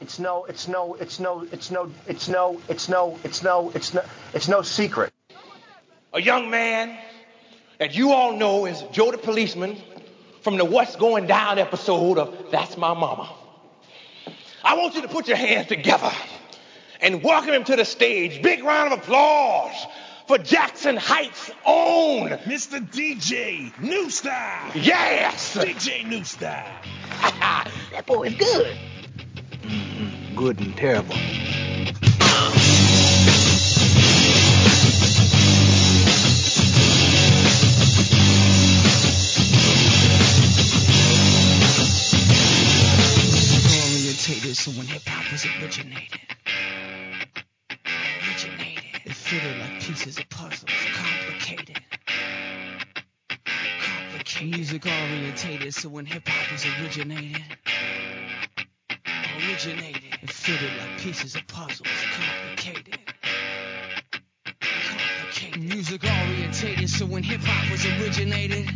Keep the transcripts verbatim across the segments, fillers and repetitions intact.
It's no, it's no, it's no, it's no, it's no, it's no, it's no, it's no, it's no secret. A young man that you all know is Joe the Policeman from the What's Going Down episode of That's My Mama. I want you to put your hands together and welcome him to the stage. Big round of applause for Jackson Heights' own Mister D J New Style. Yes! D J New Style. That boy is good. Mm-hmm. Good and terrible. Orientated, so when hip-hop was originated, originated, it fitted like pieces of puzzles, complicated. Music orientated, so when hip-hop was originated, originated, it fitted like pieces of puzzles, complicated. Complicated. Music orientated, so when hip-hop was originated,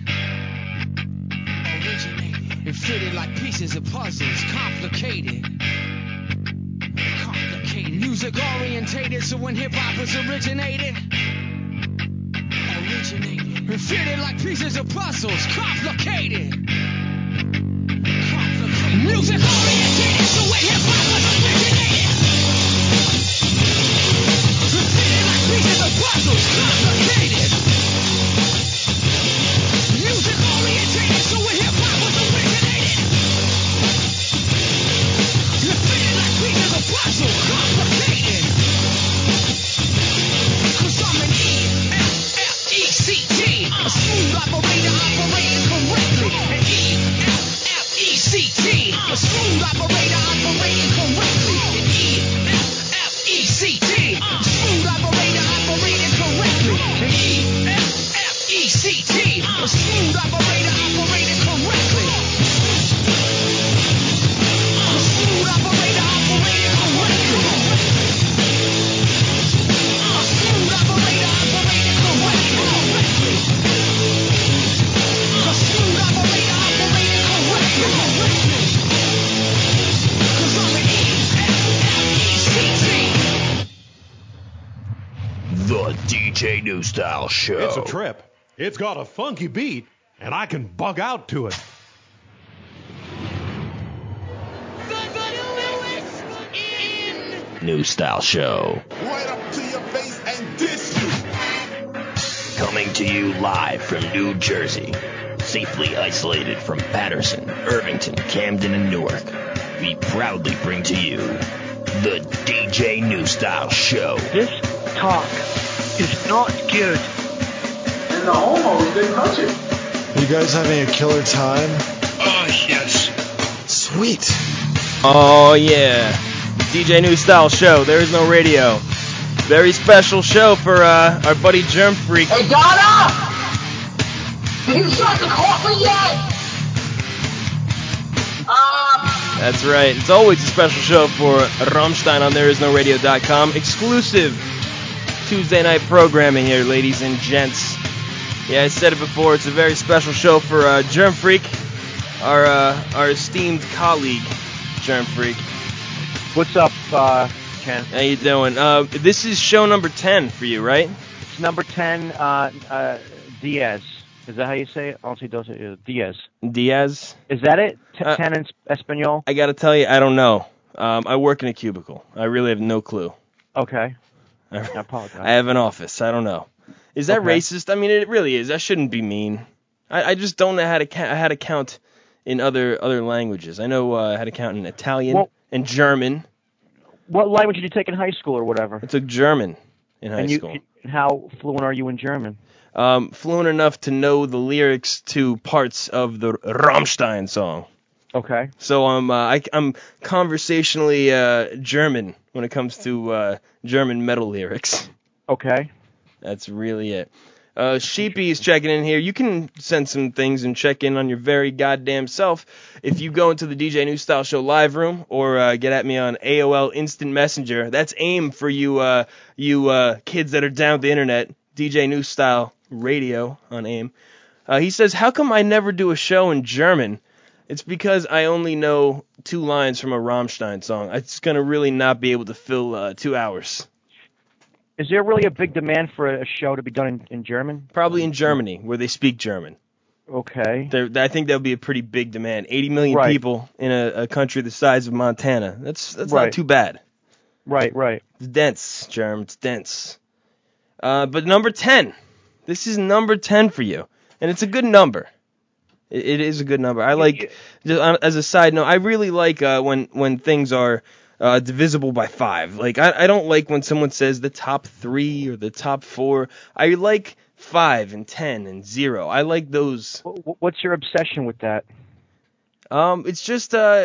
originated, it fitted like pieces of puzzles, complicated. Complicated. Music orientated, so when hip-hop was originated, originated. It fitted like pieces of puzzles, complicated. Complicated. Music orientated, so when hip-hop was originated. It fitted like pieces of puzzles, complicated. Music orientated, so when hip-hop was originated. It fitted like pieces of puzzles, complicated. Cause I'm an E F F E C T. A smooth operator operating correctly. An E F F E C T. A smooth operator operating correctly. An E F F E C T. A smooth operator operating correctly. An E F F E C T. A smooth operator operating correctly. A smooth operator operating correctly. A smooth operator operating correctly. A smooth operator operating correctly. Cause I'm an E F F E C T. The D J New Style Show. It's a trip. It's got a funky beat, and I can bug out to it. New Style Show. Right up to your face and diss you. Coming to you live from New Jersey. Safely isolated from Patterson, Irvington, Camden, and Newark. We proudly bring to you the D J New Style Show. This talk is not good. And the homos didn't touch it. You guys having a killer time? Oh, yes. Sweet. Oh, yeah. D J New Style Show. There is no radio. Very special show for uh, our buddy Germ Freak. Hey, Donna! Did you start the coffee yet? Um... That's right. It's always a special show for Rammstein on there is no radio dot com. Exclusive Tuesday night programming here, ladies and gents. Yeah, I said it before. It's a very special show for uh, Germ Freak, our uh, our esteemed colleague, Germ Freak. What's up, uh, Ken? How you doing? Uh, this is show number ten for you, right? It's number ten, uh, uh, Diaz. Is that how you say it? Once he does it, uh, Diaz. Diaz? Is that it? T- uh, ten in Espanol? I gotta tell you, I don't know. Um, I work in a cubicle. I really have no clue. Okay. I, I apologize. I have an office. I don't know. Is that okay. racist? I mean, it really is. That shouldn't be mean. I, I just don't know how to ca- how to count in other other languages. I know uh, how to count in Italian well, and German. What language did you take in high school or whatever? I took German in high and you, school. How fluent are you in German? Um, fluent enough to know the lyrics to parts of the Rammstein song. Okay. So I'm uh, I, I'm conversationally uh, German when it comes to uh, German metal lyrics. Okay. That's really it. Uh, Sheepy is checking in here. You can send some things and check in on your very goddamn self if you go into the D J New Style Show live room or uh, get at me on A O L Instant Messenger. That's AIM for you uh, you uh, kids that are down with the internet. D J New Style Radio on AIM. Uh, he says, how come I never do a show in German? It's because I only know two lines from a Rammstein song. It's going to really not be able to fill uh, two hours. Is there really a big demand for a show to be done in, in German? Probably in Germany, where they speak German. Okay. There, I think that would be a pretty big demand. eighty million Right. people in a, a country the size of Montana. That's that's Right. not too bad. Right, right. It's dense, Germ. It's dense. Uh, but number ten. This is number ten for you. And it's a good number. It, it is a good number. I like, just on- as a side note, I really like uh, when, when things are uh, divisible by five. Like, I, I don't like when someone says the top three or the top four. I like five and ten and zero. I like those. Wh- What's your obsession with that? Um, it's just, uh,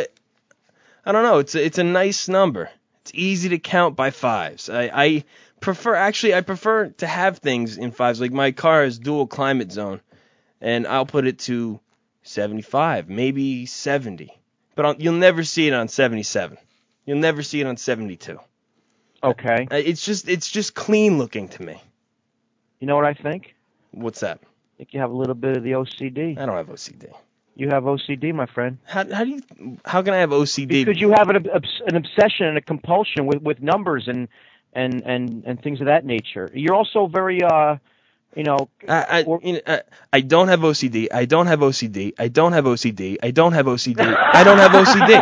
I don't know. It's a, it's a nice number. It's easy to count by fives. I, I prefer, actually, I prefer to have things in fives. Like my car is dual climate zone, and I'll put it to seventy-five, maybe seventy. But on, you'll never see it on seventy-seven. You'll never see it on seventy-two. Okay. Uh, It's just, it's just clean looking to me. You know what I think? What's that? I think you have a little bit of the O C D. I don't have O C D. You have O C D, my friend. How, how do you, how can I have O C D? Because you have an, obs- an obsession and a compulsion with, with numbers and, and, and, and things of that nature. You're also very, uh, you know... I, I, you know, I, I don't have O C D. I don't have O C D. I don't have O C D. I don't have O C D. I don't have O C D.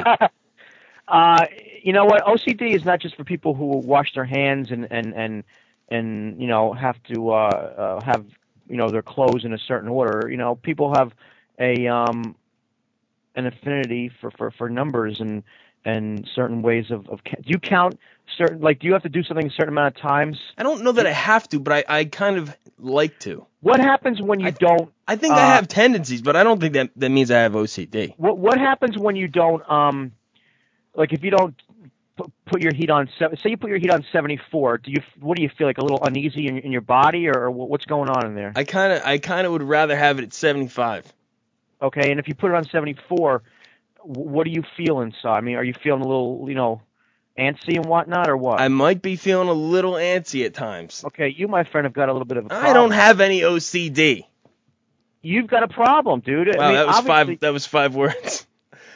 Uh, you know what? O C D is not just for people who wash their hands and, and, and, and you know, have to uh, uh, have, you know, their clothes in a certain order. You know, people have a um, an affinity for, for, for numbers and and certain ways of, of do you count certain, like, do you have to do something a certain amount of times? I don't know that I have to, but I, I kind of like to. What happens when you I, don't? I think uh, I have tendencies, but I don't think that, that means I have O C D. What what happens when you don't? Um, like if you don't p- put your heat on, se- say you put your heat on seventy-four. Do you? What do you feel like, a little uneasy in, in your body, or, or what's going on in there? I kind of I kind of would rather have it at seventy-five. Okay, and if you put it on seventy-four, what do you feel inside? I mean, are you feeling a little, you know, antsy and whatnot, or what? I might be feeling a little antsy at times. Okay, you, my friend, have got a little bit of a problem. I don't have any O C D. You've got a problem, dude. Wow, I mean, that was obviously- five. That was five words.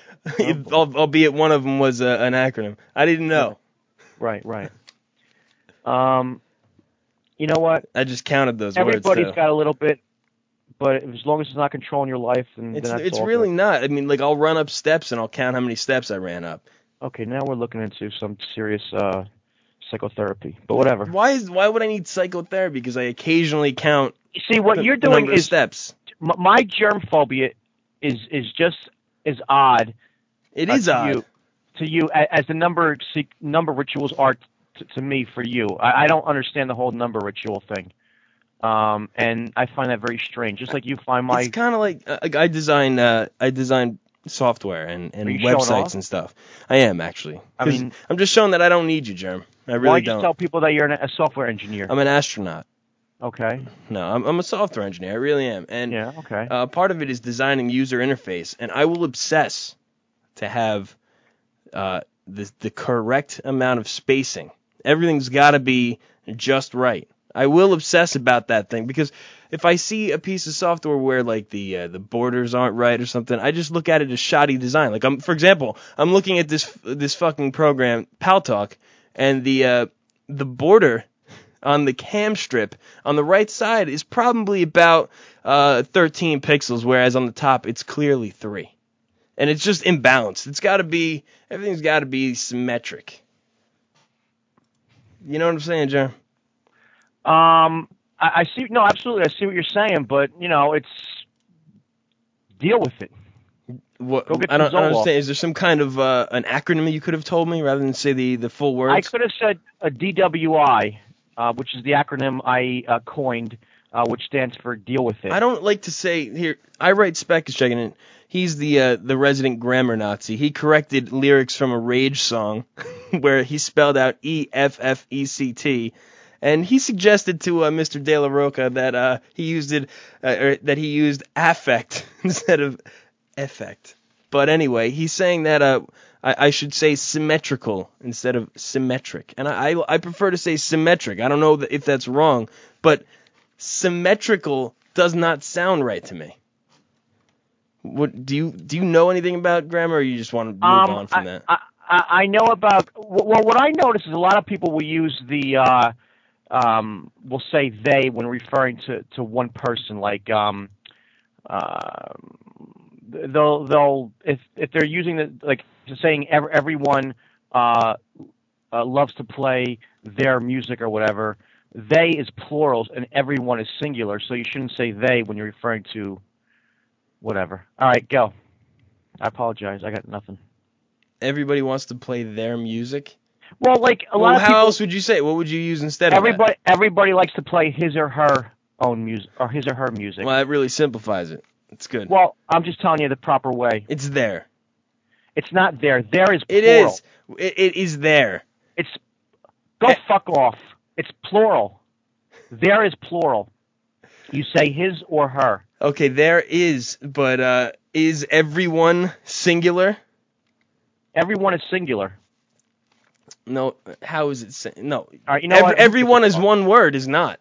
Albeit one of them was a, an acronym. I didn't know. Right, right. Um, you know what? I just counted those Everybody's words. got a little bit, but as long as it's not controlling your life, then, It's then that's it's all really good. not. I mean, like I'll run up steps and I'll count how many steps I ran up. Okay, now we're looking into some serious uh, psychotherapy, but whatever. Why is why would I need psychotherapy? Because I occasionally count. You see, what the, you're the doing number of is steps. m- my germ phobia is is just as odd. It uh, is to odd. you, to you a- as the number se- number rituals are t- to me for you. I, I don't understand the whole number ritual thing, um, and I find that very strange. Just like you find my It's kind of like uh, I design uh, I design software and, and Are you showing websites off? and stuff. I am actually. I 'Cause mean- I'm just showing that I don't need you, Germ. I really why don't you don't. tell people that you're an, a software engineer? I'm an astronaut. Okay. No, I'm, I'm a software engineer. I really am. And Yeah. Okay. uh, part of it is designing user interface, and I will obsess to have uh, the the correct amount of spacing. Everything's got to be just right. I will obsess about that thing because if I see a piece of software where like the uh, the borders aren't right or something, I just look at it as shoddy design. Like I'm, for example, I'm looking at this this fucking program, Paltalk, and the uh, the border on the cam strip on the right side is probably about uh, thirteen pixels, whereas on the top it's clearly three. And it's just imbalanced. It's got to be, everything's got to be symmetric. You know what I'm saying, Jerm? Um, I, I see. No, absolutely. I see what you're saying, but you know, it's deal with it. What, Go get I don't, some I don't Zoloft. understand. Is there some kind of uh, an acronym you could have told me rather than say the, the full words? I could have said a D W I, uh, which is the acronym I uh, coined, uh, which stands for deal with it. I don't like to say here. I write Spec is checking it. He's the uh, the resident grammar Nazi. He corrected lyrics from a Rage song where he spelled out E F F E C T, and he suggested to uh, Mister De La Roca that uh, he used it uh, or that he used affect instead of effect. But anyway, he's saying that uh, I, I should say symmetrical instead of symmetric, and I, I I prefer to say symmetric. I don't know if that's wrong, but symmetrical does not sound right to me. What do you do? You know anything about grammar, or you just want to move Um, on from I, that? I, I I know about. Well, what I notice is a lot of people will use the. Uh, um, will say they when referring to, to one person, like um, uh, they'll they'll if if they're using the like saying every, everyone uh, uh, loves to play their music or whatever. They is plurals and everyone is singular, so you shouldn't say they when you're referring to whatever. All right, go. I apologize. I got nothing. Everybody wants to play their music. Well, like a well, lot of how people. How else would you say it? What would you use instead everybody, of that? Everybody likes to play his or her own music or his or her music. Well, that really simplifies it. It's good. Well, I'm just telling you the proper way. It's there. It's not there. There is plural. It is. It, it is there. It's go it, fuck off. It's plural. There is plural. You say his or her. Okay, there is, but uh, is everyone singular? Everyone is singular. No, how is it? Sing- no, All right, you know Every, what? everyone is one word. Is not.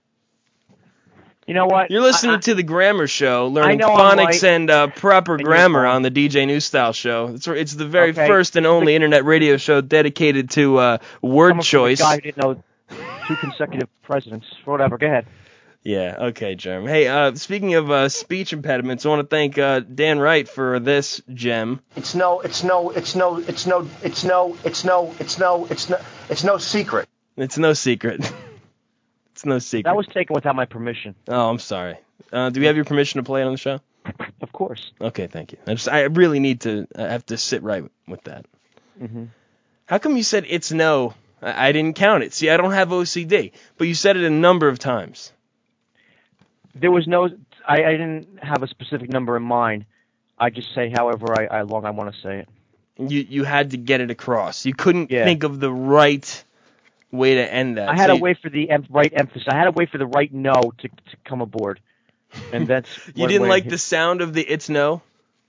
You know what? You're listening I, to the Grammar Show, learning phonics right. and uh, proper and grammar on the D J New Style Show. It's it's the very okay. first and only the, internet radio show dedicated to uh, word choice. Guy who didn't know two consecutive presidents. Whatever. Go ahead. Yeah, okay, Jerm. Hey, uh, speaking of uh, speech impediments, I want to thank uh, Dan Wright for this gem. It's no, it's no, it's no, it's no, it's no, it's no, it's no, it's no, it's no secret. It's no secret. It's no secret. That was taken without my permission. Oh, I'm sorry. Uh, do we have your permission to play it on the show? Of course. Okay, thank you. I just, I really need to, I have to sit right with that. Mm-hmm. How come you said it's no? I, I didn't count it. See, I don't have O C D, but you said it a number of times. There was no, I, I didn't have a specific number in mind. I just say however I, I long I want to say it. You you had to get it across. You couldn't yeah. think of the right way to end that. I had so to you, wait for the em- right emphasis. I had to wait for the right no to to come aboard. And that's you didn't like the sound of the it's no?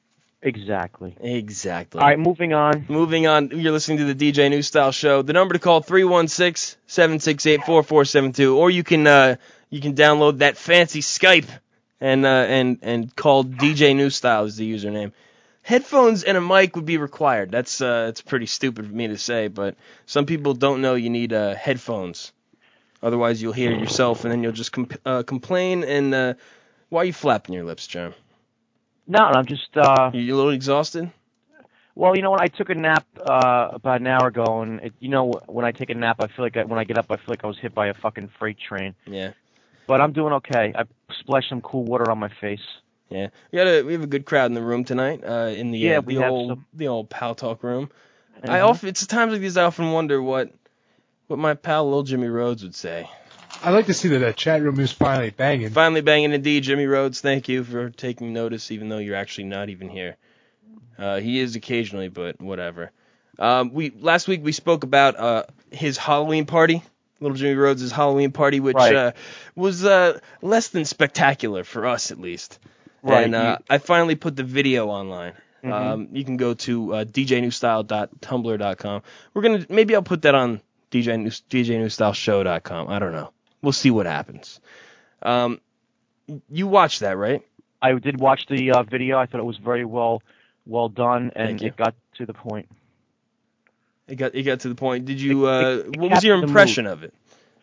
Exactly. Exactly. All right, moving on. Moving on. You're listening to the D J New Style Show. The number to call three one six, seven six eight, four four seven two, or you can uh, you can download that fancy Skype and uh, and and call D J New Style is the username. Headphones and a mic would be required. That's uh, that's pretty stupid for me to say, but some people don't know you need uh, headphones. Otherwise, you'll hear yourself, and then you'll just comp- uh, complain. And uh, why are you flapping your lips, Jerm? No, I'm just. Uh, you a little exhausted? Well, you know what? I took a nap uh, about an hour ago, and it, you know when I take a nap, I feel like I, when I get up, I feel like I was hit by a fucking freight train. Yeah. But I'm doing okay. I splashed some cool water on my face. Yeah, we got a we have a good crowd in the room tonight. Uh, in the yeah, uh, the old some... the old Pal Talk room. Mm-hmm. I often it's times like these I often wonder what what my pal Lil Jimmy Rhodes would say. I'd like to see that that chat room is finally banging. Finally banging indeed, Jimmy Rhodes. Thank you for taking notice, even though you're actually not even here. Uh, he is occasionally, but whatever. Um, we last week we spoke about uh, his Halloween party. Little Jimmy Rhodes' Halloween party, which right. uh, was uh, less than spectacular for us, at least. Right. And uh, I finally put the video online. Mm-hmm. Um, you can go to uh, d j new style dot tumblr dot com. We're gonna maybe I'll put that on D J New, d j new style show dot com. I don't know. We'll see what happens. Um, you watched that, right? I did watch the uh, video. I thought it was very well well done, and it got to the point. It got it got to the point. Did you? Uh, it, it what was your impression of it?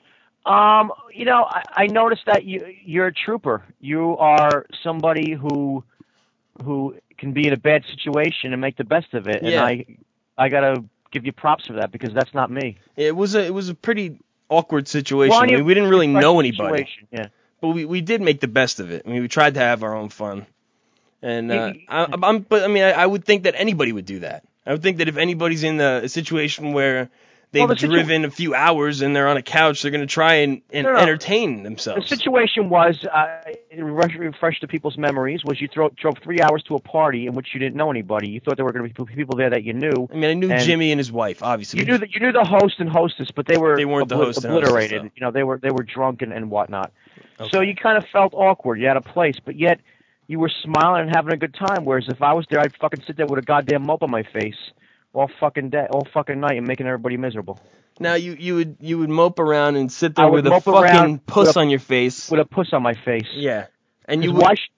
Um, you know, I, I noticed that you you're a trooper. You are somebody who who can be in a bad situation and make the best of it. Yeah. And I I gotta give you props for that because that's not me. It was a it was a pretty awkward situation. Well, I mean, we didn't really know anybody. Yeah. But we, we did make the best of it. I mean, we tried to have our own fun. And uh, I, I'm but I mean, I, I would think that anybody would do that. I would think that if anybody's in the, a situation where they've well, the situ- driven a few hours and they're on a couch, they're going to try and, and no, no. entertain themselves. The situation was, uh, refresh, refresh to people's memories, was you throw, drove three hours to a party in which you didn't know anybody. You thought there were going to be people there that you knew. I mean, I knew and Jimmy and his wife, obviously. You knew the, you knew the host and hostess, but they were they weren't the obli- host obliterated. And hostess, you know, they were they were drunk and, and whatnot. Okay. So you kind of felt awkward. You had a place, but yet you were smiling and having a good time. Whereas if I was there, I'd fucking sit there with a goddamn mope on my face all fucking day, all fucking night, and making everybody miserable. Now you, you would you would mope around and sit there with a fucking puss a, on your face. With a puss on my face. Yeah, and you would, why sh-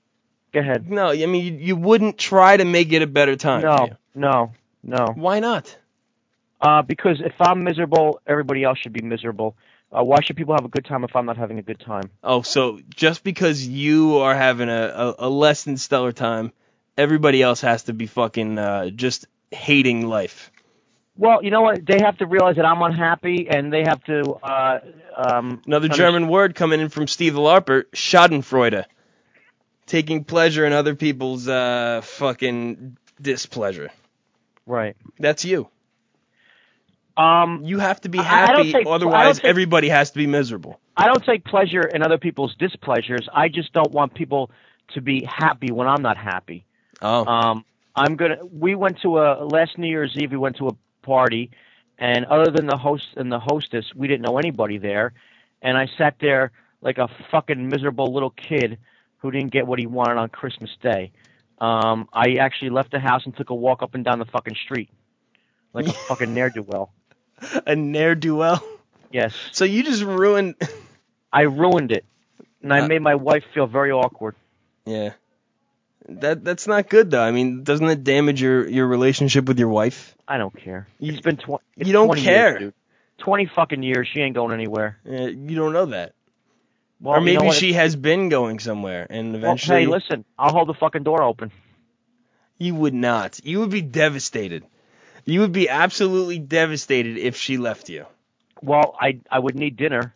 Go ahead. No, I mean, you, you wouldn't try to make it a better time. No, for you. no, no. Why not? Uh, because if I'm miserable, everybody else should be miserable. Uh, why should people have a good time if I'm not having a good time? Oh, so just because you are having a, a, a less than stellar time, everybody else has to be fucking uh, just hating life. Well, you know what? They have to realize that I'm unhappy, and they have to. Uh, um, Another German word coming in from Steve the LARPer, Schadenfreude. Taking pleasure in other people's uh, fucking displeasure. Right. That's you. Um, you have to be I- I don't happy, take- I otherwise don't take- everybody has to be miserable. I don't take pleasure in other people's displeasures. I just don't want people to be happy when I'm not happy. Oh. Um, I'm gonna. We went to a last New Year's Eve. We went to a party, and other than the host and the hostess, we didn't know anybody there. And I sat there like a fucking miserable little kid who didn't get what he wanted on Christmas Day. Um, I actually left the house and took a walk up and down the fucking street like a fucking ne'er-do-well. A ne'er-do-well? Yes. So you just ruined... I ruined it, and I Uh, made my wife feel very awkward. Yeah. That That's not good, though. I mean, doesn't it damage your, your relationship with your wife? I don't care. It's been tw- it's You don't twenty care. Years, dude. Twenty fucking years. She ain't going anywhere. Uh, you don't know that. Well, or you maybe know what? she has been going somewhere, and Well, eventually... hey, listen. I'll hold the fucking door open. You would not. You would be devastated. You would be absolutely devastated if she left you. Well, I I would need dinner.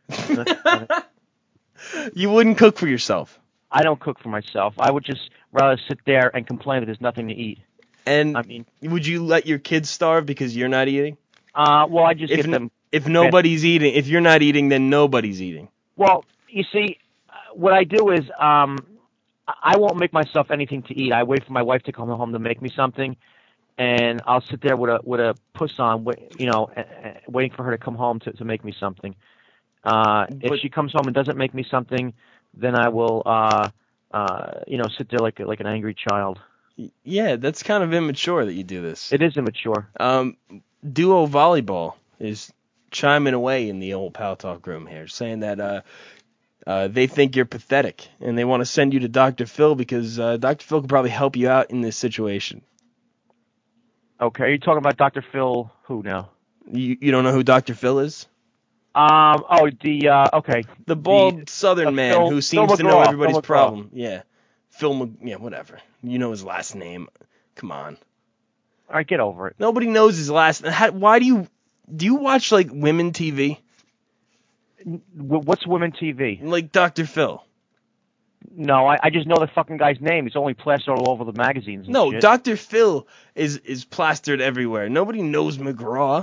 You wouldn't cook for yourself. I don't cook for myself. I would just rather sit there and complain that there's nothing to eat. And I mean, would you let your kids starve because you're not eating? Uh, well, I just if get them. If nobody's eating, if you're not eating, then nobody's eating. Well, you see, uh, what I do is um, I won't make myself anything to eat. I wait for my wife to come home to make me something, and I'll sit there with a with a puss on, wa- you know, uh, uh, waiting for her to come home to, to make me something. Uh, if But- she comes home and doesn't make me something, then I will, uh, uh, you know, sit there like a- like an angry child. Yeah, that's kind of immature that you do this. It is immature. Um, Duo Volleyball is chiming away in the old Pal Talk room here, saying that uh, uh, they think you're pathetic, and they want to send you to Doctor Phil because uh, Doctor Phil could probably help you out in this situation. Okay, are you talking about Doctor Phil? Who now? You you don't know who Doctor Phil is? Um. Oh, the uh. Okay. The bald The- Southern uh, man Phil- who seems Phil to know McGraw, everybody's Phil McGraw. problem. Yeah, Phil. Mc- yeah, whatever. You know his last name. Come on. All right, get over it. Nobody knows his last. How, why do you do you watch like women T V? W- What's women T V? Like Doctor Phil? No, I, I just know the fucking guy's name. He's only plastered all over the magazines. And No, shit. Doctor Phil is is plastered everywhere. Nobody knows McGraw.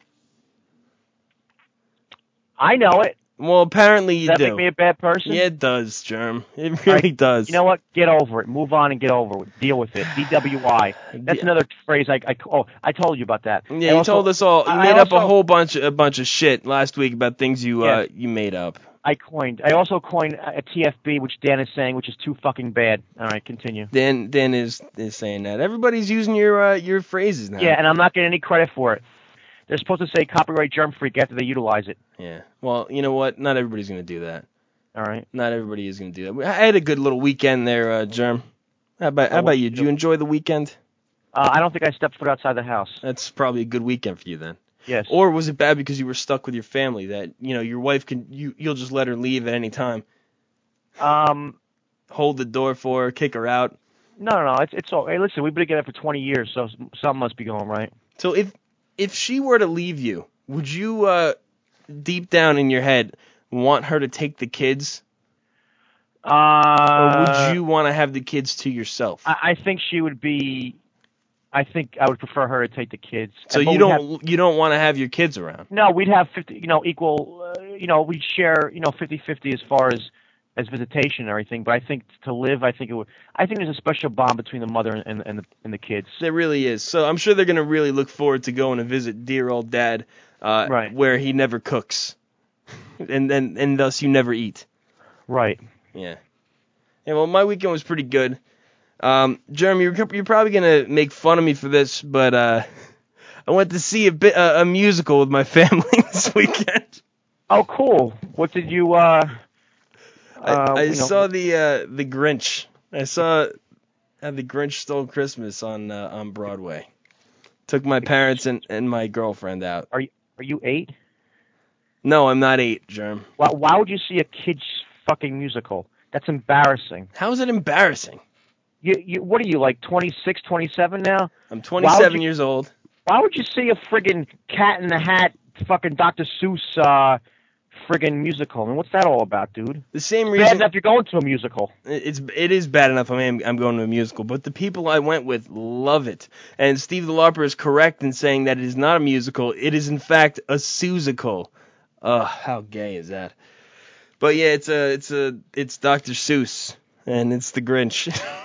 I know it. Well, apparently you Does that do. make me a bad person? Yeah, it does, Germ. It All really right, does. You know what? Get over it. Move on and get over it. Deal with it. D W I. That's Yeah. another phrase. I, I oh I told you about that. Yeah, And you also- told us all. You I made up a also- whole bunch a bunch of shit last week about things you uh Yeah. you made up. I coined. I also coined a T F B, which Dan is saying, which is too fucking bad. All right, continue. Dan Dan is is saying that everybody's using your uh, your phrases now. Yeah, and I'm not getting any credit for it. They're supposed to say copyright germ freak after they utilize it. Yeah. Well, you know what? Not everybody's gonna do that. All right. Not everybody is gonna do that. I had a good little weekend there, uh, Germ. How about how Oh, about what you? you Did you do? enjoy the weekend? Uh, I don't think I stepped foot outside the house. That's probably a good weekend for you then. Yes. Or was it bad because you were stuck with your family that, you know, your wife can you you'll just let her leave at any time. Um. Hold the door for her, kick her out. No, no, no. It's it's all. Hey, listen, we've been together for twenty years, so something must be going right. So if if she were to leave you, would you uh deep down in your head want her to take the kids? Uh. Or would you want to have the kids to yourself? I, I think she would be. I think I would prefer her to take the kids. So But you we'd don't have- you don't want to have your kids around. no, we'd have fifty. You know, equal. Uh, you know, we'd share. You know, fifty-fifty as far as as visitation and everything. But I think to live, I think it would. I think there's a special bond between the mother and and, and the and the kids. There really is. So I'm sure they're gonna really look forward to going to visit dear old dad, uh, Right. where he never cooks, and and and thus you never eat. Right. Yeah. Yeah. Well, my weekend was pretty good. Um, Jeremy, you're, you're probably gonna make fun of me for this, but uh, I went to see a bit uh, a musical with my family this weekend. Oh, cool. What did you? Uh, I, uh, I you know, saw the uh, the Grinch. I saw uh, The Grinch Stole Christmas on uh, on Broadway. Took my parents and, and my girlfriend out. Are you are you eight? No, I'm not eight, Germ. Why, why would you see a kid's fucking musical? That's embarrassing. How is it embarrassing? You, you, what are you, like twenty-six, twenty-seven now? I'm twenty-seven you, years old. Why would you see a friggin' Cat in the Hat, fucking Doctor Seuss, uh, friggin' musical? I mean, what's that all about, dude? The same it's reason. Bad enough you're going to a musical. It's it is bad enough. I mean, I'm going to a musical, but the people I went with love it. And Steve the Larper is correct in saying that it is not a musical. It is in fact a Seussical. Ugh, how gay is that? But yeah, it's a it's a it's Doctor Seuss, and it's the Grinch.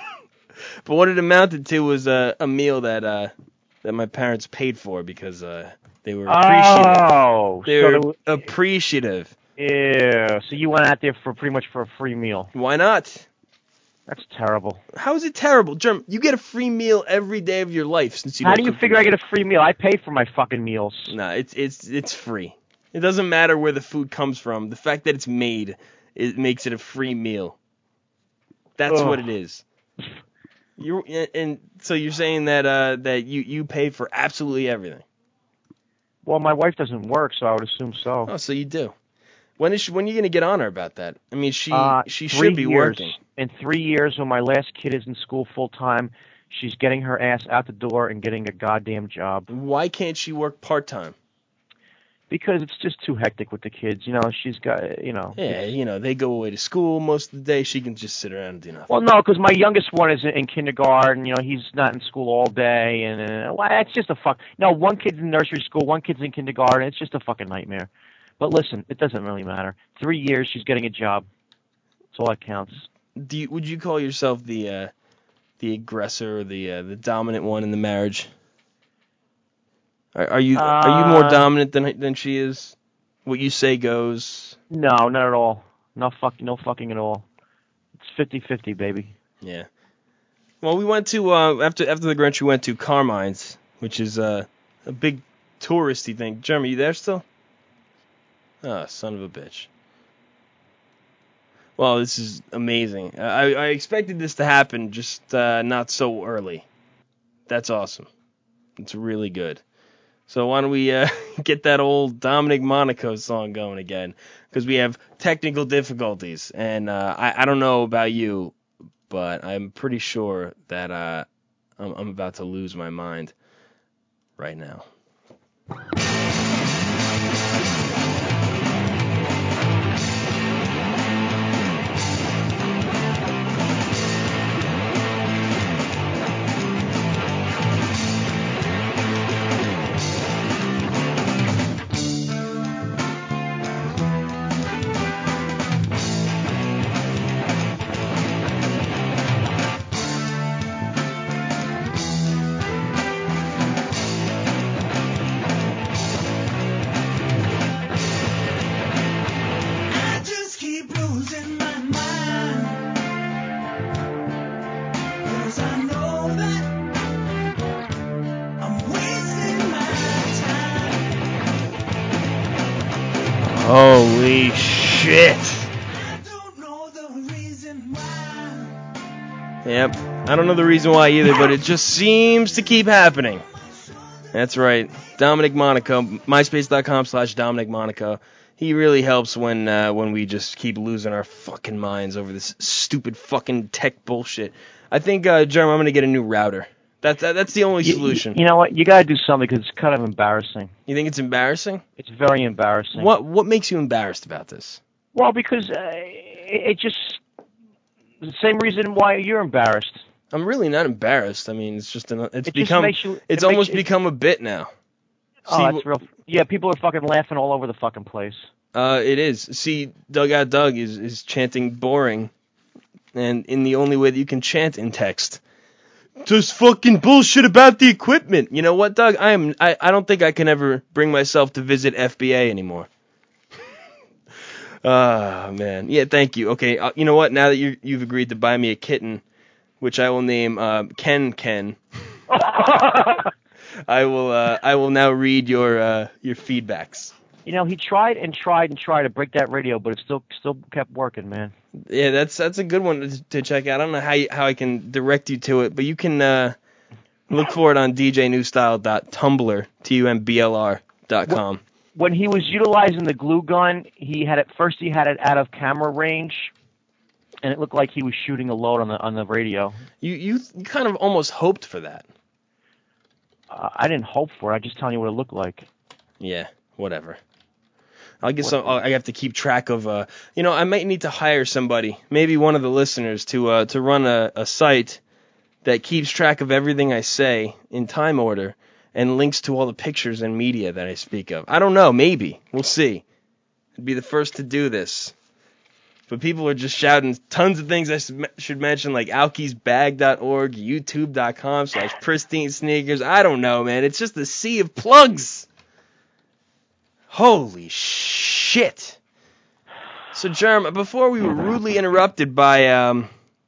But what it amounted to was a a meal that uh that my parents paid for because uh they were appreciative. Oh, they so were there was, appreciative. Yeah, so you went out there for pretty much for a free meal. Why not? That's terrible. How is it terrible, Germ? You get a free meal every day of your life since you. How don't do you cook figure I yourself. get a free meal? I pay for my fucking meals. Nah, it's it's it's free. It doesn't matter where the food comes from. The fact that it's made, it makes it a free meal. That's Ugh. what it is. You and so you're saying that uh, that you, you pay for absolutely everything. Well, my wife doesn't work, so I would assume so. Oh, so you do. When is she, when are you gonna get on her about that? I mean, she uh, she three should be years. working. In three years, when my last kid is in school full time, she's getting her ass out the door and getting a goddamn job. Why can't she work part time? Because it's just too hectic with the kids. You know, she's got, you know. Yeah, you know, they go away to school most of the day. She can just sit around and do nothing. Well, no, because my youngest one is in kindergarten. You know, he's not in school all day, and uh, well, it's just a fuck. No, one kid's in nursery school, one kid's in kindergarten. It's just a fucking nightmare. But listen, it doesn't really matter. Three years, she's getting a job. That's all that counts. Do you, would you call yourself the uh, the aggressor or the uh, the dominant one in the marriage? Are, are you uh, are you more dominant than than she is? What you say goes. No, not at all. No fucking, no fucking at all. It's fifty-fifty, baby. Yeah. Well, we went to uh, after after the Grinch, we went to Carmine's, which is uh, a big touristy thing. Jeremy, you there still? Ah, son of a bitch. Well, this is amazing. I, I expected this to happen, just uh, not so early. That's awesome. It's really good. So why don't we uh, get that old Dominic Monaco song going again? Because we have technical difficulties. And uh, I, I don't know about you, but I'm pretty sure that uh, I'm, I'm about to lose my mind right now. Holy shit. Yep. I don't know the reason why either, but it just seems to keep happening. That's right. Dominic Monaco, myspace.com slash Dominic Monaco. He really helps when uh, when we just keep losing our fucking minds over this stupid fucking tech bullshit. I think, uh, Jeremy, I'm going to get a new router. That's uh, that's the only you, solution. You know what? You got to do something because it's kind of embarrassing. You think it's embarrassing? It's very embarrassing. What What makes you embarrassed about this? Well, because uh, it, it just the same reason why you're embarrassed. I'm really not embarrassed. I mean, it's just an, it's it become just you, it's it almost makes, become a bit now. Oh, See, that's real. Yeah, people are fucking laughing all over the fucking place. Uh, it is. See, Dugout Doug is is chanting boring, and in the only way that you can chant in text. Just fucking bullshit about the equipment. You know what, Doug? I am. I, I don't think I can ever bring myself to visit F B A anymore. Ah, oh, man. Yeah, thank you. Okay, uh, you know what? Now that you you've agreed to buy me a kitten, which I will name uh, Ken Ken, I will uh, I will now read your uh, your feedbacks. You know, he tried and tried and tried to break that radio, but it still still kept working, man. Yeah, that's that's a good one to, to check out. I don't know how you, how I can direct you to it, but you can uh, look for it on d j new style dot tumblr, T U M B L R dot com. When he was utilizing the glue gun, he had it first. He had it out of camera range, and it looked like he was shooting a load on the on the radio. You you, you kind of almost hoped for that. Uh, I didn't hope for it. I'm just telling you what it looked like. Yeah, whatever. I guess I'll, I have to keep track of. Uh, you know, I might need to hire somebody, maybe one of the listeners, to uh, to run a, a site that keeps track of everything I say in time order and links to all the pictures and media that I speak of. I don't know, maybe we'll see. I'd be the first to do this, but people are just shouting tons of things I should mention, like alkies bag dot org, youtube dot com slash pristine sneakers. I don't know, man. It's just a sea of plugs. Holy shit. So, Jerm, before we were rudely interrupted by um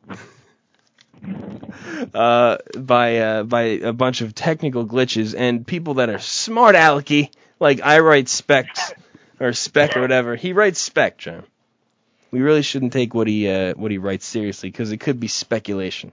uh by uh by a bunch of technical glitches and people that are smart alecky, like I write specs or spec or whatever. He writes spec, Jerm. We really shouldn't take what he uh, what he writes seriously because it could be speculation.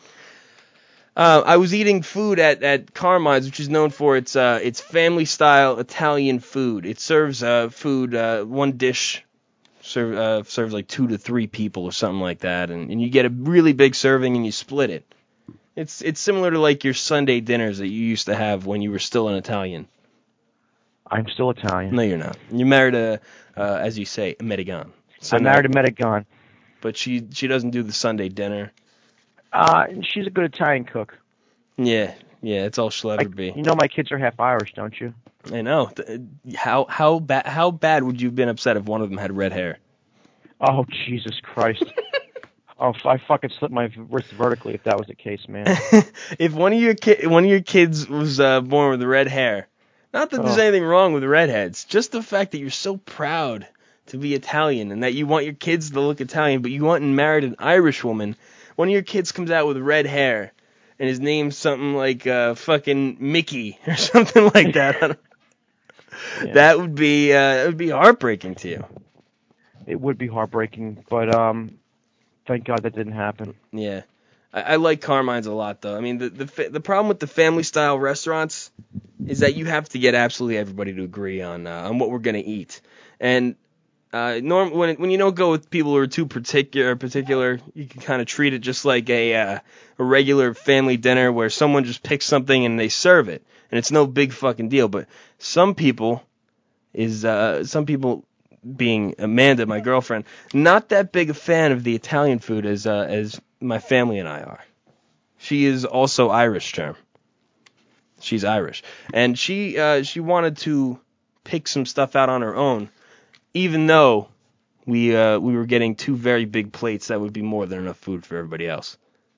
Uh, I was eating food at, at Carmine's, which is known for its uh, its family-style Italian food. It serves uh, food, uh, one dish serve, uh, serves like two to three people or something like that, and, and you get a really big serving and you split it. It's it's similar to like your Sunday dinners that you used to have when you were still an Italian. I'm still Italian. No, you're not. You married a, uh, as you say, a Medigan. So I married a Medigan. But she she doesn't do the Sunday dinner. Uh, she's a good Italian cook. Yeah, yeah, it's all she'll ever like, be. You know my kids are half Irish, don't you? I know. How how bad how bad would you have been upset if one of them had red hair? Oh, Jesus Christ. Oh, I fucking slipped my wrist vertically if that was the case, man. If one of your ki- one of your kids was uh, born with red hair, not that there's oh. anything wrong with redheads, just the fact that you're so proud to be Italian and that you want your kids to look Italian, but you went and married an Irish woman. One of your kids comes out with red hair, and his name's something like uh, fucking Mickey or something like that. yeah. That would be uh, it would be heartbreaking to you. It would be heartbreaking, but um, thank God that didn't happen. Yeah, I, I like Carmine's a lot, though. I mean, the the the problem with the family style restaurants is that you have to get absolutely everybody to agree on uh, on what we're gonna eat, and Uh, norm when when you don't go with people who are too particular, particular, you can kind of treat it just like a uh, a regular family dinner where someone just picks something and they serve it, and it's no big fucking deal. But some people is uh, some people, being Amanda, my girlfriend, not that big a fan of the Italian food as uh, as my family and I are. She is also Irish, Jerm. She's Irish, and she uh, she wanted to pick some stuff out on her own. Even though we uh, we were getting two very big plates that would be more than enough food for everybody else.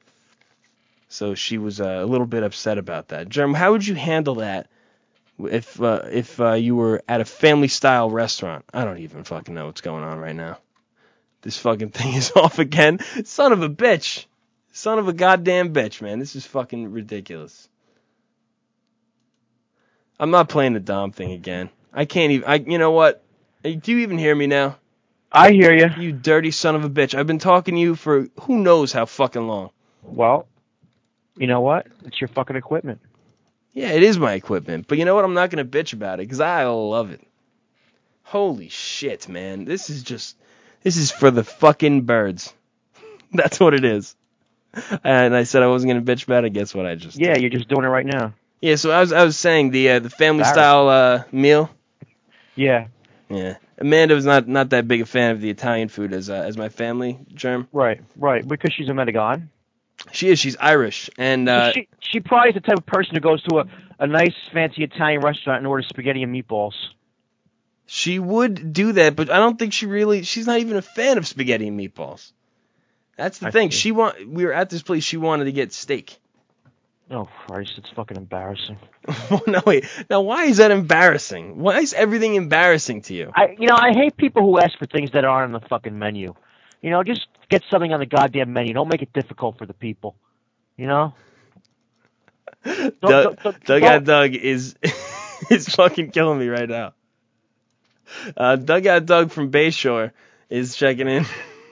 So she was uh, a little bit upset about that. Jerm, how would you handle that if uh, if uh, you were at a family-style restaurant? I don't even fucking know what's going on right now. This fucking thing is off again. Son of a bitch. Son of a goddamn bitch, man. This is fucking ridiculous. I'm not playing the Dom thing again. I can't even... I, you know what? Do you even hear me now? I hear you. You dirty son of a bitch. I've been talking to you for who knows how fucking long. Well, you know what? It's your fucking equipment. Yeah, it is my equipment. But you know what? I'm not going to bitch about it because I love it. Holy shit, man. This is just... This is for the fucking birds. That's what it is. And I said I wasn't going to bitch about it. Guess what I just Yeah, did. you're just doing it right now. Yeah, so I was I was saying the uh, the family-style uh, meal. Yeah. Yeah, Amanda was not, not that big a fan of the Italian food as uh, as my family, Germ. Right, right, because she's a Medigan. She is. She's Irish, and uh, she she probably is the type of person who goes to a, a nice fancy Italian restaurant and orders spaghetti and meatballs. She would do that, but I don't think she really. She's not even a fan of spaghetti and meatballs. That's the I thing. see. She want. We were at this place. She wanted to get steak. Oh Christ, it's fucking embarrassing. No wait. Now why is that embarrassing? Why is everything embarrassing to you? I you know I hate people who ask for things that aren't on the fucking menu. You know, just get something on the goddamn menu. Don't make it difficult for the people. You know. Don't, Doug, don't, don't, Doug don't. Doug is is fucking killing me right now. Uh, Dugout Doug from Bayshore is checking in.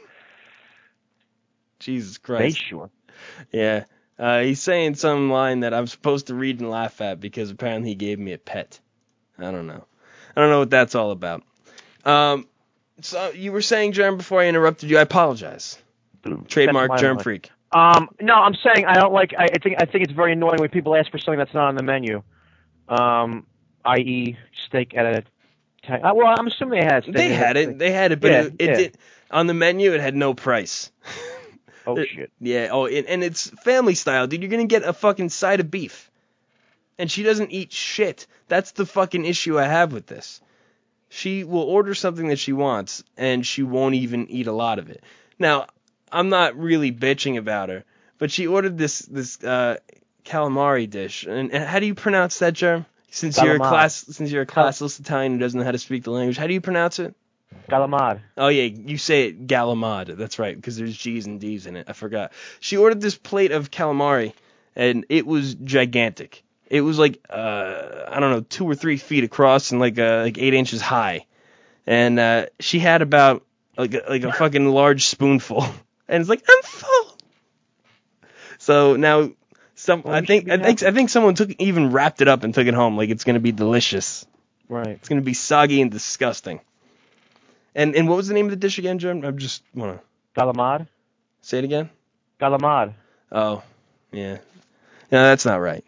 Jesus Christ. Bayshore. Yeah. Uh, he's saying some line that I'm supposed to read and laugh at because apparently he gave me a pet. I don't know. I don't know what that's all about. Um, so you were saying, Germ, before I interrupted you, I apologize. Trademark Germ line. Freak. Um, no, I'm saying I don't like. I, I think I think it's very annoying when people ask for something that's not on the menu. Um, that is, steak at a. Uh, well, I'm assuming they had. Steak They had it. They had it, but yeah, it, it yeah. did on the menu. It had no price. Oh it, shit. Yeah. Oh, and, and it's family style, dude. You're gonna get a fucking side of beef, and she doesn't eat shit. That's the fucking issue I have with this. She will order something that she wants, and she won't even eat a lot of it. Now, I'm not really bitching about her, but she ordered this this uh, calamari dish. And, and how do you pronounce that, Germ? Since Calamari. you're a class, since you're a classless Italian who doesn't know how to speak the language, how do you pronounce it? Calamari. Oh yeah, you say it galamad. That's right, because there's G's and D's in it. I forgot. She ordered this plate of calamari, and it was gigantic. It was like uh, I don't know, two or three feet across and like uh, like eight inches high, and uh, she had about like a, like a fucking large spoonful, and it's like I'm full. So now, some Well, I you think should I be think happy. I think someone took even wrapped it up and took it home like it's gonna be delicious. Right. It's gonna be soggy and disgusting. And and what was the name of the dish again, Jim? I just wanna Calamari. say it again. Calamari. Oh, yeah. No, that's not right.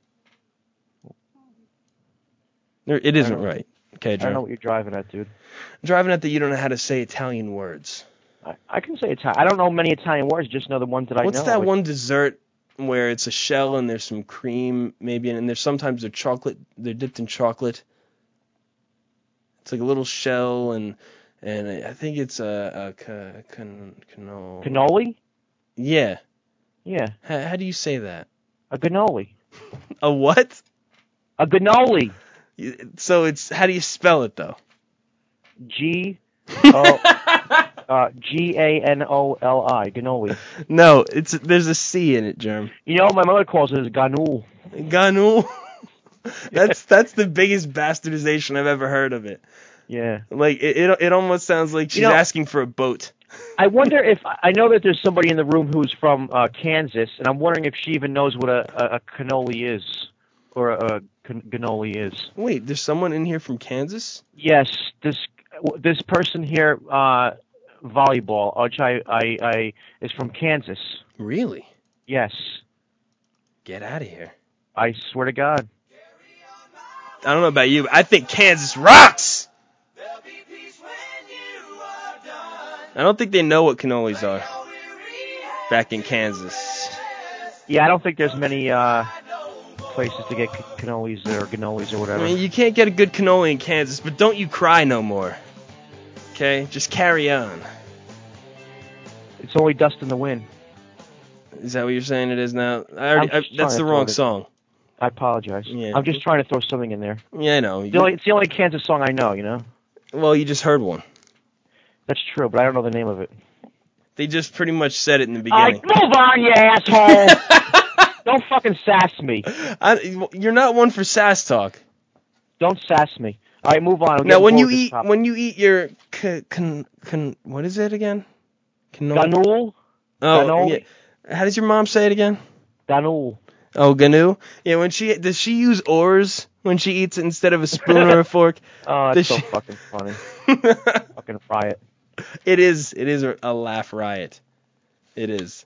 There- It isn't know. right. Okay, I don't know Jim. what you're driving at, dude. I'm driving at that you don't know how to say Italian words. I, I can say Italian. I don't know many Italian words. Just know the ones that I What's know. that Like, one dessert where it's a shell and there's some cream maybe, and there's sometimes they're chocolate. They're dipped in chocolate. It's like a little shell and and I think it's a, a ca, can, cano, Cannoli? Yeah. Yeah. How, how do you say that? A cannoli. A what? A cannoli. So it's how do you spell it though? G O uh, G A N O L I. Cannoli. No, it's there's a C in it, Germ. You know, my mother calls it ganul. Ganul. that's that's the biggest bastardization I've ever heard of it. Yeah. Like it, it, it almost sounds like she's You know- asking for a boat. I wonder if I know that there's somebody in the room who's from uh, Kansas, and I'm wondering if she even knows what a, a, a cannoli is, or a, a can- cannoli is. Wait, there's someone in here from Kansas? Yes, this this person here, uh, volleyball, which I, I, I is from Kansas. Really? Yes, Get out of here. I swear to God. I don't know about you, but I think Kansas rocks. I don't think they know what cannolis are back in Kansas. Yeah, I don't think there's many uh, places to get c- cannolis or cannolis or I whatever. mean, you can't get a good cannoli in Kansas, but don't you cry no more. Okay? Just carry on. It's only dust in the wind. Is that what you're saying it is now? I already, I'm I, just that's trying the to wrong throw it. song. I apologize. Yeah. I'm just trying to throw something in there. Yeah, I know. It's the only, it's the only Kansas song I know, you know? Well, you just heard one. That's true, but I don't know the name of it. They just pretty much said it in the All right, beginning. move on, you asshole! Don't fucking sass me. I, you're not one for sass talk. Don't sass me. All right, move on. I'm Now, getting when bored you with this eat, topic. when you eat your con, con, con what is it again? Cannoli? Ganul? Oh, Cannoli? yeah. How does your mom say it again? Ganul. Oh, ganu. Yeah, when she does she use oars when she eats it instead of a spoon or a fork? Oh, Does that's so she- fucking funny. Fucking riot. It is. It is a, a laugh riot. It is.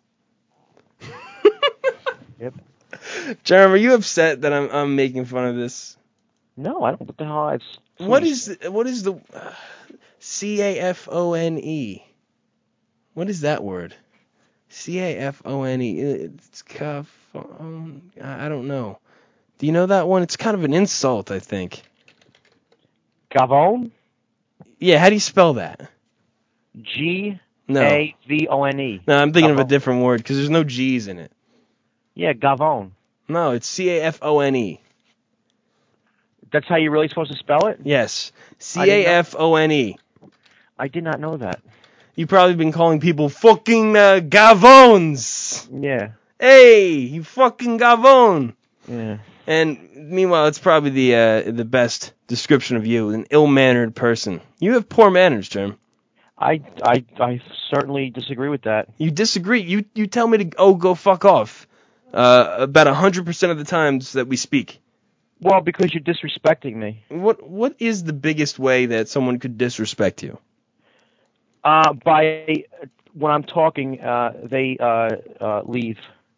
Yep. Jeremy, are you upset that I'm I'm making fun of this? No, I don't. What the hell? It's What is what is the uh, C A F O N E? What is that word? C A F O N E. It's cuff. Um, I I don't know. Do you know that one? It's kind of an insult, I think. Gavone? Yeah, how do you spell that? G No. A V O N E. No, I'm thinking of a Gavone. different word because there's no G's in it. Yeah, Gavone. No, it's C A F O N E. That's how you're really supposed to spell it? Yes. C I didn't A F O N E. I did not know that. You've probably been calling people fucking uh, Gavones. Yeah. Hey, you fucking Gavone. Yeah. And meanwhile, it's probably the uh, the best description of you, an ill-mannered person. You have poor manners, Germ. I, I, I certainly disagree with that. You disagree. You you tell me to oh go fuck off. Uh, about a hundred percent of the times that we speak. Well, because you're disrespecting me. What what is the biggest way that someone could disrespect you? Uh, by when I'm talking, uh, they uh, uh, leave.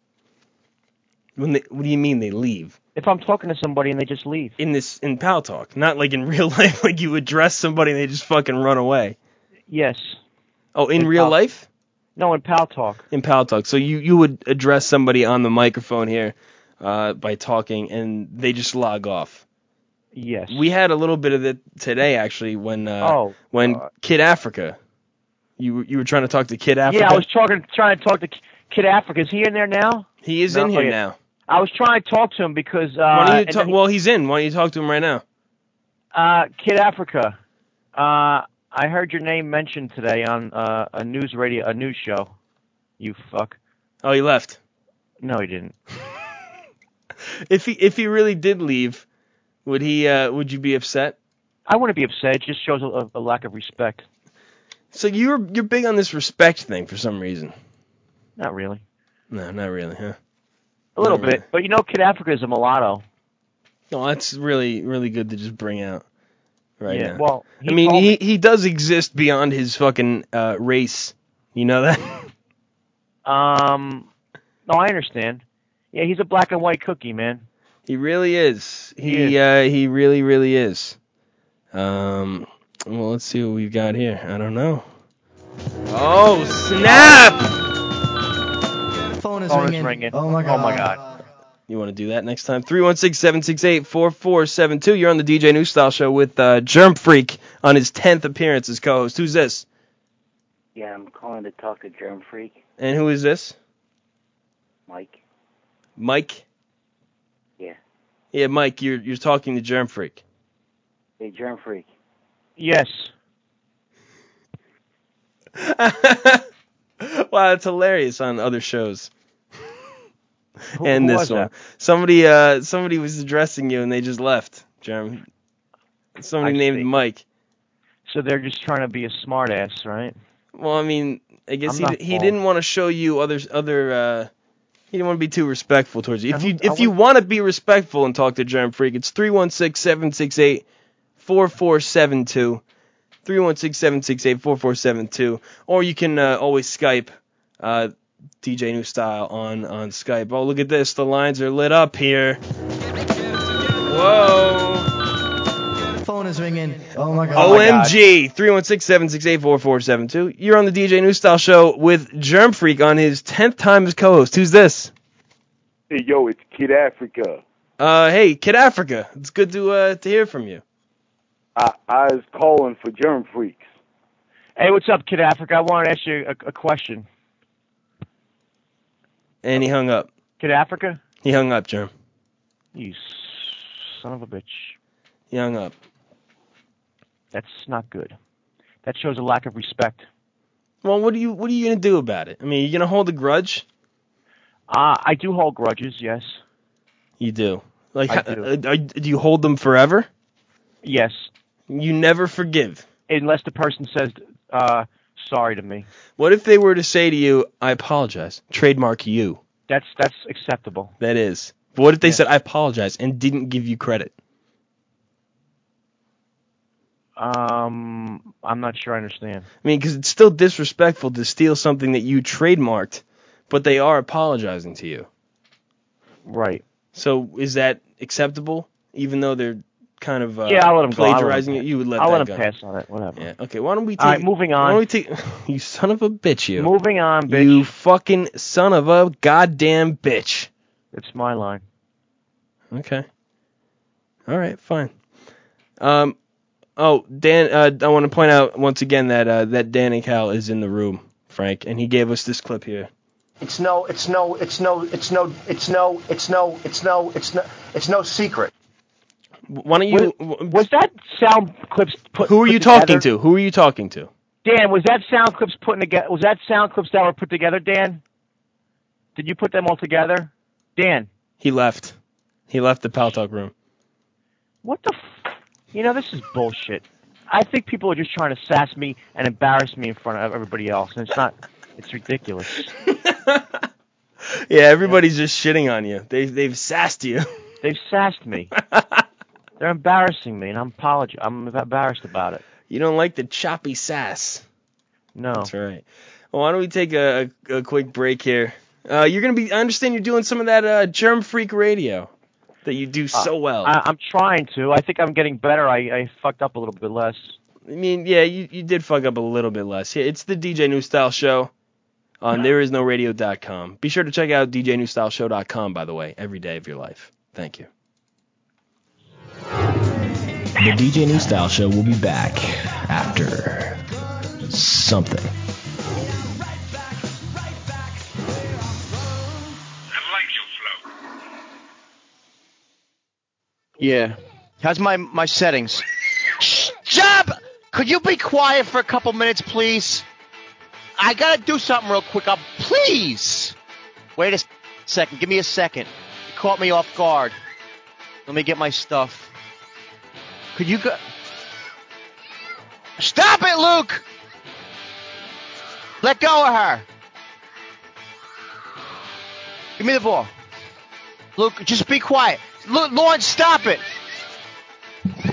When they, what do you mean they leave? If I'm talking to somebody and they just leave. In this in Pal Talk, not like in real life, like you address somebody and they just fucking run away. Yes. Oh, in, in real Pal- life? No, in Pal Talk. In Pal Talk. So you, you would address somebody on the microphone here uh, by talking, and they just log off. Yes. We had a little bit of it today, actually, when uh, oh, when uh, Kid Africa. You you were trying to talk to Kid Africa? Yeah, I was talking, trying to talk to Kid Africa. Is he in there now? He is no, in here yeah. now. I was trying to talk to him because... Uh, Why don't you talk, he, well, he's in. Why don't you talk to him right now? Uh, Kid Africa, uh, I heard your name mentioned today on uh, a news radio, a news show. You fuck. Oh, he left? No, he didn't. if he if he really did leave, would he? Uh, would you be upset? I wouldn't be upset. It just shows a, a lack of respect. So you're you're big on this respect thing for some reason. Not really. No, not really, huh? A little not really. bit, but you know, Kid Africa is a mulatto. No, that's really really good to just bring out right yeah, now. Well, I mean, he he he does exist beyond his fucking uh, race. You know that? um, no, I understand. Yeah, he's a black and white cookie, man. He really is. He He is. Uh, he really really is. Um, well, let's see what we've got here. I don't know. Oh snap! Phone is Phone ringing. is ringing. Oh my god. Oh my god. You want to do that next time? three one six, seven six eight, four four seven two. You're on the D J New Style Show with uh, Germ Freak on his tenth appearance as co-host. Who's this? Yeah, I'm calling to talk to Germ Freak. And who is this? Mike. Mike? Yeah. Yeah, Mike, you're you're talking to Germ Freak. Hey, Germ Freak. Yes. Wow, it's hilarious on other shows. Who, and who this was one. that? Somebody uh somebody was addressing you and they just left, Germ. Somebody I named see. Mike. So they're just trying to be a smartass, right? Well, I mean, I guess I'm he not he Paul. didn't want to show you other other uh he didn't want to be too respectful towards you. If I you don't- I if you wouldn't- want to be respectful and talk to Germ Freak, it's three one six, seven six eight, four four seven two. three one six, seven six eight, four four seven two. Or you can uh, always Skype uh, D J New Style on, on Skype. Oh, look at this. The lines are lit up here. Whoa. Phone is ringing. Oh my god. O M G. three one six, seven six eight, four four seven two. You're on the D J New Style Show with Germ Freak on his tenth time as co-host. Who's this? Hey, yo, it's Kid Africa. Uh, hey, Kid Africa. It's good to uh, to hear from you. I, I was calling for Germ Freaks. Hey, what's up, Kid Africa? I want to ask you a, a question. And he hung up. Kid Africa? He hung up, Germ. You son of a bitch. He hung up. That's not good. That shows a lack of respect. Well, what are you what are you gonna do about it? I mean, you gonna hold a grudge? Uh, I do hold grudges, yes. You do. Like, I do. Uh, uh, do you hold them forever? Yes. You never forgive. Unless the person says uh, sorry to me. What if they were to say to you, "I apologize"? Trademark you. That's that's acceptable. That is. But what if they Yeah. said, "I apologize," and didn't give you credit? Um, I'm not sure I understand. I mean, because it's still disrespectful to steal something that you trademarked, but they are apologizing to you. Right. So is that acceptable, even though they're kind of uh, Yeah, I'll let 'em go. I'll let 'em plagiarizing you? pass. You would let I'll that let go. him pass on it. Whatever. Yeah. Okay. Why don't we take? All right, moving on. Why don't we take? You son of a bitch, you. Moving on, bitch. You fucking son of a goddamn bitch. It's my line. Okay. All right. Fine. Um. Oh, Dan. Uh, I want to point out once again that uh, that Danny Cal is in the room, Frank, and he gave us this clip here. It's no, it's no, it's no, it's no, it's no, it's no, it's no, it's no, it's no secret. Why don't you? Was, was that sound clips put? Who are put you together? talking to? Who are you talking to? Dan, was that sound clips put together? Was that sound clips that were put together, Dan? Did you put them all together, Dan? He left. He left the Pal Talk room. What the f... You know, this is bullshit. I think people are just trying to sass me and embarrass me in front of everybody else, and it's not... It's ridiculous. Yeah, everybody's just shitting on you. They've, they've sassed you. They've sassed me. They're embarrassing me, and I'm apolog- I'm embarrassed about it. You don't like the choppy sass. No. That's right. Well, why don't we take a, a, a quick break here? Uh, you're going to be... I understand you're doing some of that uh, Germ Freak radio that you do so uh, well. I, I'm trying to. I think I'm getting better. I, I fucked up a little bit less. I mean, yeah, you, you did fuck up a little bit less. It's the D J New Style Show on there is no radio dot com. Be sure to check out d j new style show dot com, by the way, every day of your life. Thank you. The D J New Style Show will be back after something. Yeah. How's my my settings? Shh, Job! Could you be quiet for a couple minutes, please? I gotta do something real quick. I'll, please! Wait a second. Give me a second. You caught me off guard. Let me get my stuff. Could you go... Stop it, Luke! Let go of her. Give me the ball. Luke, just be quiet. L- Lord, stop it. Wait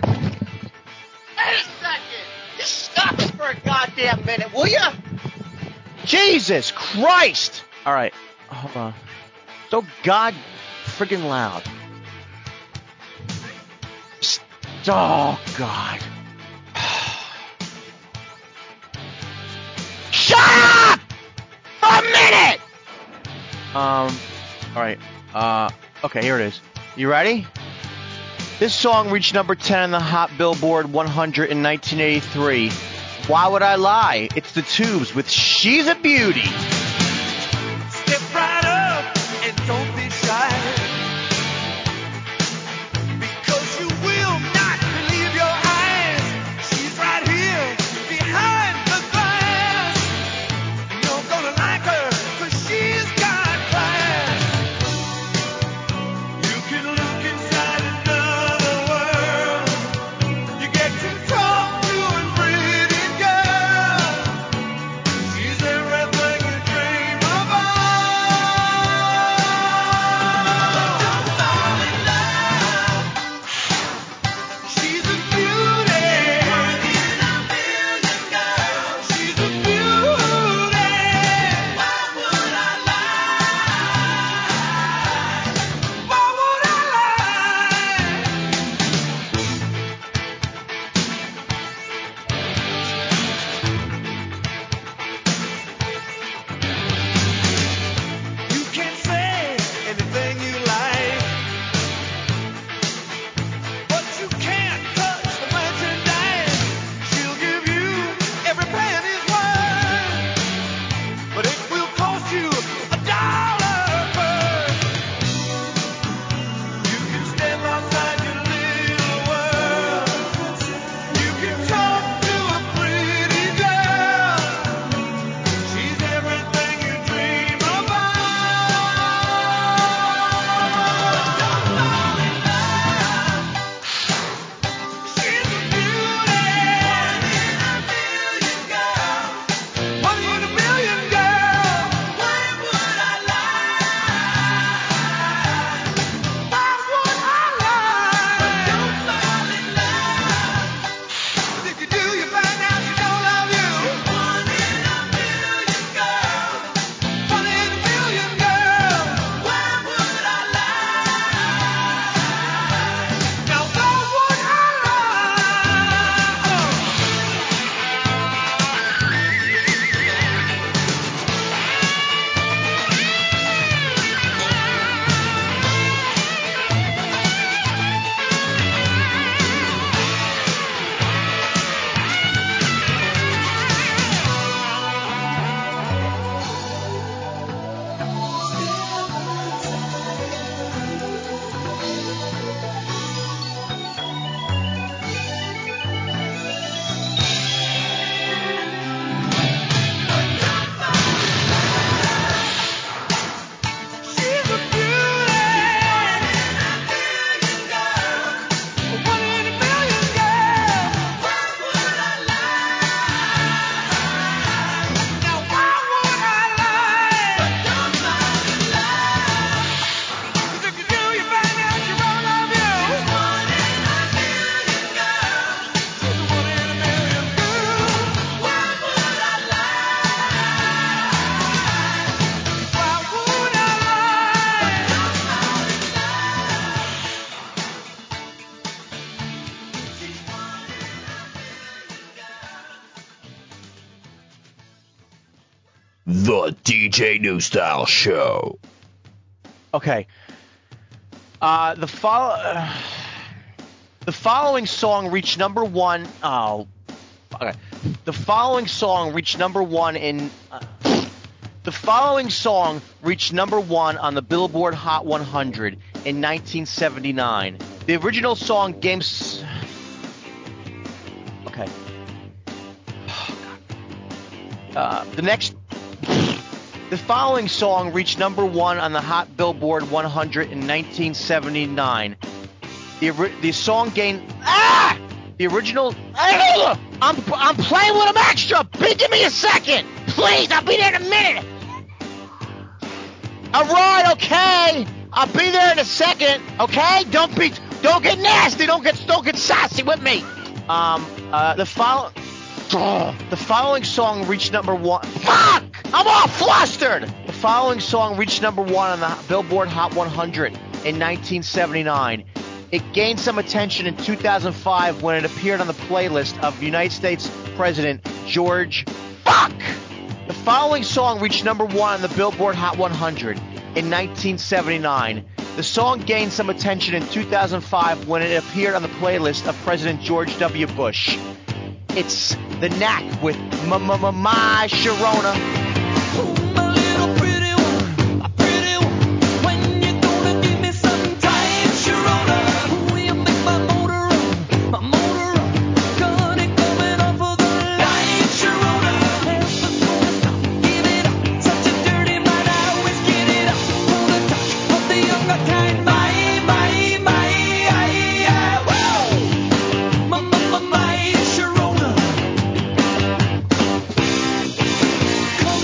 a second. Just stop it for a goddamn minute, will you? Jesus Christ. All right. Hold on. So god friggin' loud. Oh, God. Shut up! For a minute! Um, alright. Uh, okay, here it is. You ready? This song reached number ten on the Hot Billboard one hundred in nineteen eighty-three. Why would I lie? It's the Tubes with She's a Beauty. Step right up and don't be shy. Because you will not believe your eyes. She's right here behind the glass. You're gonna like her because she's got class. You can look inside another world. You get to talk to a pretty girl. She's everything you The D J New Style Show. Okay. Uh, the follow. Uh, the following song reached number one. Oh. Okay. The following song reached number one in. Uh, the following song reached number one on the Billboard Hot one hundred in nineteen seventy-nine. The original song Games. Okay. Uh, the next. The following song reached number one on the Hot Billboard one hundred in nineteen seventy-nine. The the song gained. Ah! The original. Ah! I'm I'm playing with them extra. Give me a second, please. I'll be there in a minute. All right, okay. I'll be there in a second. Okay, don't be, don't get nasty. Don't get, don't get sassy with me. Um, uh, the follow, the following song reached number one. Fuck! I'm all flustered. The following song reached number one on the Billboard Hot one hundred in nineteen seventy-nine. It gained some attention in two thousand five when it appeared on the playlist of United States President George. Fuck! The following song reached number one on the Billboard Hot one hundred in nineteen seventy-nine. The song gained some attention in two thousand five when it appeared on the playlist of President George W. Bush. It's The Knack with My Sharona. Come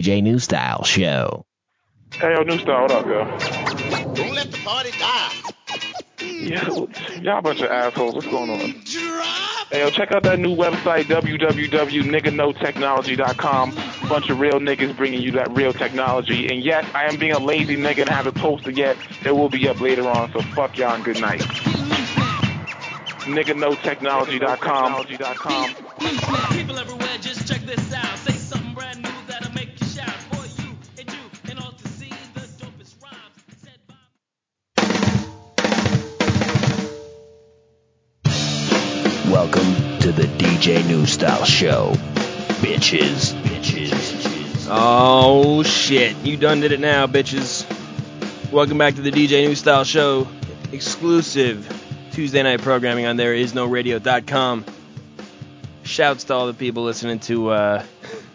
J New Style Show. Hey, yo, New Style, what up, yo? Don't let the party die. Yo, y'all a bunch of assholes. What's going on? Hey, yo, check out that new website, w w w dot nigga know technology dot com. Bunch of real niggas bringing you that real technology. And yes, I am being a lazy nigga and haven't posted yet. It will be up later on, so fuck y'all and good night. nigga know technology dot com. People everywhere, just check this out. Say something brand new that'll make you shout. For you and you and all to see the dopest rhymes said by. Welcome to the D J New Style Show. Bitches. Bitches. Oh, shit. You done did it now, bitches. Welcome back to the D J New Style Show. Exclusive Tuesday night programming on there is no radio dot com. Shouts to all the people listening to uh,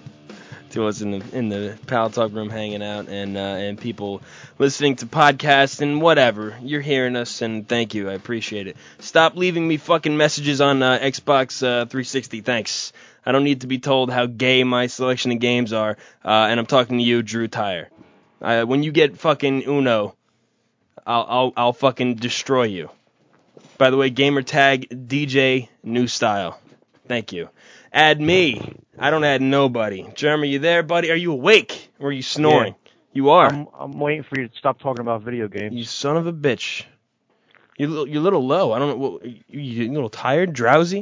to us in the in the Pal Talk room hanging out, and uh, and people listening to podcasts and whatever. You're hearing us, and thank you. I appreciate it. Stop leaving me fucking messages on uh, Xbox uh, three sixty. Thanks. I don't need to be told how gay my selection of games are, uh, and I'm talking to you, Drew Tyre. Uh, when you get fucking Uno, I'll I'll I'll fucking destroy you. By the way, gamer tag D J New Style. Thank you. Add me. I don't add nobody. Jeremy, you there, buddy? Are you awake? Or are you snoring? Yeah. You are. I'm, I'm waiting for you to stop talking about video games. You son of a bitch. You're, you're a little low. I don't know. What, you, you a little tired? Drowsy?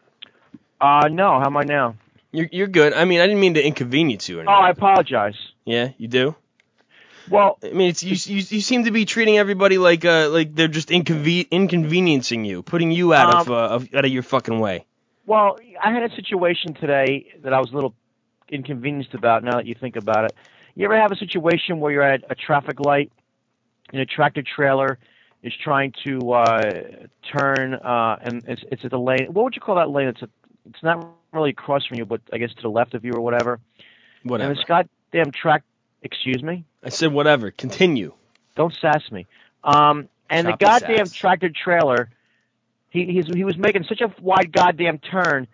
Uh, no. How am I now? You're, you're good. I mean, I didn't mean to inconvenience you or anything. Oh, I apologize. Yeah, you do? Well, I mean, it's you. You, you seem to be treating everybody like uh like they're just inconven- inconveniencing you, putting you out um, of, uh, of out of your fucking way. Well, I had a situation today that I was a little inconvenienced about. Now that you think about it, you ever have a situation where you're at a traffic light and a tractor trailer is trying to uh, turn uh, and it's it's at the lane? What would you call that lane? It's a, it's not really across from you, but I guess to the left of you or whatever. Whatever. And this goddamn track. Excuse me? I said whatever. Continue. Don't sass me. Um, and Stop the goddamn sass. tractor trailer, he he's, he was making such a wide goddamn turn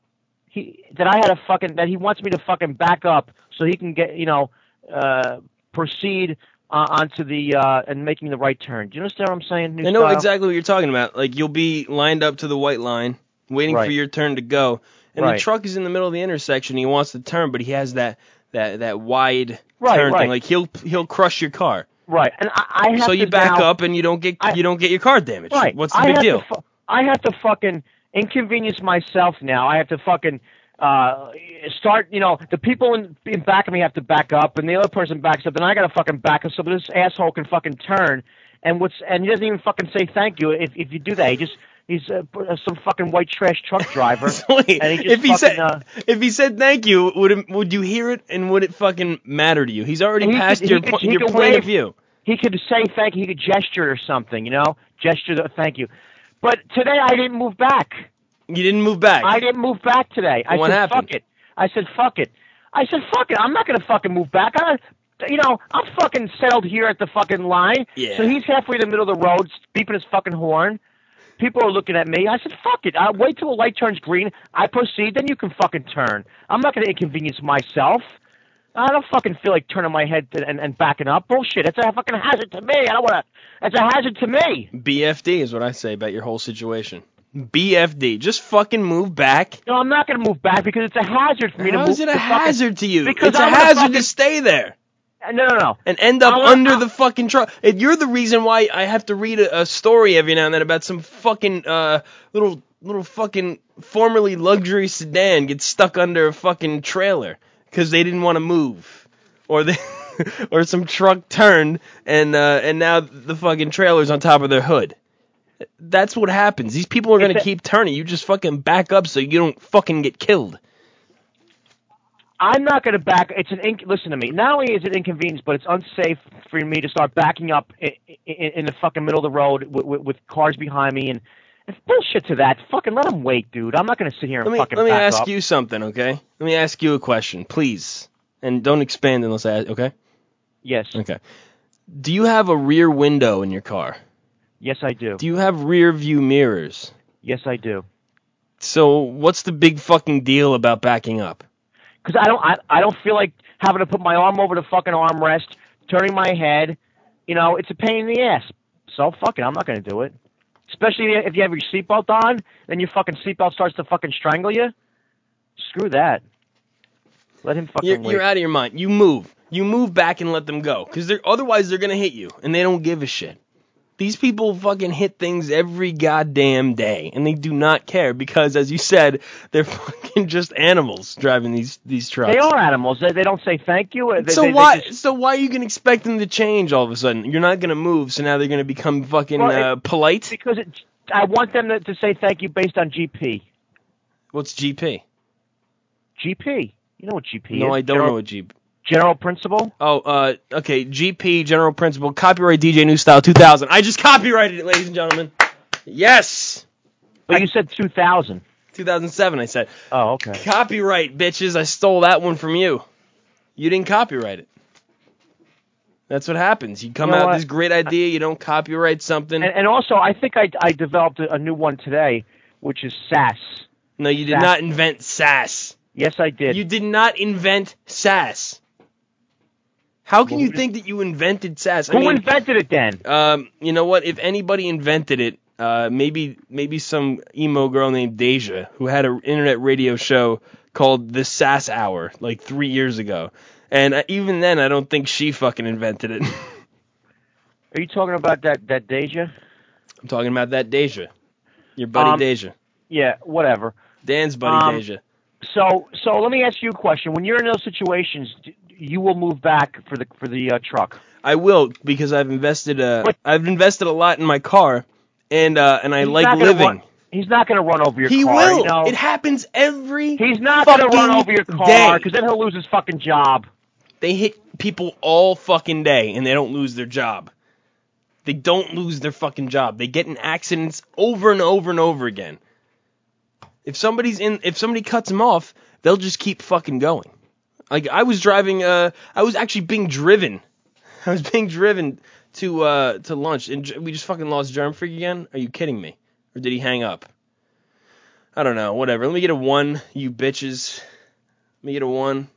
he that I had to fucking, that he wants me to fucking back up so he can get, you know, uh, proceed uh, onto the, uh, and making the right turn. Do you understand what I'm saying? New I know style? exactly what you're talking about. Like, you'll be lined up to the white line, waiting right. for your turn to go. And right. the truck is in the middle of the intersection. He wants to turn, but he has that, that, that wide right, turn right. thing. Like, he'll he'll crush your car. Right. And I, I have so you to back now, up and you don't get I, you don't get your car damaged. Right. What's the I big have deal? To fu- I have to fucking inconvenience myself now. I have to fucking uh, start, you know, the people in, in back of me have to back up, and the other person backs up, and I got to fucking back up so this asshole can fucking turn. And what's and he doesn't even fucking say thank you if if you do that. He just he's uh, some fucking white trash truck driver. Wait, and he just if he fucking, said uh, if he said thank you, would it, would you hear it and would it fucking matter to you? He's already he past could, your he could, he your could point wave, of view. He could say thank you. He could gesture or something, you know, gesture the thank you. But today I didn't move back. You didn't move back. I didn't move back today. I what said happened? fuck it. I said fuck it. I said fuck it. I'm not gonna fucking move back. I, you know, I'm fucking settled here at the fucking line. Yeah. So he's halfway in the middle of the road, beeping his fucking horn. People are looking at me. I said, fuck it. I'll wait till the light turns green. I proceed, then you can fucking turn. I'm not going to inconvenience myself. I don't fucking feel like turning my head to, and, and backing up. Bullshit. It's a fucking hazard to me. I don't want to. It's a hazard to me. B F D is what I say about your whole situation. B F D. Just fucking move back. No, I'm not going to move back because it's a hazard for me How to move. is it a hazard fucking, to you? Because it's a I'm hazard fucking, to stay there. No, no, no. And end up I'm, under I'm, the fucking truck. You're the reason why I have to read a, a story every now and then about some fucking uh little little fucking formerly luxury sedan gets stuck under a fucking trailer because they didn't want to move, or they or some truck turned and uh and now the fucking trailer's on top of their hood. That's what happens. These people are gonna a, keep turning. You just fucking back up so you don't fucking get killed. I'm not going to back. It's an inc- listen to me. Not only is it inconvenience, but it's unsafe for me to start backing up in, in, in the fucking middle of the road with, with, with cars behind me, and it's bullshit to that. Fucking let them wait, dude. I'm not going to sit here and let me, fucking. Let me back ask up. you something, okay? Let me ask you a question, please, and don't expand unless I ask. Okay? Yes. Okay. Do you have a rear window in your car? Yes, I do. Do you have rear view mirrors? Yes, I do. So what's the big fucking deal about backing up? Because I don't, I, I don't feel like having to put my arm over the fucking armrest, turning my head. You know, it's a pain in the ass. So fuck it, I'm not going to do it. Especially if you have your seatbelt on, then your fucking seatbelt starts to fucking strangle you. Screw that. Let him fucking You're, wait. you're out of your mind. You move. You move back and let them go. Because they're otherwise they're going to hit you, and they don't give a shit. These people fucking hit things every goddamn day, and they do not care because, as you said, they're fucking just animals driving these, these trucks. They are animals. They, they don't say thank you. They, so they, why? They just... So why are you gonna expect them to change all of a sudden? You're not gonna move, so now they're gonna become fucking well, it, uh, polite. Because it, I want them to, to say thank you based on G P. What's G P? G P. You know what G P no, is? No, I don't General, know what G P. General Principle. Oh, uh, okay. G P, General Principle, copyright D J New Style two thousand. I just copyrighted it, ladies and gentlemen. Yes. But I, you said two thousand. two thousand seven, I said. Oh, okay. Copyright, bitches. I stole that one from you. You didn't copyright it. That's what happens. You come you know out what? with this great idea, you don't copyright something. And, and also, I think I, I developed a, a new one today, which is S A S. No, you did S A S. not invent S A S. Yes, I did. You did not invent S A S. How can well, you think that you invented S A S? Who I mean, invented it then? Um, you know what? If anybody invented it, uh, maybe maybe some emo girl named Deja who had an internet radio show called The Sass Hour like three years ago. And uh, even then, I don't think she fucking invented it. Are you talking about that, that Deja? I'm talking about that Deja. Your buddy um, Deja. Yeah, whatever. Dan's buddy um, Deja. So, so let me ask you a question. When you're in those situations, you will move back for the for the uh, truck. I will because I've invested uh, but, I've invested a lot in my car, and uh, and I like living. Run, he's not going to run over your he car. He will. You know? It happens every. He's not going to run over your car because then he'll lose his fucking job. They hit people all fucking day, and they don't lose their job. They don't lose their fucking job. They get in accidents over and over and over again. If somebody's in, if somebody cuts them off, they'll just keep fucking going. Like I was driving, uh, I was actually being driven. I was being driven to uh to lunch, and we just fucking lost Germ Freak again. Are you kidding me? Or did he hang up? I don't know. Whatever. Let me get a one, you bitches. Let me get a one.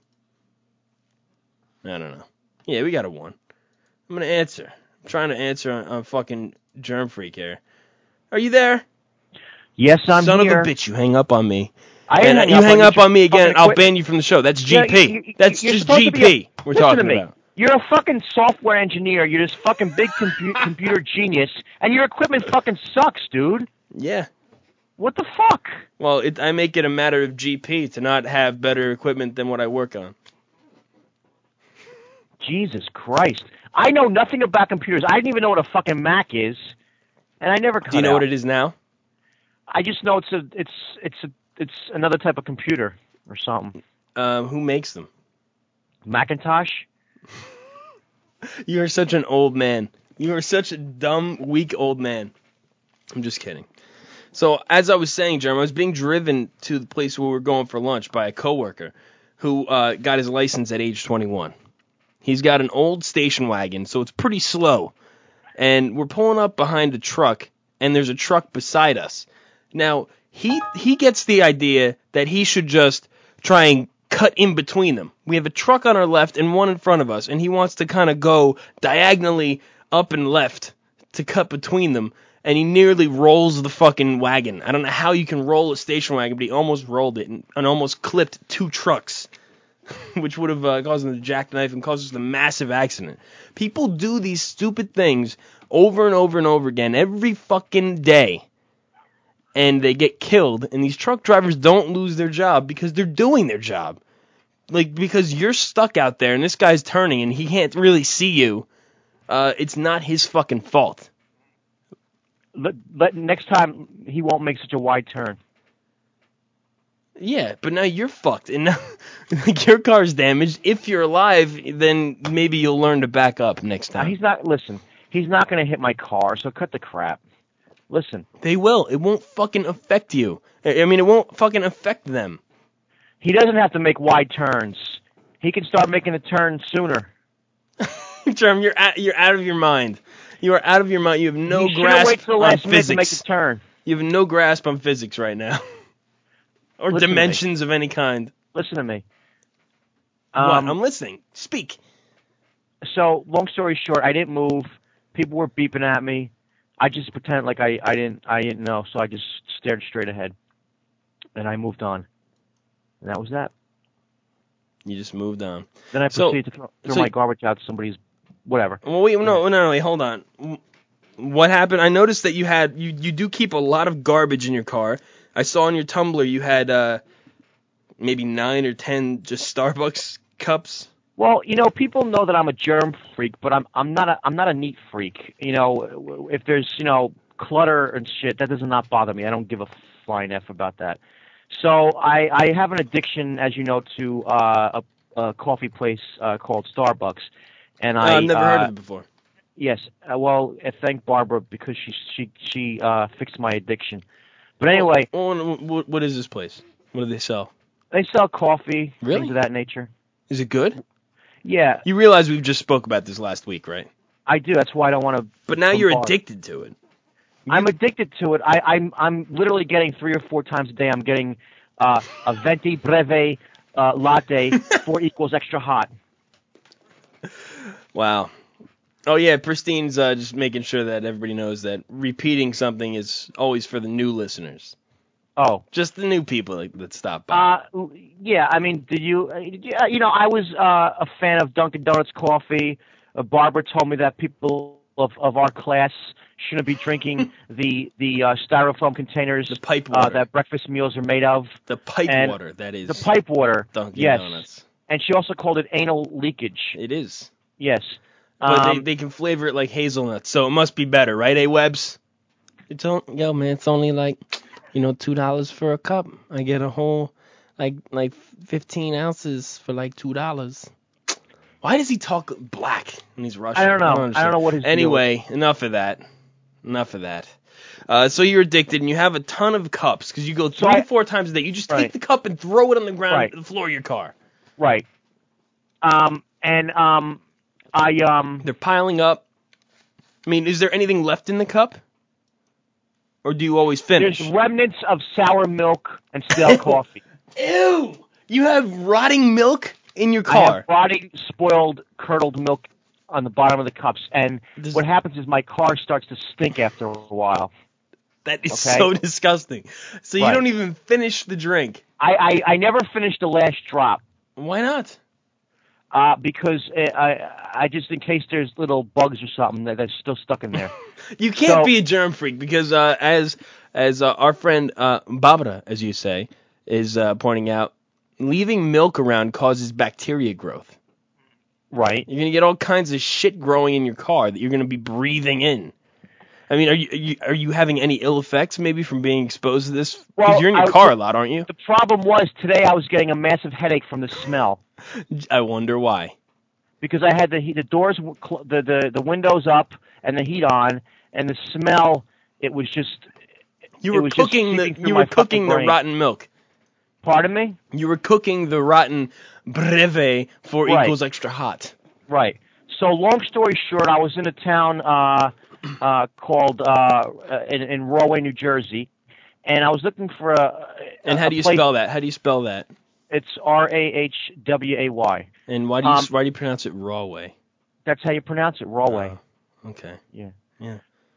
I don't know. Yeah, we got a one. I'm gonna answer. I'm trying to answer on, on fucking Germ Freak here. Are you there? Yes, I'm Son here. Son of a bitch, you hang up on me. I and hang you up hang on up on me again, I'll quit. ban you from the show. That's G P. Yeah, you, you, That's you're just G G P a, we're listen talking to me. about. You're a fucking software engineer. You're this fucking big compu- computer genius, and your equipment fucking sucks, dude. Yeah. What the fuck? Well, it, I make it a matter of G P to not have better equipment than what I work on. Jesus Christ. I know nothing about computers. I didn't even know what a fucking Mac is, and I never cut Do you know out. what it is now? I just know it's a it's it's a it's another type of computer or something. Um, who makes them? Macintosh. You are such an old man. You are such a dumb, weak old man. I'm just kidding. So, as I was saying, Jeremy, I was being driven to the place where we were going for lunch by a coworker who uh, got his license at age twenty-one. He's got an old station wagon, so it's pretty slow. And we're pulling up behind a truck, and there's a truck beside us. Now, he he gets the idea that he should just try and cut in between them. We have a truck on our left and one in front of us, and he wants to kind of go diagonally up and left to cut between them, and he nearly rolls the fucking wagon. I don't know how you can roll a station wagon, but he almost rolled it and, and almost clipped two trucks, which would have uh, caused him to jackknife and caused us a massive accident. People do these stupid things over and over and over again every fucking day. And they get killed, and these truck drivers don't lose their job because they're doing their job. Like, because you're stuck out there, and this guy's turning, and he can't really see you, uh, it's not his fucking fault. But, but next time, he won't make such a wide turn. Yeah, but now you're fucked, and now like, your car's damaged. If you're alive, then maybe you'll learn to back up next time. Now, he's not, listen, he's not going to hit my car, so cut the crap. Listen. They will. It won't fucking affect you. I mean, it won't fucking affect them. He doesn't have to make wide turns. He can start making a turn sooner. Jerm, you're out, you're out of your mind. You are out of your mind. You have no he grasp wait till the on last minute physics. to make the turn. You have no grasp on physics right now. or Listen dimensions of any kind. Listen to me. Um, what? I'm listening. Speak. So, long story short, I didn't move. People were beeping at me. I just pretended like I, I didn't I didn't know, so I just stared straight ahead, and I moved on. And that was that. You just moved on. Then I So- proceeded to throw, throw so- my garbage out to somebody's whatever. Well, wait, no, no, no, wait, hold on. What happened? I noticed that you had you you do keep a lot of garbage in your car. I saw on your Tumblr you had uh maybe nine or ten just Starbucks cups. Well, you know, people know that I'm a germ freak, but I'm I'm not a I'm not a neat freak. You know, if there's you know clutter and shit, that does not bother me. I don't give a flying f about that. So I I have an addiction, as you know, to uh, a, a coffee place uh, called Starbucks, and I Uh, I've never uh, heard of it before. Yes, uh, well, uh, thank Barbara because she she she uh, fixed my addiction. But anyway, Oh, oh, what, what is this place? What do they sell? they sell coffee, Really? things of that nature. Is it good? Yeah, You realize we just spoke about this last week, right? I do. That's why I don't want to. But now you're addicted to it. I'm addicted to it. I, I'm I'm literally getting three or four times a day. I'm getting uh, a venti breve uh, latte, four equals extra hot. Wow. Oh yeah, Pristine's uh, just making sure that everybody knows that repeating something is always for the new listeners. Oh, just the new people that, that stop by. Uh, yeah. I mean, did you? Uh, did you, uh, you know, I was uh, a fan of Dunkin' Donuts coffee. Uh, Barbara told me that people of, of our class shouldn't be drinking the the uh, styrofoam containers, the pipe uh, water. that breakfast meals are made of. The pipe And water, that is. The pipe water. Dunkin' yes. Donuts. And she also called it anal leakage. It is. Yes. But Um, they, they can flavor it like hazelnuts, so it must be better, right, A-Webs? It's on, yo, man, it's only like, you know, two dollars for a cup. I get a whole, like, like fifteen ounces for like two dollars. Why does he talk black when he's Russian? I don't know. I don't understand. know what his deal Anyway, enough of that. Enough of that. Uh, so you're addicted, and you have a ton of cups because you go three I- or four times a day. You just Right. take the cup and throw it on the ground, Right. the floor of your car. Right. Um, and um, I um. They're piling up. I mean, is there anything left in the cup, or do you always finish? There's remnants of sour milk and stale coffee. Ew! You have rotting milk in your I car. have rotting, spoiled, curdled milk on the bottom of the cups, and what happens is my car starts to stink after a while. That is Okay? so disgusting. So you Right. don't even finish the drink. I, I, I never finished the last drop. Why not? Uh, because uh, I I just in case there's little bugs or something that, that's still stuck in there. You can't So- be a germ freak because uh, as as uh, our friend uh, Barbara, as you say, is uh, pointing out, leaving milk around causes bacteria growth. Right. You're gonna get all kinds of shit growing in your car that you're gonna be breathing in. I mean, are you are you, are you having any ill effects maybe from being exposed to this? Because Well, you're in your I- car a lot, aren't you? The problem was today I was getting a massive headache from the smell. I wonder why. Because I had the heat, the doors, were cl- the, the the windows up and the heat on, and the smell. It was just. You it were was just cooking the seeping through you my were cooking fucking the brain. rotten milk. Pardon me? You were cooking the rotten breve for Right. equals extra hot. Right. So long story short, I was in a town uh, uh, called uh, uh, in, in Rahway, New Jersey, and I was looking for a. And a, how do you a place- spell that? How do you spell that? It's R A H W A Y. And why do you Um, why do you pronounce it Rahway? That's how you pronounce it, Rahway. Oh, okay. Yeah. Yeah.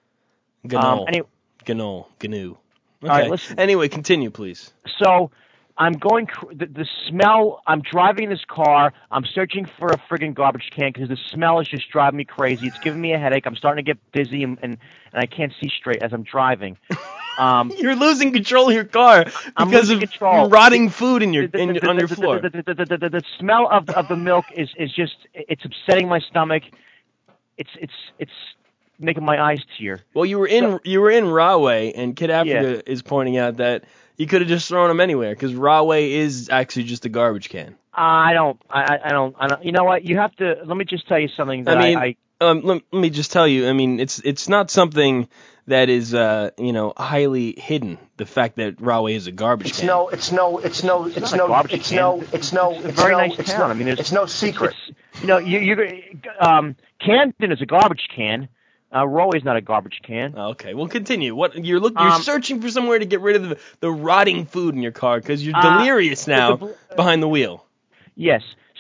Um, Ganol. any- Ganol. Gnu. Okay. All right, listen. Anyway, continue, please. So I'm going cr- the, the smell. I'm driving this car. I'm searching for a friggin' garbage can because the smell is just driving me crazy. It's giving me a headache. I'm starting to get dizzy and and, and I can't see straight as I'm driving. Um, You're losing control of your car I'm because losing of control. rotting food in your the, in, the, on your the, floor. The, the, the, the, the, the smell of of the milk is is just it's upsetting my stomach. It's it's it's making my eyes tear. Well, you were in you were in Rahway, and Kid Africa is pointing out that you could have just thrown them anywhere because Rahway is actually just a garbage can. I don't I I don't I don't. You know what? You have to. Let me just tell you something that I mean, I, um, let, let me just tell you. I mean, it's it's not something that is uh you know highly hidden. The fact that Rahway is a garbage It's can. no, it's no, it's no, it's, not a no, garbage it's can. no, it's no, It's a it's very no, nice it's town. no, I mean, there's- it's no secret. It's, you know, you you um Camden is a garbage can. Uh, Rahway's not a garbage can. Okay, well continue. What you're looking, you're Um, searching for somewhere to get rid of the, the rotting food in your car because you're Uh, delirious the- now the- behind the wheel. Yes.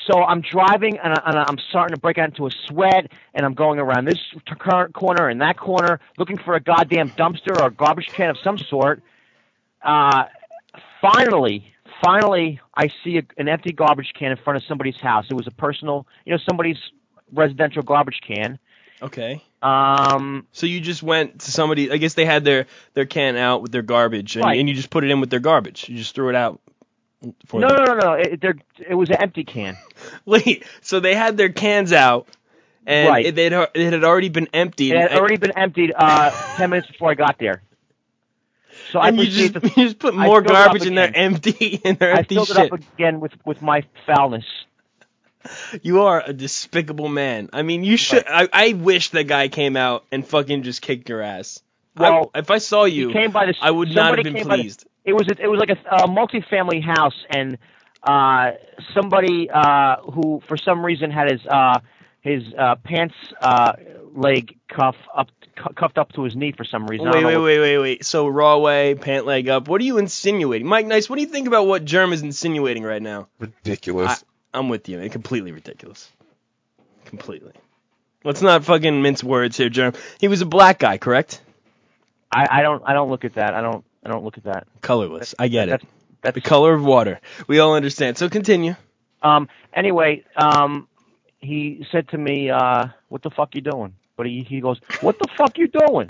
So I'm driving, and, I, and I'm starting to break out into a sweat, and I'm going around this t- current corner and that corner, looking for a goddamn dumpster or a garbage can of some sort. Uh, finally, finally, I see a, an empty garbage can in front of somebody's house. It was a personal, you know, somebody's residential garbage can. Okay. Um. So you just went to somebody. I guess they had their, their can out with their garbage, and, Right. and you just put it in with their garbage. You just threw it out. For No, them. no, no, no. It, there, it was an empty can. Wait. So they had their cans out, and Right. it, they'd, it had already been emptied. It had and- already been emptied uh, ten minutes before I got there. So I and you just, proceeded to, you just put I more filled it up garbage in their again. empty in their I empty filled shit. it up again with, with my foulness. You are a despicable man. I mean, you should. I, I wish that guy came out and fucking just kicked your ass. Well, I, if I saw you, he came by the, I would not have somebody been came by the- pleased. it was a, it was like a, a multi-family house, and uh, somebody uh, who for some reason had his uh, his uh, pants uh, leg cuff up cu- cuffed up to his knee for some reason. I Wait, don't know wait, what- wait, wait, wait. So raw way, pant leg up. What are you insinuating, Mike Nice? What do you think about what Germ is insinuating right now? Ridiculous. I, I'm with you, man. Completely ridiculous. Completely. Let's not fucking mince words here, Germ. He was a black guy, correct? I, I don't I don't look at that. I don't I don't look at that. Colorless. I get it. That's, that's The color of water. We all understand. So continue. Um. Anyway, um, he said to me, uh, "What the fuck you doing?" But he he goes, "What the fuck you doing?"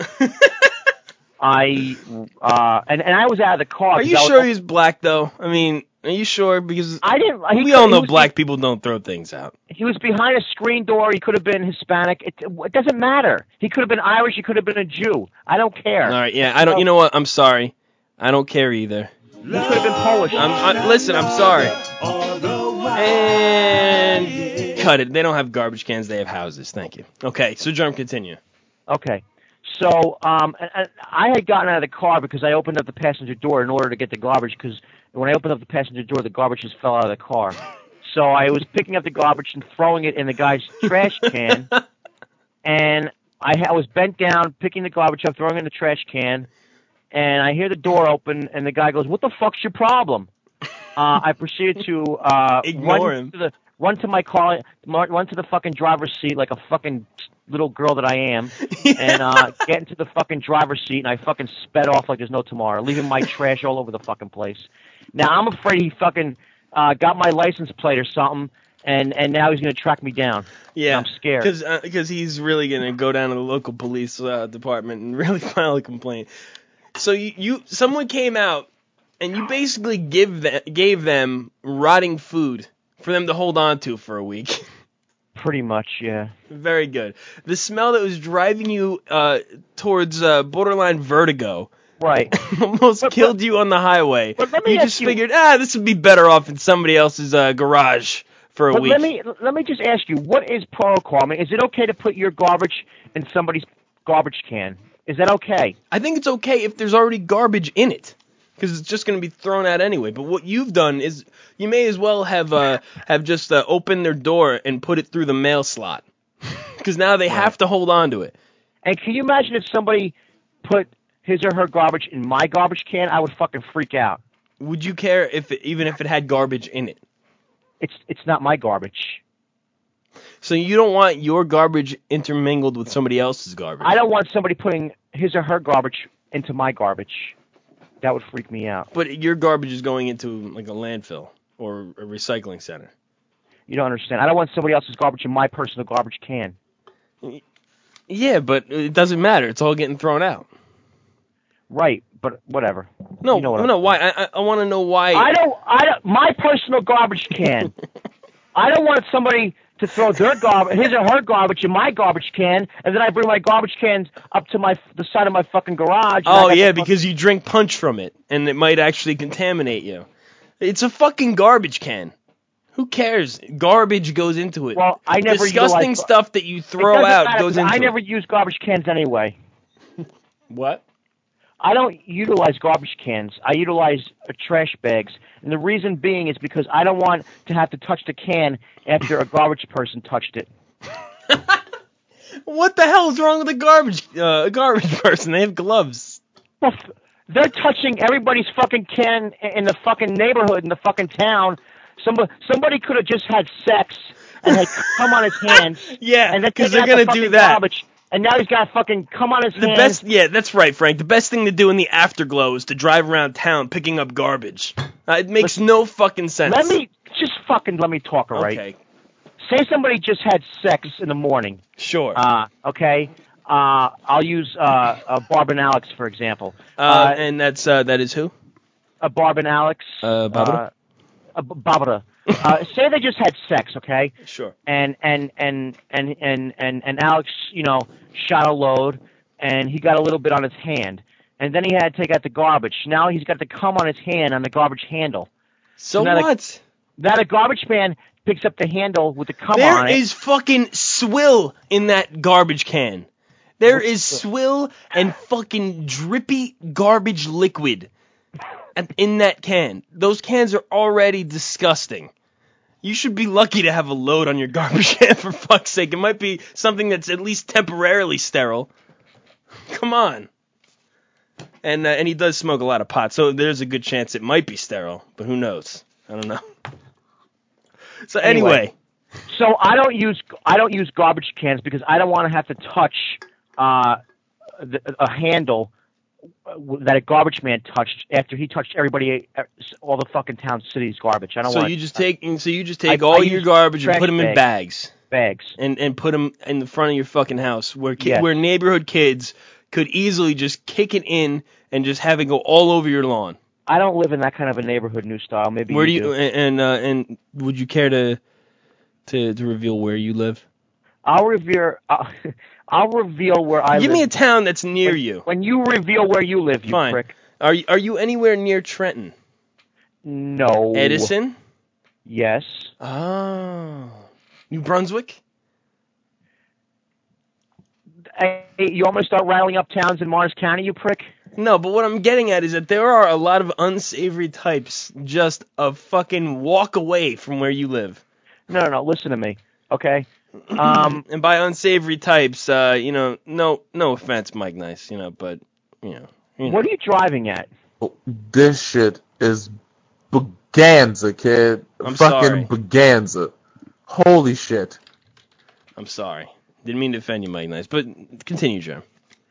I uh, and and I was out of the car. Are 'cause you I was- sure he's black, though? I mean, are you sure? Because I didn't. He we could- all he know was- black people don't throw things out. He was behind a screen door. He could have been Hispanic. It, it doesn't matter. He could have been Irish. He could have been a Jew. I don't care. All right, yeah, I don't. You know what? I'm sorry. I don't care either. He could have been Polish. I'm, I, listen, I'm sorry. And cut it. They don't have garbage cans. They have houses. Thank you. Okay, so Germ, continue. Okay. So um, and, and I had gotten out of the car because I opened up the passenger door in order to get the garbage, because when I opened up the passenger door, the garbage just fell out of the car. So I was picking up the garbage and throwing it in the guy's trash can, and I, ha- I was bent down, picking the garbage up, throwing it in the trash can, and I hear the door open, and the guy goes, "What the fuck's your problem?" Uh, I proceeded to uh, Ignore run him. to the run to my car, run to the fucking driver's seat like a fucking little girl that I am, and uh, get into the fucking driver's seat, and I fucking sped off like there's no tomorrow, leaving my trash all over the fucking place. Now I'm afraid he fucking uh, got my license plate or something, and and now he's gonna track me down. Yeah, I'm scared. because because he's really gonna go down to the local police uh, department and really file a complaint. So you, you someone came out and you basically give them, gave them rotting food for them to hold on to for a week. Pretty much, yeah. Very good. The smell that was driving you uh, towards uh, borderline vertigo. Right. Almost killed you on the highway. But let me you ask just you- figured, ah, this would be better off in somebody else's uh, garage for a But week. let me let me just ask you, what is protocol? I mean, is it okay to put your garbage in somebody's garbage can? Is that okay? I think it's okay if there's already garbage in it, because it's just going to be thrown out anyway. But what you've done is you may as well have uh, have just uh, opened their door and put it through the mail slot, because now they have to hold on to it. And can you imagine if somebody put his or her garbage in my garbage can? I would fucking freak out. Would you care if it, even if it had garbage in it? It's it's not my garbage. So you don't want your garbage intermingled with somebody else's garbage. I don't want somebody putting his or her garbage into my garbage. That would freak me out. But your garbage is going into like a landfill or a recycling center. You don't understand. I don't want somebody else's garbage in my personal garbage can. Yeah, but it doesn't matter. It's all getting thrown out. Right, but whatever. No, You know what no. I'm Why? I, I, I want to know why. I don't. I don't. My personal garbage can. I don't want somebody to throw their garbage, his or her garbage, in my garbage can, and then I bring my garbage cans up to my the side of my fucking garage. and I Oh got yeah, the because you drink punch from it, and it might actually contaminate you. It's a fucking garbage can. Who cares? Garbage goes into it. Well, I never Disgusting utilize- stuff that you It throw doesn't out matter, goes 'cause into I never it. use garbage cans anyway. What? I don't utilize garbage cans. I utilize uh, trash bags. And the reason being is because I don't want to have to touch the can after a garbage person touched it. What the hell is wrong with a garbage uh, a garbage person? They have gloves. Well, f- they're touching everybody's fucking can in the fucking neighborhood, in the fucking town. Somebody somebody could have just had sex and had come on his hands. Yeah, and then because taken they're out the gonna do fucking that. Garbage, and now he's got fucking come on his The hands. best, yeah, that's right, Frank. The best thing to do in the afterglow is to drive around town picking up garbage. Uh, it makes Listen, no fucking sense. Let me just fucking let me talk, all right? Okay. Say somebody just had sex in the morning. Sure. Uh, okay. Uh, I'll use uh, uh, Barb and Alex for example. Uh, Uh, and that's uh, that is who? uh, Barb and Alex. Uh, Barbara? Uh, uh, Barbara. uh, say they just had sex, okay? Sure. And and and and and and and Alex, you know, shot a load, and he got a little bit on his hand, and then he had to take out the garbage. Now he's got to come on his hand on the garbage handle. So now what? The, now the garbage man picks up the handle with the cum There on it. is fucking swill in that garbage can. There is swill and fucking drippy garbage liquid at- in that can. Those cans are already disgusting. You should be lucky to have a load on your garbage can, for fuck's sake. It might be something that's at least temporarily sterile. Come on. And uh, and he does smoke a lot of pot, so there's a good chance it might be sterile, but who knows? I don't know. So anyway, Anyway. So I don't use I don't use garbage cans because I don't want to have to touch uh, the, a handle that a garbage man touched after he touched everybody, all the fucking town city's garbage. I don't so want. you just take so you just take I- all I your use garbage and trash put them in bags, bags, and and put them in the front of your fucking house where ki- Yes. where neighborhood kids could easily just kick it in and just have it go all over your lawn. I don't live in that kind of a neighborhood, new style. Maybe Where do you you and uh, and would you care to to to reveal where you live? I'll reveal. I'll, I'll reveal where I Give live. me a town that's near when, you. When you reveal where you live, you Fine. prick. Are you, are you anywhere near Trenton? No. Edison? Yes. Oh. New Brunswick? Hey, you want me to start rattling up towns in Mars County, you prick? No, but what I'm getting at is that there are a lot of unsavory types just a fucking walk away from where you live. No, no, no. Listen to me, okay? Um, and by unsavory types, uh, you know, no, no offense, Mike Nice, you know, but you know, you know. What are you driving at? This shit is Baganza, kid. I'm Fucking sorry. Baganza. Holy shit. I'm sorry. Didn't mean to offend you, Mike Nice, but continue, Jerm.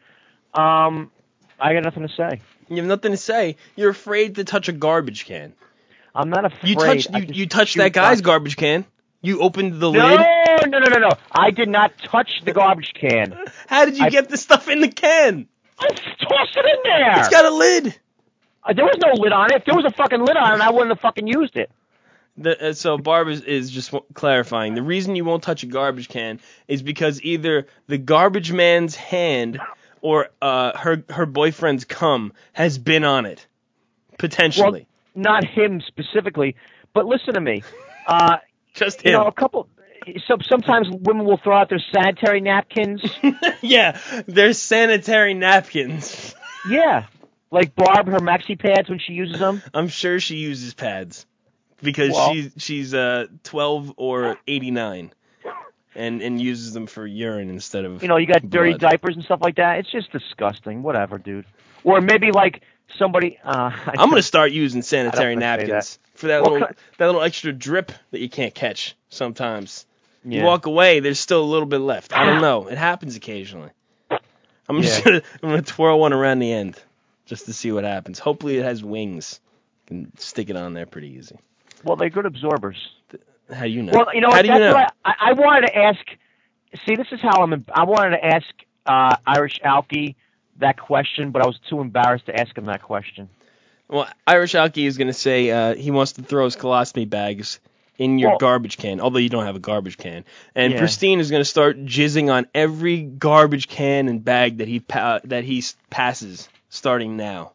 Um, I got nothing to say. You have nothing to say. You're afraid to touch a garbage can. I'm not afraid. You touched I you, just you touched shoot that guy's box- garbage can. You opened the No, lid. no, no, no, no. I did not touch the garbage can. How did you I- get the stuff in the can? I tossed it in there. It's got a lid. Uh, there was no lid on it. If there was a fucking lid on it, I wouldn't have fucking used it. The, uh, so Barb is, is just w- clarifying. The reason you won't touch a garbage can is because either the garbage man's hand or uh, her her boyfriend's cum has been on it, potentially. Well, not him specifically, but listen to me. Uh, Just you him. know, a couple. So sometimes women will throw out their sanitary napkins. Yeah, they're sanitary napkins. Yeah, like Barb, her maxi pads when she uses them. I'm sure she uses pads because Well- she's she's uh twelve or eighty-nine, and and uses them for urine instead of You know, you got dirty blood. diapers and stuff like that. It's just disgusting. Whatever, dude. Or maybe like somebody. Uh, I'm gonna start using sanitary I don't wanna say napkins for that What little kind- that little extra drip that you can't catch sometimes. You Yeah. walk away, there's still a little bit left. I don't know. It happens occasionally. I'm just Yeah. gonna I'm gonna twirl one around the end just to see what happens. Hopefully it has wings. You can stick it on there pretty easy. Well, they're good absorbers. How do you know? Well, you know, How what, do you that's know? what I, I, I wanted to ask. See, this is how I'm. I wanted to ask uh, Irish Alki that question, but I was too embarrassed to ask him that question. Well, Irish Alki is going to say uh, he wants to throw his colostomy bags in your Well- garbage can, although you don't have a garbage can. And Yeah. Pristine is going to start jizzing on every garbage can and bag that he pa- that he s- passes starting now.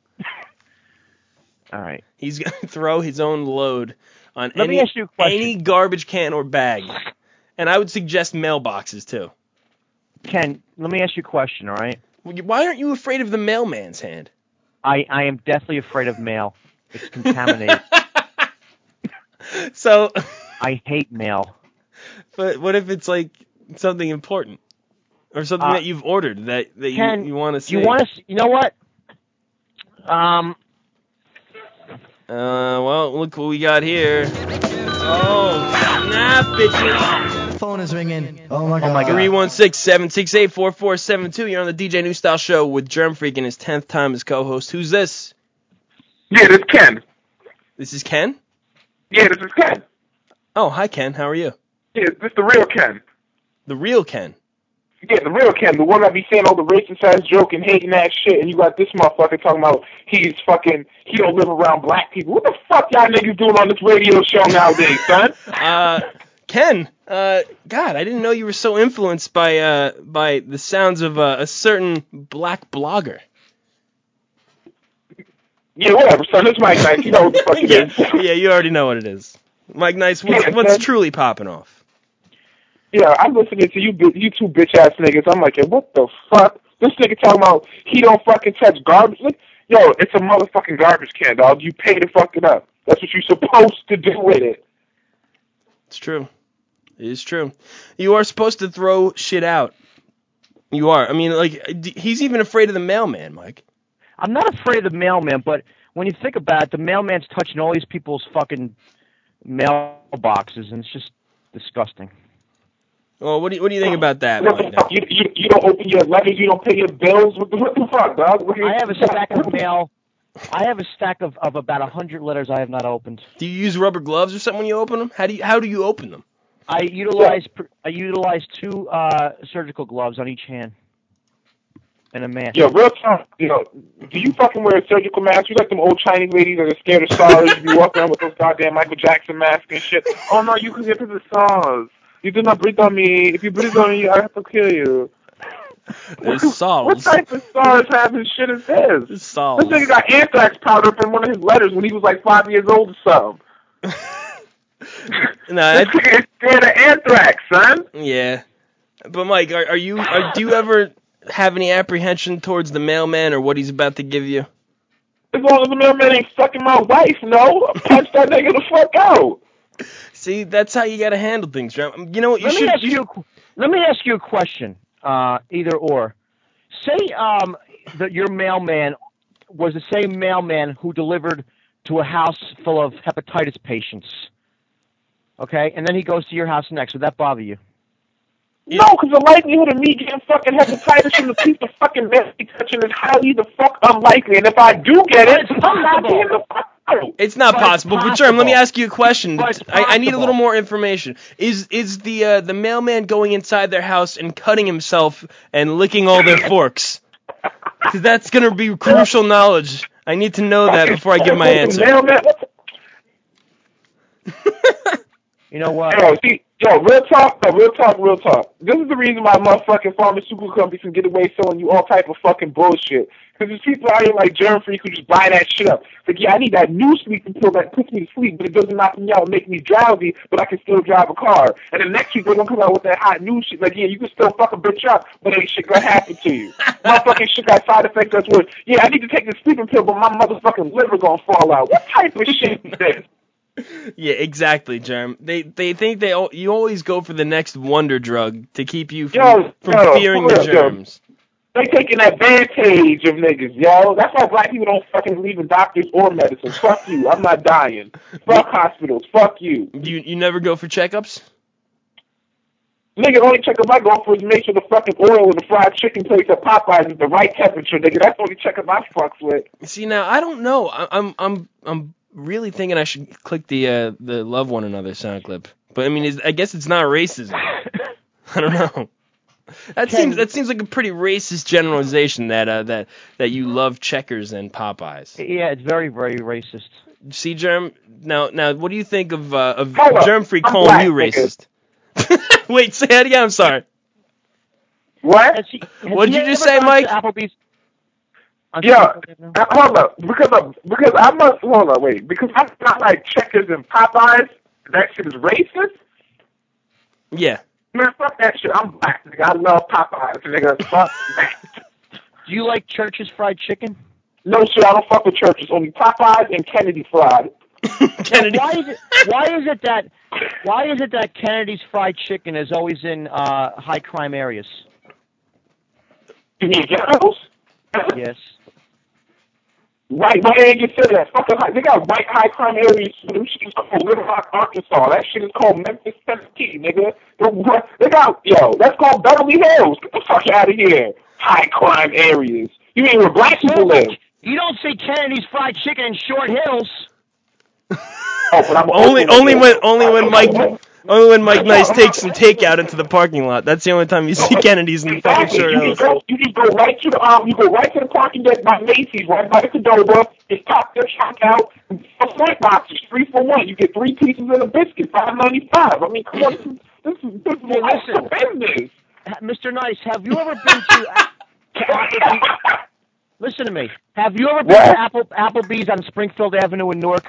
All right. He's going to throw his own load on Let me any, ask you a question. any garbage can or bag. And I would suggest mailboxes, too. Ken, let me ask you a question. All right. Why aren't you afraid of the mailman's hand? I, I am deathly afraid of mail. It's contaminated. So, I hate mail. but what if it's like something important or something Uh, that you've ordered that, that Ken, you, you want to see? You want to? You know what? Um. Uh, well, look what we got here. Oh, snap, bitches. Phone is ringing. Oh my god. Oh my god. three one six, seven six eight, four four seven two. You're on the D J New Style Show with Germ Freak and his tenth time as co-host. Who's this? Yeah, this is Ken. This is Ken? Yeah, this is Ken. Oh, hi, Ken. How are you? Yeah, this is the real Ken. The real Ken? Yeah, the real Ken, the one that be saying all the racist ass joke and hating ass shit, and you got this motherfucker talking about he's fucking, he don't live around black people. What the fuck y'all niggas doing on this radio show nowadays, son? Uh, Ken, uh, God, I didn't know you were so influenced by, uh, by the sounds of uh, a certain black blogger. Yeah, whatever, son. It's Mike Nice. You know what the fuck it yeah, is. yeah, you already know what it is. Mike Nice, what's, Yeah, what's son. truly popping off? Yeah, I'm listening to you, bi- you two bitch ass niggas. I'm like, yo, what the fuck? This nigga talking about he don't fucking touch garbage. Look, yo, it's a motherfucking garbage can, dog. You pay to fuck it up. That's what you're supposed to do with it. It's true. It is true. You are supposed to throw shit out. You are. I mean, like, d- he's even afraid of the mailman, Mike. I'm not afraid of the mailman, but when you think about it, the mailman's touching all these people's fucking mailboxes, and it's just disgusting. Well, what do you, what do you think about that, What the Mike? fuck? You, you, you don't open your letters. You don't pay your bills. What the, what the fuck, dog? What I have a stack of mail. I have a stack of, of about a hundred letters I have not opened. Do you use rubber gloves or something when you open them? How do you how do you open them? I utilize pr- I utilize two uh, surgical gloves on each hand and a mask. Yo, real talk. You know, do you fucking wear a surgical mask? You like them old Chinese ladies that are scared of SARS. You be walking around with those goddamn Michael Jackson masks and shit. Oh no, you can get to the SARS. You do not breathe on me. If you breathe on me, I have to kill you. There's What SARS. type of SARS having shit is this? This SARS. nigga got anthrax powder up in one of his letters when he was like five years old or something. No, This nigga is scared of anthrax, son. Yeah, but Mike, are, are you are, do you ever have any apprehension towards the mailman or what he's about to give you? As long as the mailman ain't fucking my wife, no. Punch that nigga the fuck out. See, that's how you got to handle things, John. You know what? You let should. me ask you you. a- Let me ask you a question. Uh, either or. Say um that your mailman was the same mailman who delivered to a house full of hepatitis patients. Okay, and then he goes to your house next. Would that bother you? No, because the likelihood of me getting fucking hepatitis from the piece of fucking mess he touching is highly the fuck unlikely. And if I do get it, I'm not getting the fuck out. It's not But possible. it's But Germ, let me possible. ask you a question. But it's I, I need a possible. little more information. Is is the uh, the mailman going inside their house and cutting himself and licking all their forks? Because that's gonna be crucial knowledge. I need to know that before I give my answer. Mailman, what the- You know what? Yo, see, yo, real talk, no, real talk, real talk. This is the reason why motherfucking pharmaceutical companies can get away selling you all type of fucking bullshit. Because there's people out here like Germ Freak who just buy that shit up. Like, yeah, I need that new sleeping pill that puts me to sleep, but it doesn't knock me out and make me drowsy, but I can still drive a car. And then next week they're gonna come out with that hot new shit. Like, yeah, you can still fuck a bitch up, but ain't shit gonna happen to you. Motherfucking shit got side effects that's worse. Yeah, I need to take this sleeping pill, but my motherfucking liver gonna fall out. What type of shit is this? Yeah, exactly, Germ. They they think they al- you always go for the next wonder drug to keep you from, Yo, from yo, fearing for the real, yo. germs. They taking advantage of niggas, yo. That's why black people don't fucking believe in doctors or medicine. Fuck you. I'm not dying. Fuck hospitals. Fuck you. You you never go for checkups? Nigga, only checkup I go for is make sure the fucking oil in the fried chicken place at Popeyes is the right temperature, nigga. That's the only checkup I fucks with. See, now I don't know. I, I'm I'm I'm really thinking I should click the uh, the love one another sound clip. But I mean, is, I guess it's not racism. I don't know. That Ken- seems that seems like a pretty racist generalization that uh, that that you love Checkers and Popeyes. Yeah, it's very, very racist. See, Germ. Now now, what do you think of uh, of Hold up. Germ Freak I'm calling black, you nigga. racist? Wait, say that again. I'm sorry. What? Has he, has What did he you just ever say, gone Mike? to Applebee's? On Yeah, Sunday now? uh, hold up. Because of, because I must hold up. Wait, because I'm not like Checkers and Popeyes. That shit is racist. Yeah. Man, fuck that shit. I'm black, nigga. I love Popeyes, nigga. Fuck that. Do you like Church's fried chicken? No shit. I don't fuck with churches. Only Popeyes and Kennedy Fried. Kennedy. Now, why is it? Why is it that? Why is it that Kennedy's fried chicken is always in uh, high crime areas? You mean ghettos? Yes. Right, right, and you said that. Fucking high, they got white high crime areas. Them shit is called Little Rock, Arkansas. That shit is called Memphis, Tennessee, nigga. They got, yo, that's called Beverly Hills. Get the fuck out of here. High crime areas. You mean where black people live? You don't see Kennedy's Fried Chicken in Short Hills. Oh, but I'm only, only when, only when Mike, only when Mike Nice takes some takeout into the parking lot. That's the only time you see Kennedy's in the fucking Short you Hills. Just go, you just go right to the um, you go right to the parking deck by Macy's, right by the Cadova. Just top their check out. Front boxes, three for one. You get three pieces of a biscuit, five ninety five. I mean, come on, this is this is this is Hey, listen, business. Mister Nice, have you ever been to? Applebee's? Listen to me. Have you ever been What? to Apple Applebee's on Springfield Avenue in Newark?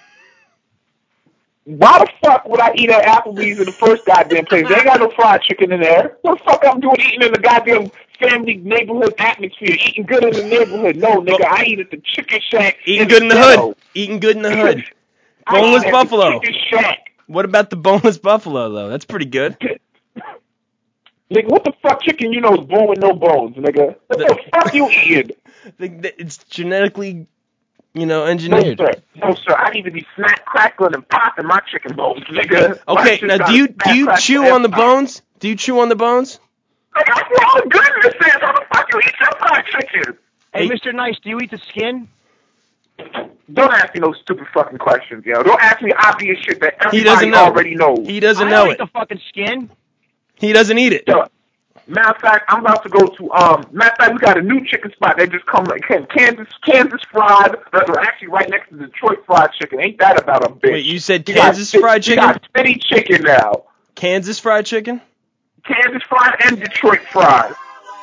Why the fuck would I eat at Applebee's in the first goddamn place? They ain't got no fried chicken in there. What the fuck I'm doing eating in the goddamn family neighborhood atmosphere? Eating good in the neighborhood? No, nigga, I eat at the Chicken Shack. Eating good in the hood. Eating good in the hood. Boneless buffalo. Chicken Shack. What about the boneless buffalo though? That's pretty good. Nigga, what the fuck chicken you know is bone with no bones, nigga? What the, the fuck you eating? It's genetically, you know, engineered. No, sir. No, sir. I need to be snack crackling and popping my chicken bones, nigga. Okay, now do you do you chew on the bones? Do you chew on the bones? Like, I feel all good in this thing. How the fuck you eat your fried chicken? Hey, Mister Nice, do you eat the skin? Don't ask me no stupid fucking questions, yo. Don't ask me obvious shit that everybody he doesn't know. already knows. He doesn't I know don't it. eat the fucking skin. He doesn't eat it. Yo, matter of fact, I'm about to go to um. Matter of fact, we got a new chicken spot that just come like Kansas, Kansas fried. They're actually right next to Detroit fried chicken. Ain't that about a bitch? Wait, you said We Kansas got, fried chicken? We got city chicken now. Kansas fried chicken? Kansas fried and Detroit fried.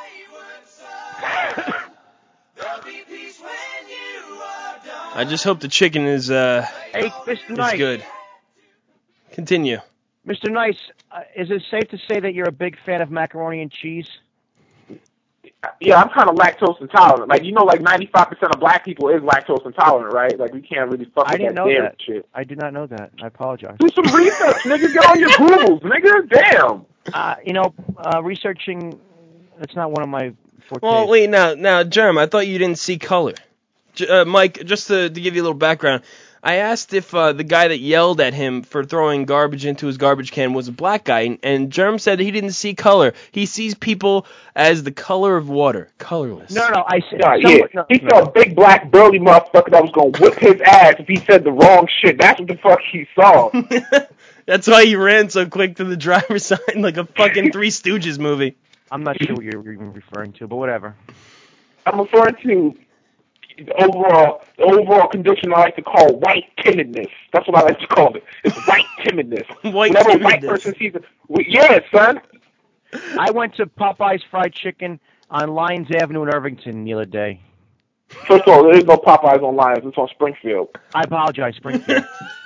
I just hope the chicken is uh hey, Mister is Nice. good. Continue. Mister Nice, uh, is it safe to say that you're a big fan of macaroni and cheese? Yeah, I'm kind of lactose intolerant. Like, you know, like ninety-five percent of black people is lactose intolerant, right? Like, we can't really fuck I with didn't that know dairy that. shit. I did not know that. I apologize. Do some research, nigga. Get on your Googles, nigga. Damn. Uh, you know, uh, researching, that's not one of my fortes. Well, wait, now, now, Jerm, I thought you didn't see color. J- uh, Mike, just to, to give you a little background, I asked if uh, the guy that yelled at him for throwing garbage into his garbage can was a black guy, and, and Jerm said he didn't see color. He sees people as the color of water, colorless. No, no, I said... Nah, someone, yeah. no, He no. saw a big black burly motherfucker that was going to whip his ass if he said the wrong shit. That's what the fuck he saw. That's why he ran so quick to the driver's side like a fucking Three Stooges movie. I'm not sure what you're even referring to, but whatever. I'm referring to the overall, the overall condition I like to call white timidness. That's what I like to call it. It's white timidness. White Whenever a white timidness. person sees it, well, yeah, son. I went to Popeye's Fried Chicken on Lyons Avenue in Irvington the other day. First of all, there is no Popeyes on Lyons. It's on Springfield. I apologize, Springfield.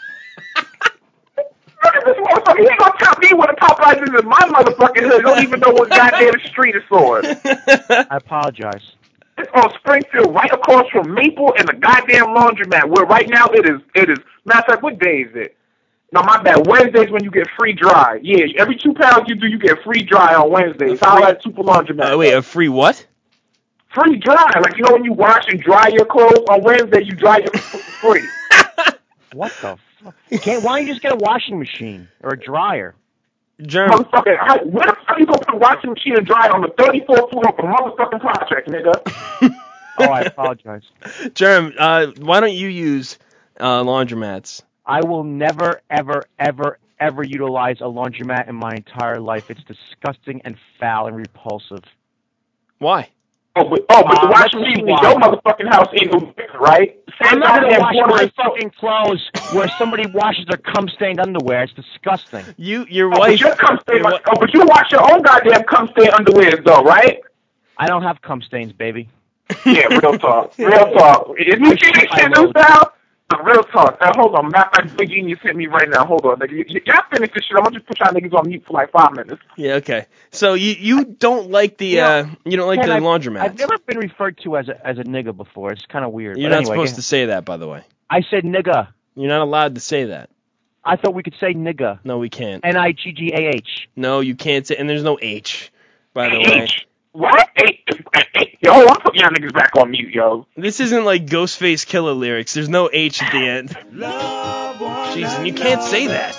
Look at this motherfucker. He gonna tell me what a Popeyes is in my motherfucking hood. Don't even know what goddamn street it's on. I apologize. It's on Springfield, right across from Maple and the goddamn laundromat. Where right now it is, it is. Matter of fact, what day is it? No, my bad. Wednesdays when you get free dry. Yeah, every two pounds you do, you get free dry on Wednesdays. How at Super Laundromat? Uh, wait, a free what? Free dry. Like, you know when you wash and dry your clothes on Wednesday, you dry your clothes for free. What the fuck? Can't, why don't you just get a washing machine or a dryer? Germ. Motherfucker, how, where the fuck you gonna put a washing machine and dryer on the thirty-fourth floor of a motherfucking project, nigga? Oh, I apologize. Germ, uh, why don't you use uh, laundromats? I will never, ever, ever, ever utilize a laundromat in my entire life. It's disgusting and foul and repulsive. Why? Oh, but, oh, but Uh, the washing let's see machine in why. your motherfucking house ain't no different, right? I'm not going to wash goddamn my water- fucking clothes where somebody washes their cum-stained underwear. It's disgusting. You, your Oh, wife. but your cum stain, your wi- oh, but you wash your own goddamn cum stain underwear, though, right? I don't have cum-stains, baby. Yeah, real talk. Real talk. If you see this shit new style, real talk. Now, hold on. Matter of fact, Big Genius hit me right now. Hold on, nigga. Y- y- Y'all finish this shit. I'm gonna just put y'all niggas on mute for like five minutes. Yeah, okay. So you, you don't like the Yeah. uh you don't like Ken, the I've- laundromats. I've never been referred to as a, as a nigga before. It's kind of weird. You're But not anyway, supposed go to say that, by the way. ahead. I said nigga. You're not allowed to say that. I thought we could say nigga. No, we can't. N I G G A H. No, you can't say. And there's no H, by the way. H. What? Hey, hey, yo, I'm putting y'all niggas back on mute, yo. This isn't like Ghostface Killer lyrics. There's no H at the end. Jeez, and you can't say that.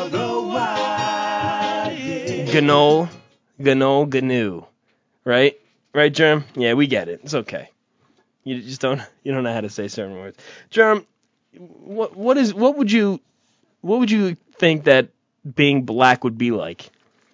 Ganol, Ganol, Gnu. Right? Right, Germ? Yeah, we get it. It's okay. You just don't you don't know how to say certain words. Germ, what what is what would you what would you think that being black would be like?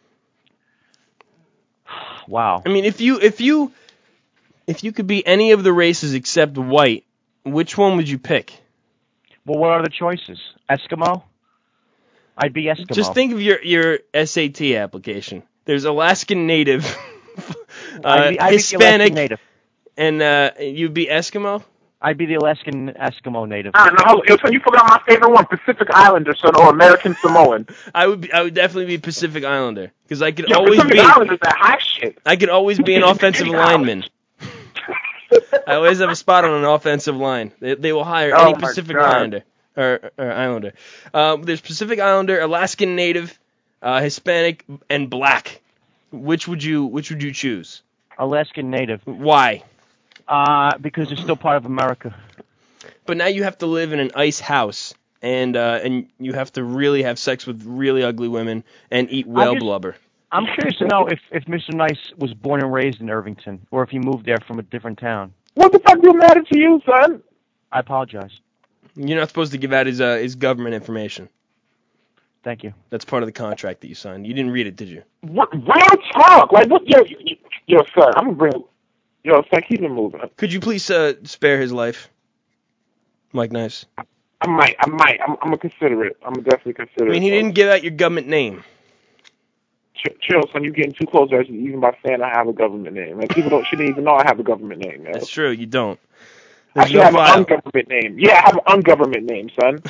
Wow. I mean, if you if you if you could be any of the races except white, which one would you pick? Well, what are the choices? Eskimo? I'd be Eskimo. Just think of your, your S A T application. There's Alaskan Native, uh, I'd be, I'd Hispanic, be the Alaskan Native. and uh, you'd be Eskimo? I'd be the Alaskan Eskimo Native. Ah, no, yo, son, you forgot my favorite one, Pacific Islander, son, or American Samoan. I would be, I would definitely be Pacific Islander because I could Yo, always Pacific be Islanders, that high shit. I could always be an offensive lineman. I always have a spot on an offensive line. They, they will hire Oh any my Pacific God. Islander or, or Islander. Um, there's Pacific Islander, Alaskan Native, uh, Hispanic, and Black. Which would you Which would you choose? Alaskan Native. Why? Uh, because it's still part of America. But now you have to live in an ice house, and uh, and you have to really have sex with really ugly women and eat whale just- blubber. I'm curious to know if, if Mister Nice was born and raised in Irvington, or if he moved there from a different town. What the fuck do matter to you, son? I apologize. You're not supposed to give out his uh, his government information. Thank you. That's part of the contract that you signed. You didn't read it, did you? What, real talk. Like, what, yo, yo, yo, son, I'm gonna bring, yo, son, keep it moving. Could you please uh, spare his life, Mike Nice? I might, I might, I'm, I'm gonna consider it. I'm gonna definitely consider it. I mean, he didn't give out your government name. Ch- chill, son, you're getting too close, even by saying I have a government name. Like, people don't, shouldn't even know I have a government name, man. That's true, you don't. I There's should no have file. an ungovernment name. Yeah, I have an ungovernment name, son.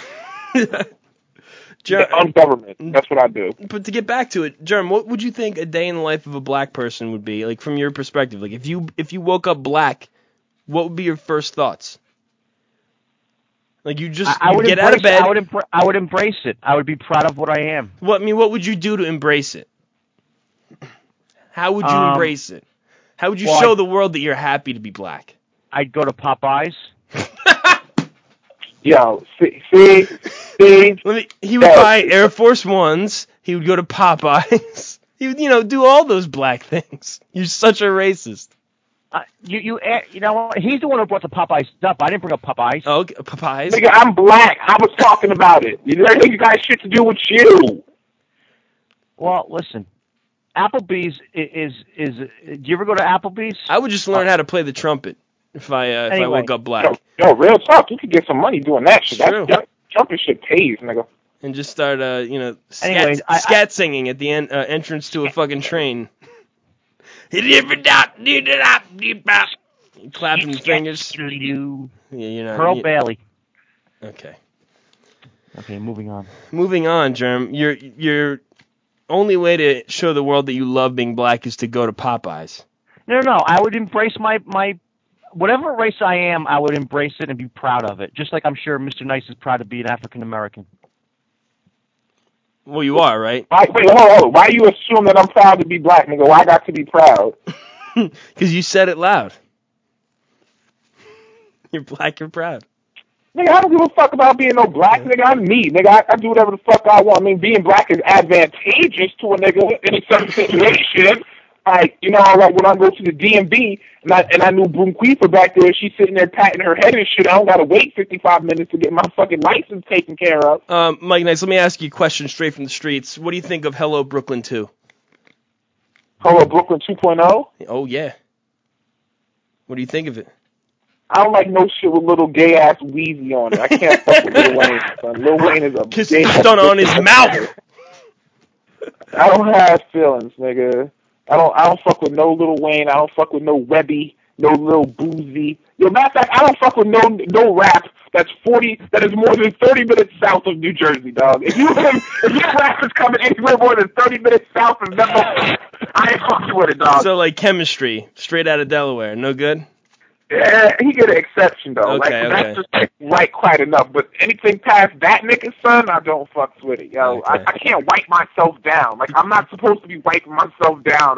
Jer- yeah, ungovernment. That's what I do. But to get back to it, Jerm, what would you think a day in the life of a black person would be, like from your perspective? Like if you if you woke up black, what would be your first thoughts? Like you just I, I you would get embrace out of bed. It. I would embra- I would embrace it. I would be proud of what I am. What I mean, what would you do to embrace it? How would you Um, embrace it? How would you well, show I- the world that you're happy to be black? I'd go to Popeyes. Yo, see, see, see. Let me. He would Yo. buy Air Force Ones. He would go to Popeyes. He would, you know, do all those black things. You're such a racist. Uh, you you eh, you know what? He's the one who brought the Popeyes up. I didn't bring up Popeyes. Oh, okay. Popeyes. Nigga, I'm black. I was talking about it. You know, you got shit to do with you. Well, listen. Applebee's is is. is do you ever go to Applebee's? I would just learn how to play the trumpet if I uh, if I Anyway. woke up black. Yo, yo, real talk. You could get some money doing that shit. It's true. That, that jumping shit pays, nigga. And just start, uh, you know, scat, Anyways, I- scat singing at the en- uh, entrance to a fucking train. Clapping fingers. Yeah, you know. Pearl you- Bailey. Okay. Okay, moving on. Moving on, Germ. Your your only way to show the world that you love being black is to go to Popeyes. No, no, no. I would embrace my my whatever race I am. I would embrace it and be proud of it. Just like I'm sure Mister Nice is proud to be an African American. Well, you are, right? Why, wait, hold, hold. Why you assume that I'm proud to be black, nigga? Why I got to be proud? Because you said it loud. You're black, you're proud. Nigga, I don't give a fuck about being no black, nigga. I'm me, nigga. I, I do whatever the fuck I want. I mean, being black is advantageous to a nigga in a certain situation. Like, you know, like when I go to the D M V and I and I knew Broomqueefa back there, she's sitting there patting her head and shit. I don't gotta wait fifty-five minutes to get my fucking license taken care of. Um, Mike Nice, let me ask you a question straight from the streets. What do you think of Hello Brooklyn two? Hello, Brooklyn two point oh? Oh, yeah. What do you think of it? I don't like no shit with little gay ass Weezy on it. I can't fuck with Lil Wayne, son. Lil Wayne is a Kiss gay the ass stun on bitch. his mouth. I don't have feelings, nigga. I don't. I don't fuck with no Lil Wayne. I don't fuck with no Webby, no Lil Boozy. Yo, matter of fact, I don't fuck with no no rap that's forty. That is more than thirty minutes south of New Jersey, dog. If you if your rap is coming anywhere more than thirty minutes south of Memphis, I ain't fucking with it, dog. So, like, chemistry, straight out of Delaware. No good? Yeah, he get an exception though. Okay, like okay. that's just like, right quite enough. But anything past that nigga, son, I don't fucks with it. Yo, Okay. I, I can't wipe myself down. Like I'm not supposed to be wiping myself down or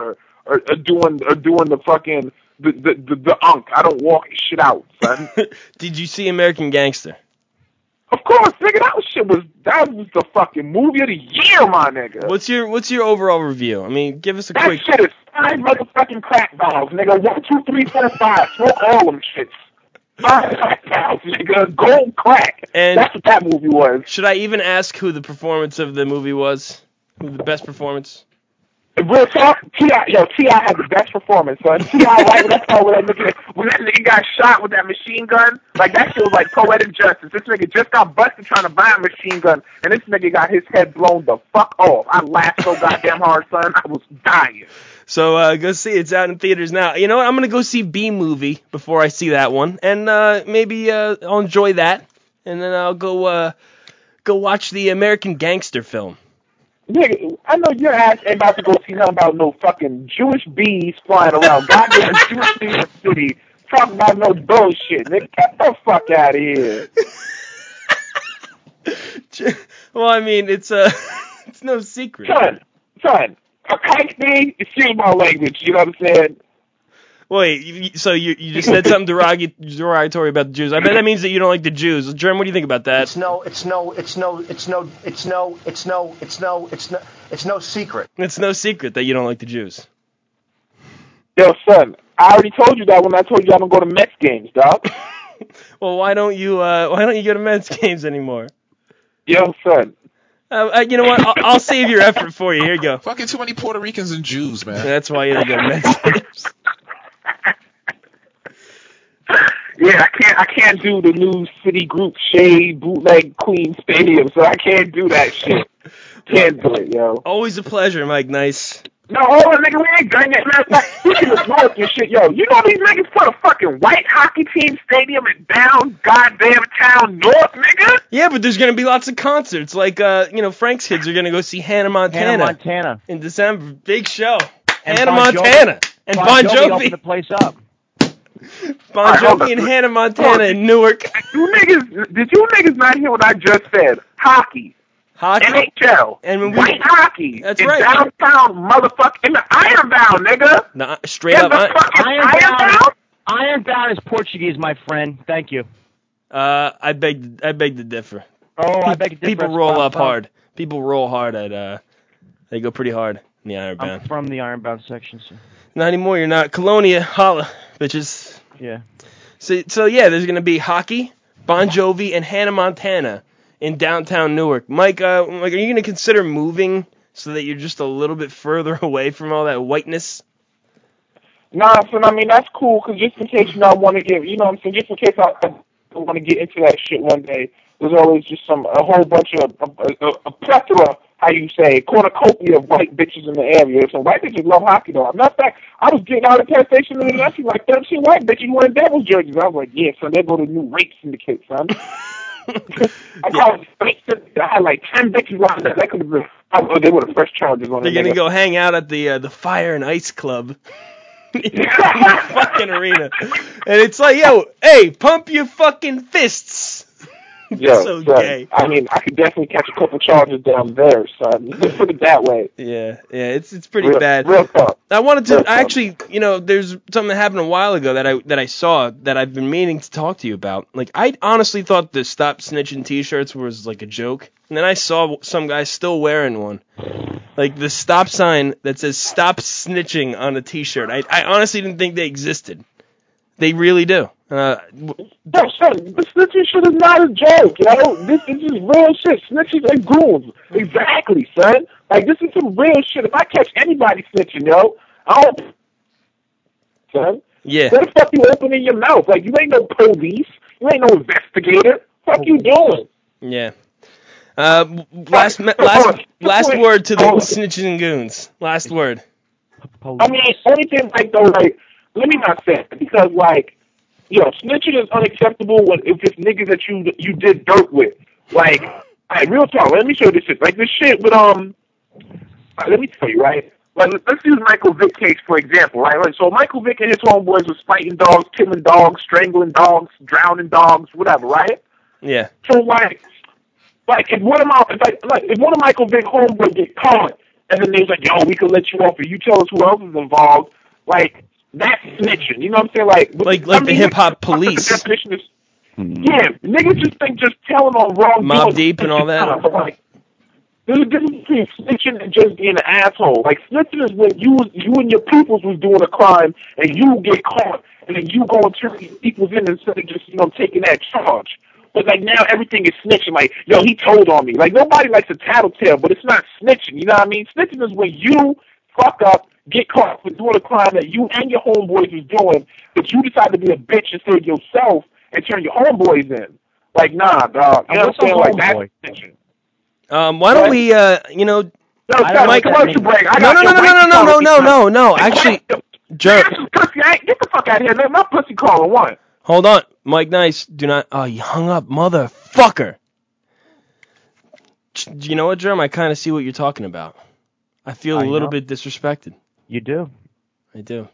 or, or doing or doing the fucking the the, the the unk. I don't walk shit out, son. Did you see American Gangster? Of course, nigga. That was shit was that was the fucking movie of the year, my nigga. What's your What's your overall review? I mean, give us a That quick. shit is five motherfucking crack valves, nigga. One, two, three, four, five. Smoke all them shits. Five crack valves, nigga. Gold crack. And that's what that movie was. Should I even ask who the performance of the movie was? Who the best performance? Real talk, T I yo, T I had the best performance, son. T I like that part when that nigga when that nigga got shot with that machine gun, like that shit was like poetic justice. This nigga just got busted trying to buy a machine gun, and this nigga got his head blown the fuck off. I laughed so goddamn hard, son. I was dying. So uh, go see it. It's out in theaters now. You know what? I'm gonna go see B Movie before I see that one, and uh, maybe uh, I'll enjoy that, and then I'll go uh, go watch the American Gangster film. Nigga, I know your ass ain't about to go see nothing about no fucking Jewish bees flying around goddamn Jewish bees in the city talking about no bullshit. Nigga, get the fuck out of here. Well, I mean, it's uh, it's no secret. Son, son, a kite bee is my language, you know what I'm saying? Wait, you, so you you just said something derog- derogatory about the Jews. I bet that means that you don't like the Jews. Jerm, what do you think about that? It's no, it's no, it's no, it's no, it's no, it's no, it's no, it's no, it's no secret. It's no secret that you don't like the Jews. Yo, son, I already told you that when I told you I don't go to Mets games, dog. Well, why don't you uh, why don't you go to Mets games anymore? Yo, son. Uh, uh, you know what? I'll, I'll save your effort for you. Here you go. Fucking too many Puerto Ricans and Jews, man. That's why you don't go to Mets games. Yeah, I can't. I can't do the new City Group Shade Bootleg Queen Stadium, so I can't do that shit. Can't do it, yo. Always a pleasure, Mike. Nice. No, hold on, nigga. We ain't done yet. Matter of fact, speaking of smoke and shit, yo, you know these niggas put a fucking white hockey team stadium in down goddamn town north, nigga. Yeah, but there's gonna be lots of concerts. Like, uh, you know, Frank's kids are gonna go see Hannah Montana. Hannah Montana in December. Big show. And Hannah Bon Jovi. Montana and Bon, Bon Jovi. Jovi opened the place up. Bon Right, hold Jovi on. and Hannah Montana in Newark. You niggas, did you niggas not hear what I just said? Hockey. Hockey. N H L. And when we, white hockey. That's in right. downtown motherfucker in the Ironbound, nigga. Nah, straight in up. the I, fucking Ironbound. Ironbound? Ironbound is Portuguese, my friend. Thank you. uh, I beg, I beg to differ. Oh, I beg to differ. People roll Stop, up stop. hard. People roll hard at. Uh, they go pretty hard in the Ironbound. I'm from the Ironbound section, so. Not anymore. You're not. Colonia, holla, bitches. Yeah. So, so yeah, there's gonna be hockey, Bon Jovi, and Hannah Montana in downtown Newark. Mike, uh, like, are you gonna consider moving so that you're just a little bit further away from all that whiteness? Nah, son, I mean, that's cool, because just in case you know, I want to get, you know what I'm saying, just in case I, I want to get into that shit one day, there's always just some, a whole bunch of, a, a, a plethora, how you say, cornucopia of white bitches in the area. So white bitches love hockey, though. Matter of fact, I was getting out of the Penn Station in the see like thirteen white bitches wearing Devils jerseys. I was like, yeah, son, they go to new rape syndicate, son. I, got, I had like ten bitches lined up. That could have been, oh, they were the first charges on They're it. gonna go hang out at the uh, the Fire and Ice Club. In the fucking arena. And it's like, yo, hey, pump your fucking fists. Yo, so son, gay. I mean, I could definitely catch a couple charges down there, son. Let's put it that way. Yeah, yeah, it's it's pretty real, bad. Real talk. I wanted to Real I actually, you know, there's something that happened a while ago that I that I saw that I've been meaning to talk to you about. Like, I honestly thought the Stop Snitching T-shirts was like a joke, and then I saw some guy still wearing one, like the stop sign that says "Stop Snitching" on a T-shirt. I I honestly didn't think they existed. They really do. Uh, Yo, son, the snitching shit is not a joke, yo. This, this is real shit. Snitches and goons. Exactly, son. Like, this is some real shit. If I catch anybody snitching, yo, I don't... Son. Yeah. What the fuck you opening your mouth? Like, you ain't no police. You ain't no investigator. Fuck you doing? Yeah. Uh, last me- last last word to the snitches and goons. Last word. I mean, only thing like though, like, let me not say it, because like, yo, snitching is unacceptable when if it's niggas that you you did dirt with. Like, alright, real talk. Let me show you this shit. Like this shit with um, right, let me tell you, right? Like, let's use Michael Vick case for example, right? Like, so Michael Vick and his homeboys was fighting dogs, killing dogs, strangling dogs, drowning dogs, whatever, right? Yeah. So like, like if one of my if like, like if one of Michael Vick homeboys get caught and then they was like, yo, we could let you off if you tell us who else is involved. Like, that's snitching. You know what I'm saying? Like, Like, like I the mean, hip hop the police, definition is, yeah, niggas just think just telling on wrong. Mob Deep, and all that. But like, there's a difference between snitching and just being an asshole. Like, snitching is when you you and your peoples was doing a crime and you get caught, and then you go and turn your peoples in instead of just, you know, taking that charge. But like now everything is snitching. Like, yo, he told on me. Like, nobody likes a tattletale, but it's not snitching. You know what I mean? Snitching is when you fuck up, get caught for doing a crime that you and your homeboys was doing, but you decide to be a bitch instead of yourself and turn your homeboys in. Like, nah, dog. You know what I'm saying? Like, that's snitching. Um, why don't we, uh, you know, No, no, Mike, commercial break. I no, got no, no, no, no, no, no, no, no, no. Actually, Jerm, pussy. I ain't, get the fuck out of here, man. My pussy calling one. hold on, Mike Nice. Do not. Oh, you hung up, motherfucker. You know what, Jerm? I kind of see what you're talking about. I feel a I little know. bit disrespected. You do. I do.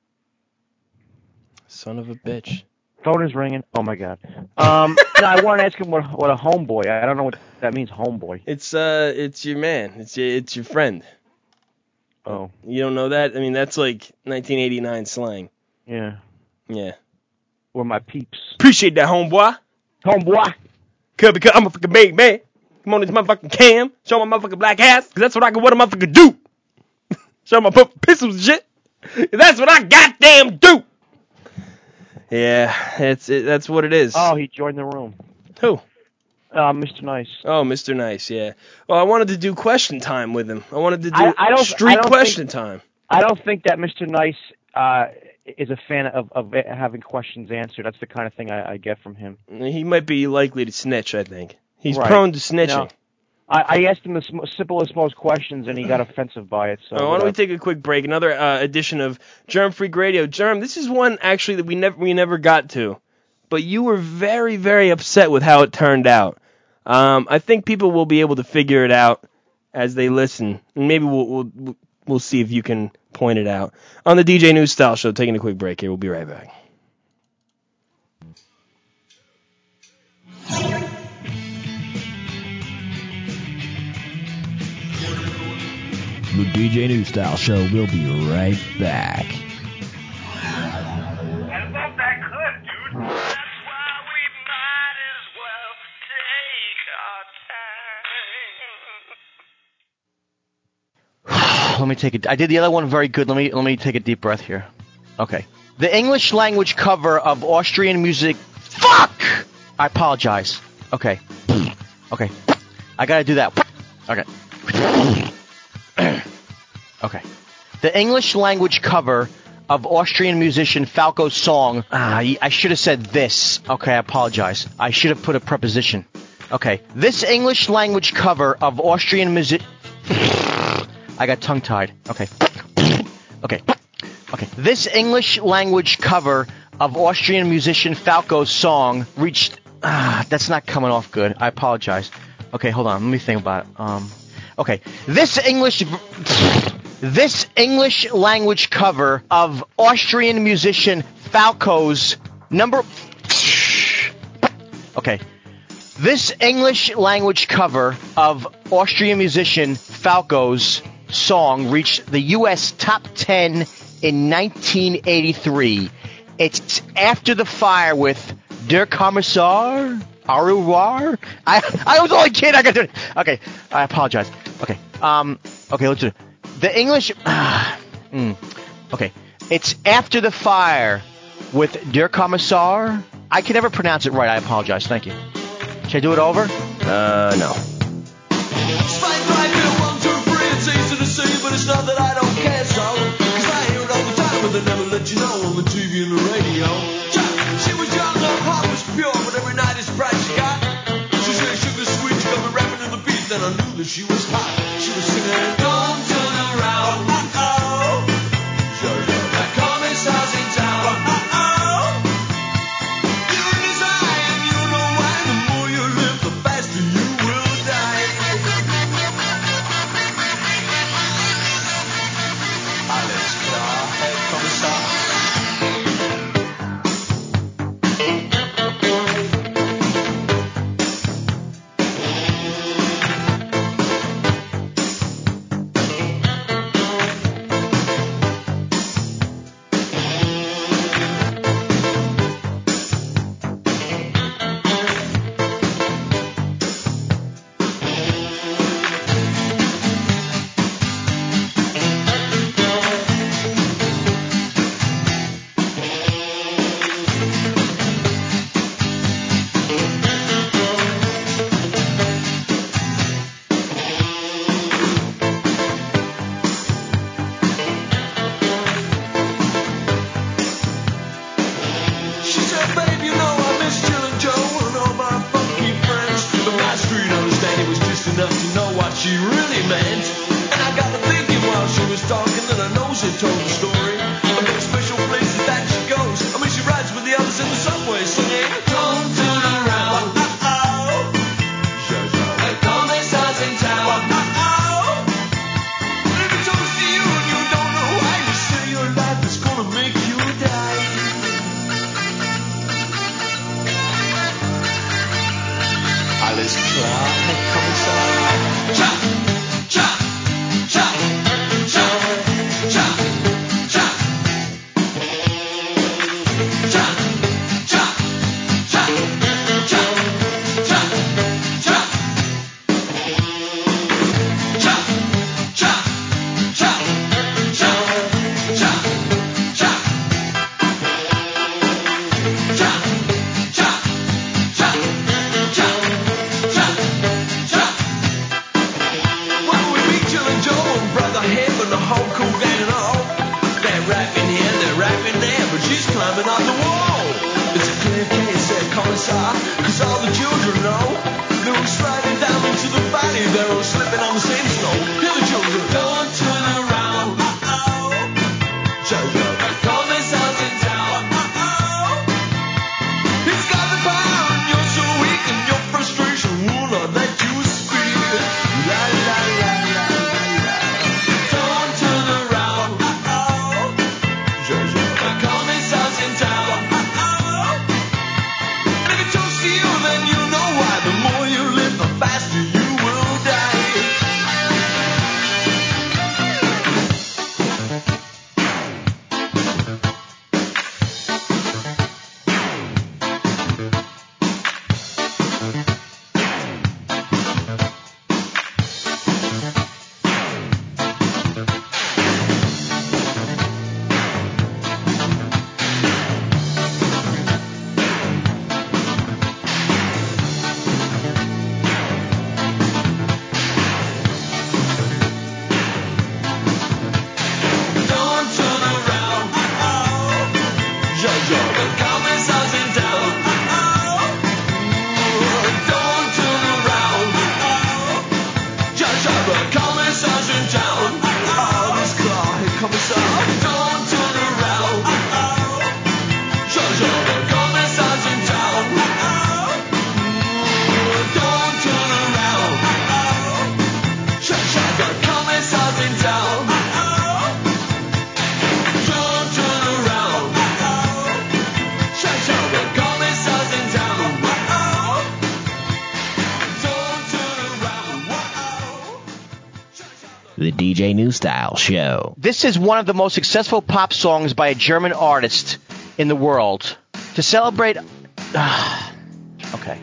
Son of a bitch. Phone is ringing. Oh my god. Um, no, I want to ask him what what a homeboy. I don't know what that means. Homeboy. It's uh, it's your man. It's your, it's your friend. Oh. You don't know that? I mean, that's like nineteen eighty-nine slang. Yeah. Yeah. Or my peeps. Appreciate that, homeboy. Homeboy. Cause, because I'm a fucking big man. Come on, this motherfucking cam. Show my motherfucking black ass. Cause that's what I can, what a motherfucker do. Show my fucking pistols and shit. That's what I goddamn do. Yeah, it's it, that's what it is. Oh, he joined the room. Who? Uh, Mister Nice. Oh, Mister Nice, yeah. Well, I wanted to do question time with him. I wanted to do I, I don't, street I don't question think, time. I don't think that Mister Nice uh, is a fan of, of having questions answered. That's the kind of thing I, I get from him. He might be likely to snitch, I think. He's Right. prone to snitching. No. I, I asked him the sm- simplest, most questions, and he got offensive by it. So Oh, why don't we take a quick break? Another uh, edition of Germ Freak Radio. Germ, this is one actually that we never we never got to, but you were very very upset with how it turned out. Um, I think people will be able to figure it out as they listen, and maybe we'll we'll we'll see if you can point it out on the D J News Style Show. Taking a quick break here. We'll be right back. The D J News Style Show will be right back. Let me take it. I did the other one very good. Let me let me take a deep breath here. Okay. The English language cover of Austrian music. Fuck! I apologize. Okay. Okay. I gotta do that. Okay. Okay. The English language cover of Austrian musician Falco's song. Ah, I should have said this. Okay, I apologize. I should have put a preposition. Okay. This English language cover of Austrian music. I got tongue-tied. Okay. Okay. Okay. This English language cover of Austrian musician Falco's song reached... Ah, that's not coming off good. I apologize. Okay, hold on. Let me think about it. Um, okay. This English... This English language cover of Austrian musician Falco's number... Okay. This English language cover of Austrian musician Falco's song reached the U S top ten in nineteen eighty-three. It's After the Fire with Der Kommissar Au revoir. I I was only kidding. I got to. Okay, I apologize. Okay. Um. Okay. Let's do it. The English. Uh, mm, okay. It's After the Fire with Der Kommissar. I can never pronounce it right. I apologize. Thank you. Should I do it over? Uh, no. It's easy to say, but it's not that I don't care, so. Cause I hear it all the time, but they never let you know on the T V and the radio. She was young, her heart was pure, but every night is bright she got. She said sugar sweet, she got me rapping to the beat, then I knew that she was hot. She was singing, don't turn around, uh-oh. Sure, sure, that commissar's in town, uh-oh. You desire, and you know why, the more you live, the faster you will die. Alles klar, Herr Kommissar. The D J New Style Show. This is one of the most successful pop songs by a German artist in the world. To celebrate... Uh, okay.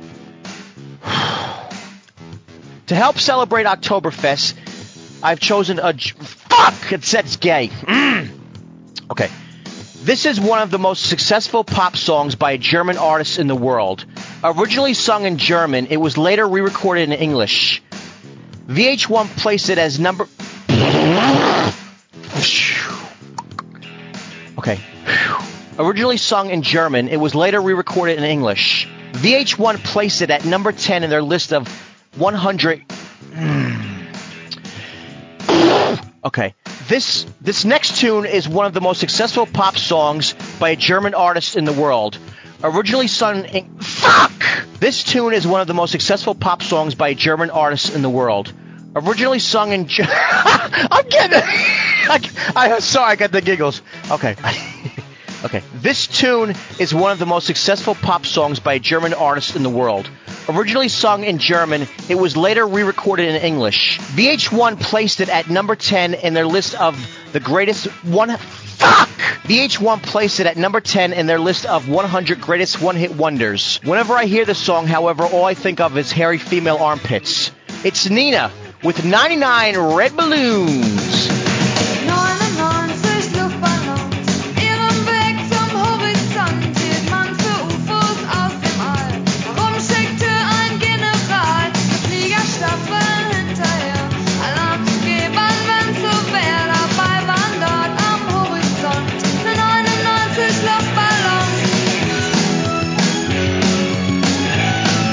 To help celebrate Oktoberfest, I've chosen a... Fuck! It says gay. Mm. Okay. This is one of the most successful pop songs by a German artist in the world. Originally sung in German, it was later re-recorded in English. V H one placed it as number... Okay. Originally sung in German, it was later re-recorded in English. V H one placed it at number ten in their list of one hundred... Okay. This this next tune is one of the most successful pop songs by a German artist in the world. Originally sung in... Fuck! This tune is one of the most successful pop songs by a German artist in the world. Originally sung in... Ge- I'm getting... I, I'm sorry, I got the giggles. Okay. Okay. This tune is one of the most successful pop songs by a German artist in the world. Originally sung in German, it was later re-recorded in English. V H one placed it at number ten in their list of the greatest one... Fuck! V H one placed it at number ten in their list of one hundred greatest one-hit wonders. Whenever I hear the song, however, all I think of is hairy female armpits. It's Nina with ninety-nine Red Balloons.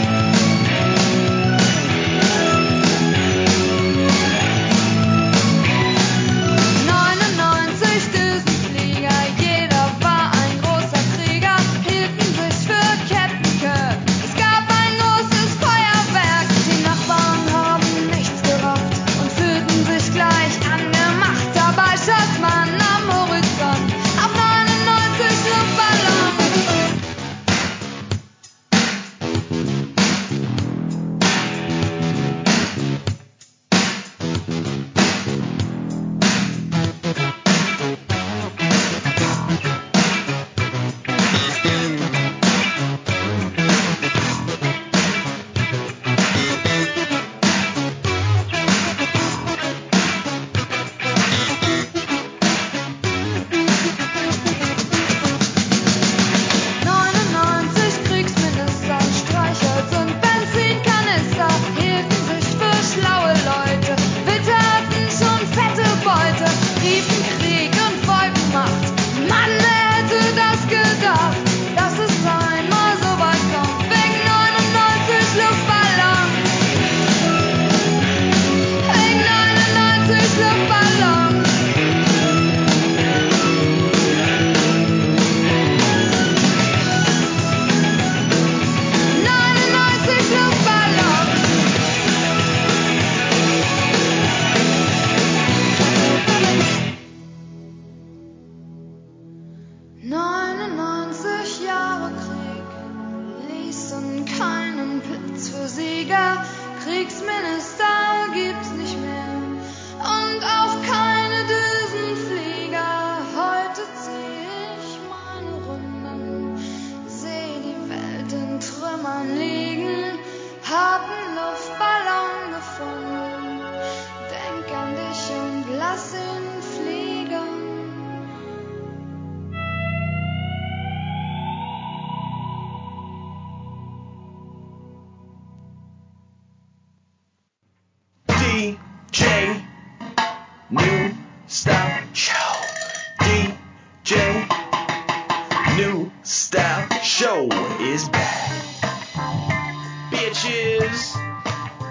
We'll be right back.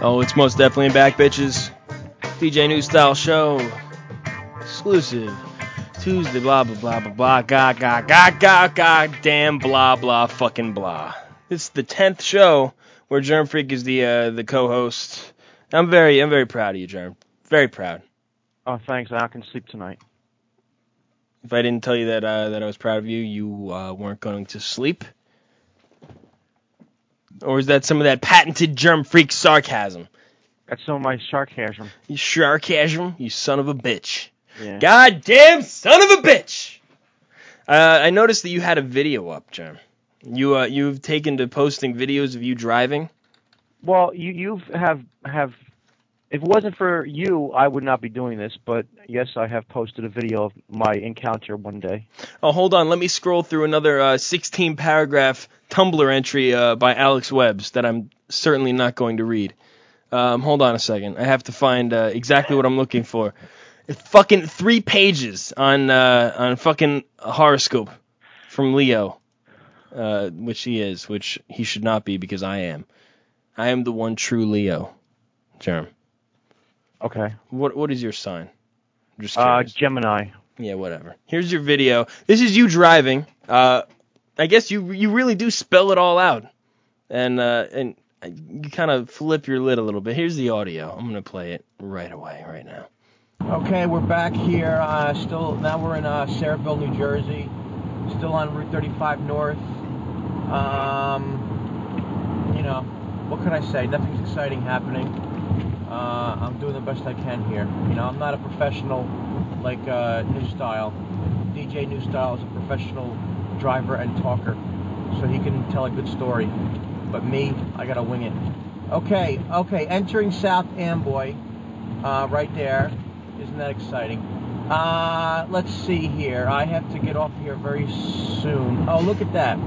Oh, it's most definitely back, bitches. D J New Style Show. Exclusive. Tuesday, blah, blah, blah, blah, blah, ga, ga, ga, ga, ga, damn, blah, blah, fucking blah. This is the tenth show where Germ Freak is the uh, the co-host. I'm very, I'm very proud of you, Germ. Very proud. Oh, thanks. I can sleep tonight. If I didn't tell you that uh, that I was proud of you, you uh, weren't going to sleep. Or is that some of that patented Germ Freak sarcasm? That's some of my sarcasm. You sarcasm, you son of a bitch. Yeah. Goddamn son of a bitch! Uh, I noticed that you had a video up, Germ. You uh, you've taken to posting videos of you driving. Well, you you have have. If it wasn't for you, I would not be doing this. But yes, I have posted a video of my encounter one day. Oh, hold on. Let me scroll through another uh, sixteen paragraph Tumblr entry uh, by Alex Webbs that I'm certainly not going to read. Um, hold on a second. I have to find uh, exactly what I'm looking for. It's fucking three pages on uh, on fucking horoscope from Leo, uh, which he is, which he should not be because I am. I am the one true Leo, Germ. Okay. What what is your sign? I'm just Uh, curious. Gemini. Yeah, whatever. Here's your video. This is you driving. Uh, I guess you you really do spell it all out, and uh, and you kind of flip your lid a little bit. Here's the audio. I'm gonna play it right away, right now. Okay, we're back here. Uh, still, now we're in uh, Sayreville, New Jersey. Still on Route thirty-five North. Um, you know, what can I say? Nothing's exciting happening. Uh, I'm doing the best I can here. You know, I'm not a professional like uh, New Style. D J New Style is a professional driver and talker, so he can tell a good story. But me, I gotta wing it. Okay, okay, entering South Amboy, uh, right there. Isn't that exciting? Uh, let's see here. I have to get off here very soon. Oh, look at that.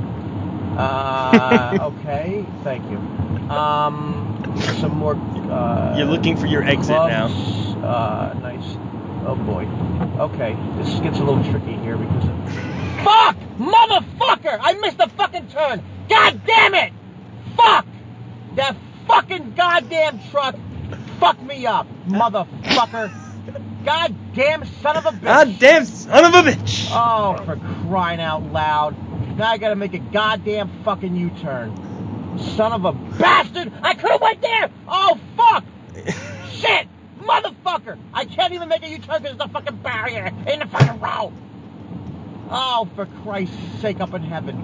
Uh, okay, thank you. Um, some more. Uh, You're looking for your exit clubs. now. Uh, nice. Oh boy. Okay, this gets a little tricky here because of. Fuck! Motherfucker! I missed the fucking turn! God damn it! Fuck! That fucking goddamn truck fucked me up, motherfucker! Goddamn son of a bitch! Goddamn son of a bitch! Oh, for crying out loud! Now I gotta make a goddamn fucking U-turn. Son of a bastard! I could have went there! Oh fuck! Shit! Motherfucker! I can't even make a U-turn because there's a fucking barrier in the fucking road! Oh, for Christ's sake up in heaven.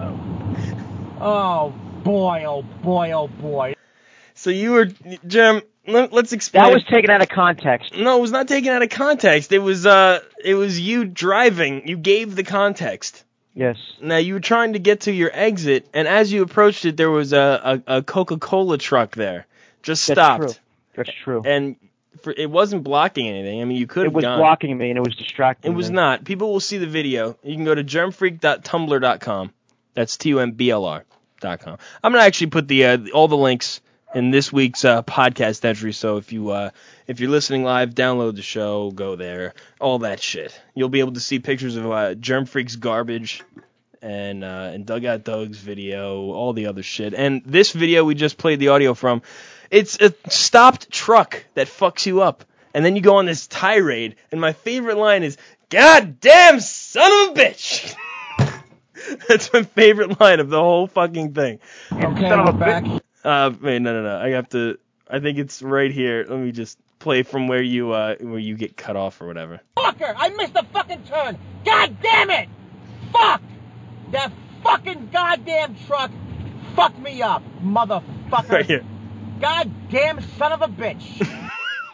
Oh boy, oh boy, oh boy. So you were, Jim, let, let's explain. That was taken out of context. No, it was not taken out of context. It was uh, it was you driving. You gave the context. Yes. Now, you were trying to get to your exit, and as you approached it, there was a, a, a Coca-Cola truck there. Just stopped. That's true. That's true. And for, it wasn't blocking anything. I mean, you could have It was gone. blocking me, and it was distracting It was me. not. People will see the video. You can go to germ freak dot tumblr dot com. That's T U M B L R dot com. I'm going to actually put the uh, all the links in this week's uh, podcast entry, so if, you, uh, if you're listening live, download the show, go there, all that shit. You'll be able to see pictures of uh, Germ Freak's garbage and, uh, and Dugout Doug's video, all the other shit. And this video we just played the audio from, it's a stopped truck that fucks you up. And then you go on this tirade, and my favorite line is, "Goddamn son of a bitch!" That's my favorite line of the whole fucking thing. Okay, we're back. Uh, wait, no, no, no. I have to. I think it's right here. Let me just play from where you uh where you get cut off or whatever. Fucker! I missed the fucking turn! God damn it! Fuck! That fucking goddamn truck fucked me up, motherfucker! Right here. Goddamn son of a bitch!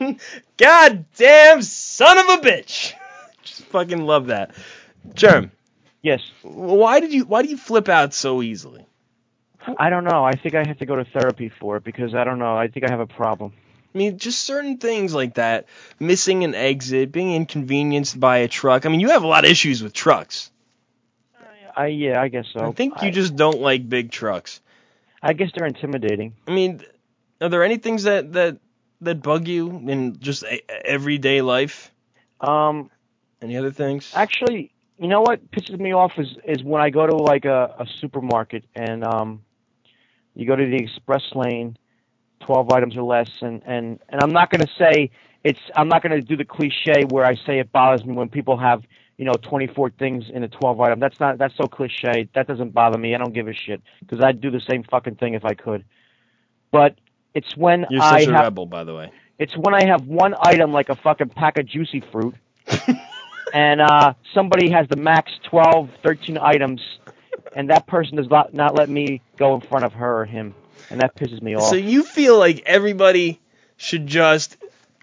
Goddamn son of a bitch! Just fucking love that. Germ. Yes. Why did you Why do you flip out so easily? I don't know. I think I have to go to therapy for it because I don't know. I think I have a problem. I mean, just certain things like that. Missing an exit, being inconvenienced by a truck. I mean, you have a lot of issues with trucks. I yeah, I guess so. I think you I, just don't like big trucks. I guess they're intimidating. I mean, are there any things that, that, that bug you in just a- everyday life? Um, Any other things? Actually, you know what pisses me off is, is when I go to like a, a supermarket and um, you go to the express lane twelve items or less, and and and I'm not going to say it's. I'm not going to do the cliche where I say it bothers me when people have, you know, twenty-four things in a twelve item. That's not. That's so cliche. That doesn't bother me. I don't give a shit because I'd do the same fucking thing if I could. But it's when You're I such a have, rebel, by the way. It's when I have one item like a fucking pack of juicy fruit, and uh, somebody has the max twelve, thirteen items, and that person does not not let me go in front of her or him, and that pisses me off. So you feel like everybody should just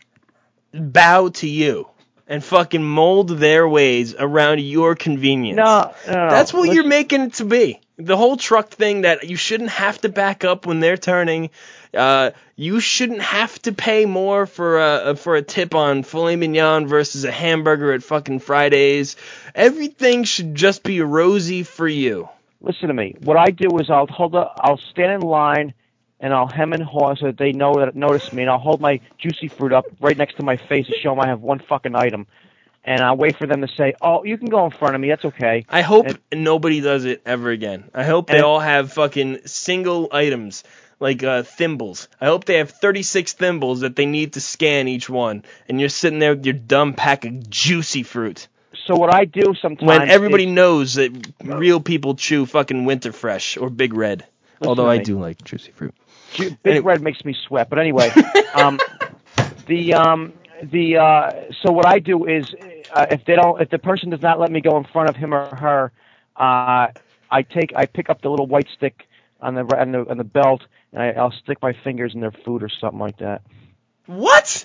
bow to you and fucking mold their ways around your convenience. No, no, no. That's what Listen. you're making it to be. The whole truck thing that you shouldn't have to back up when they're turning. Uh, you shouldn't have to pay more for a for a tip on filet mignon versus a hamburger at fucking Fridays. Everything should just be rosy for you. Listen to me. What I do is I'll hold up, I'll stand in line and I'll hem and haw so that they know that notice me, and I'll hold my juicy fruit up right next to my face to show them I have one fucking item. And I'll wait for them to say, "Oh, you can go in front of me. That's okay." I hope and, nobody does it ever again. I hope they and, all have fucking single items. Like uh, thimbles. I hope they have thirty-six thimbles that they need to scan each one, and you're sitting there with your dumb pack of juicy fruit. So what I do sometimes when everybody is, knows that real people chew fucking Winter Fresh or Big Red. Although I do like juicy fruit. Big anyway. Red makes me sweat, but anyway, um, the um, the uh, so what I do is uh, if they don't, if the person does not let me go in front of him or her, uh, I take I pick up the little white stick on the on the, on the belt. And I, I'll stick my fingers in their food or something like that. What?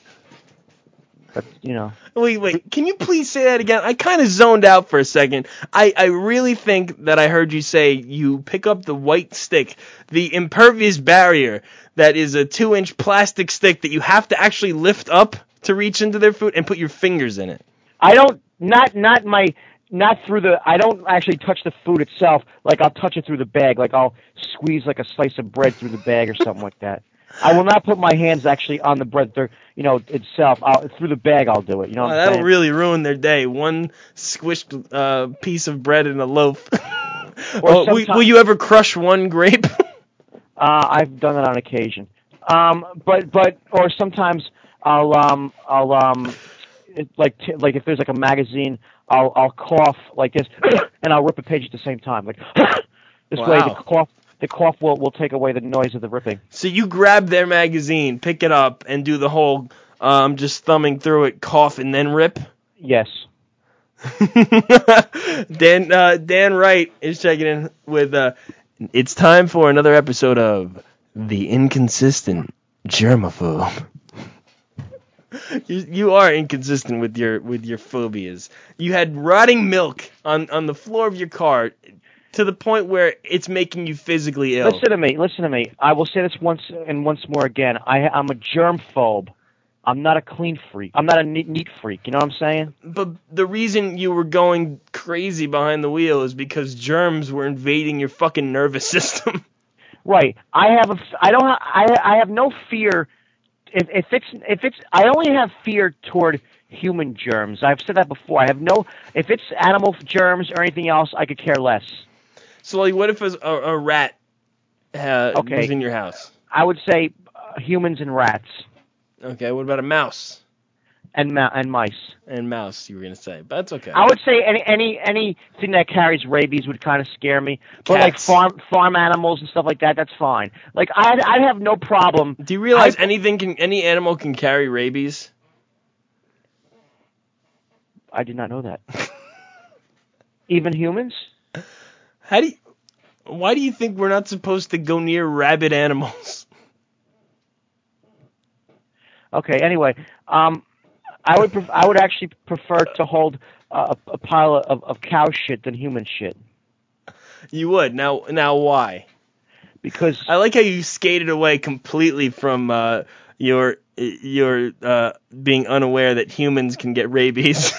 But, you know. Wait, wait. Can you please say that again? I kind of zoned out for a second. I, I really think that I heard you say you pick up the white stick, the impervious barrier that is a two-inch plastic stick that you have to actually lift up to reach into their food and put your fingers in it. I don't, not, not my... Not through the, I don't actually touch the food itself. Like, I'll touch it through the bag. Like, I'll squeeze, like, a slice of bread through the bag or something like that. I will not put my hands actually on the bread, you know, itself. I'll, through the bag, I'll do it. You know what oh, I'm that'll saying? really ruin their day. One squished uh, piece of bread in a loaf. Or oh, will, will you ever crush one grape? uh, I've done it on occasion. Um, but, but, or sometimes I'll, um, I'll, um, it, like, t- like if there's like a magazine, I'll I'll cough like this, and I'll rip a page at the same time. Like this wow. way, the cough the cough will, will take away the noise of the ripping. So you grab their magazine, pick it up, and do the whole um just thumbing through it, cough, and then rip. Yes. Dan uh, Dan Wright is checking in with. Uh, it's time for another episode of The Inconsistent Germaphobe. You, you are inconsistent with your with your phobias. You had rotting milk on, on the floor of your car to the point where it's making you physically ill. Listen to me. Listen to me. I will say this once and once more again. I, I'm a germ phobe. I'm not a clean freak. I'm not a neat, neat freak. You know what I'm saying? But the reason you were going crazy behind the wheel is because germs were invading your fucking nervous system. Right. I have a. I don't. I. I have no fear. If, if it's if it's I only have fear toward human germs. I've said that before. I have no if it's animal germs or anything else, I could care less. So like, what if a, a rat uh, okay. was in your house? I would say uh, humans and rats. Okay. What about a mouse? And ma- and mice. And mouse, you were gonna say, but that's okay. I would say any any anything that carries rabies would kind of scare me. But Cats. like farm farm animals and stuff like that, that's fine. Like I I have no problem. Do you realize I, anything can any animal can carry rabies? I did not know that. Even humans? How do you, why do you think we're not supposed to go near rabid animals? Okay. Anyway, um. I would pref- I would actually prefer to hold uh, a, a pile of, of cow shit than human shit. You would now now why? Because I like how you skated away completely from uh, your your uh, being unaware that humans can get rabies.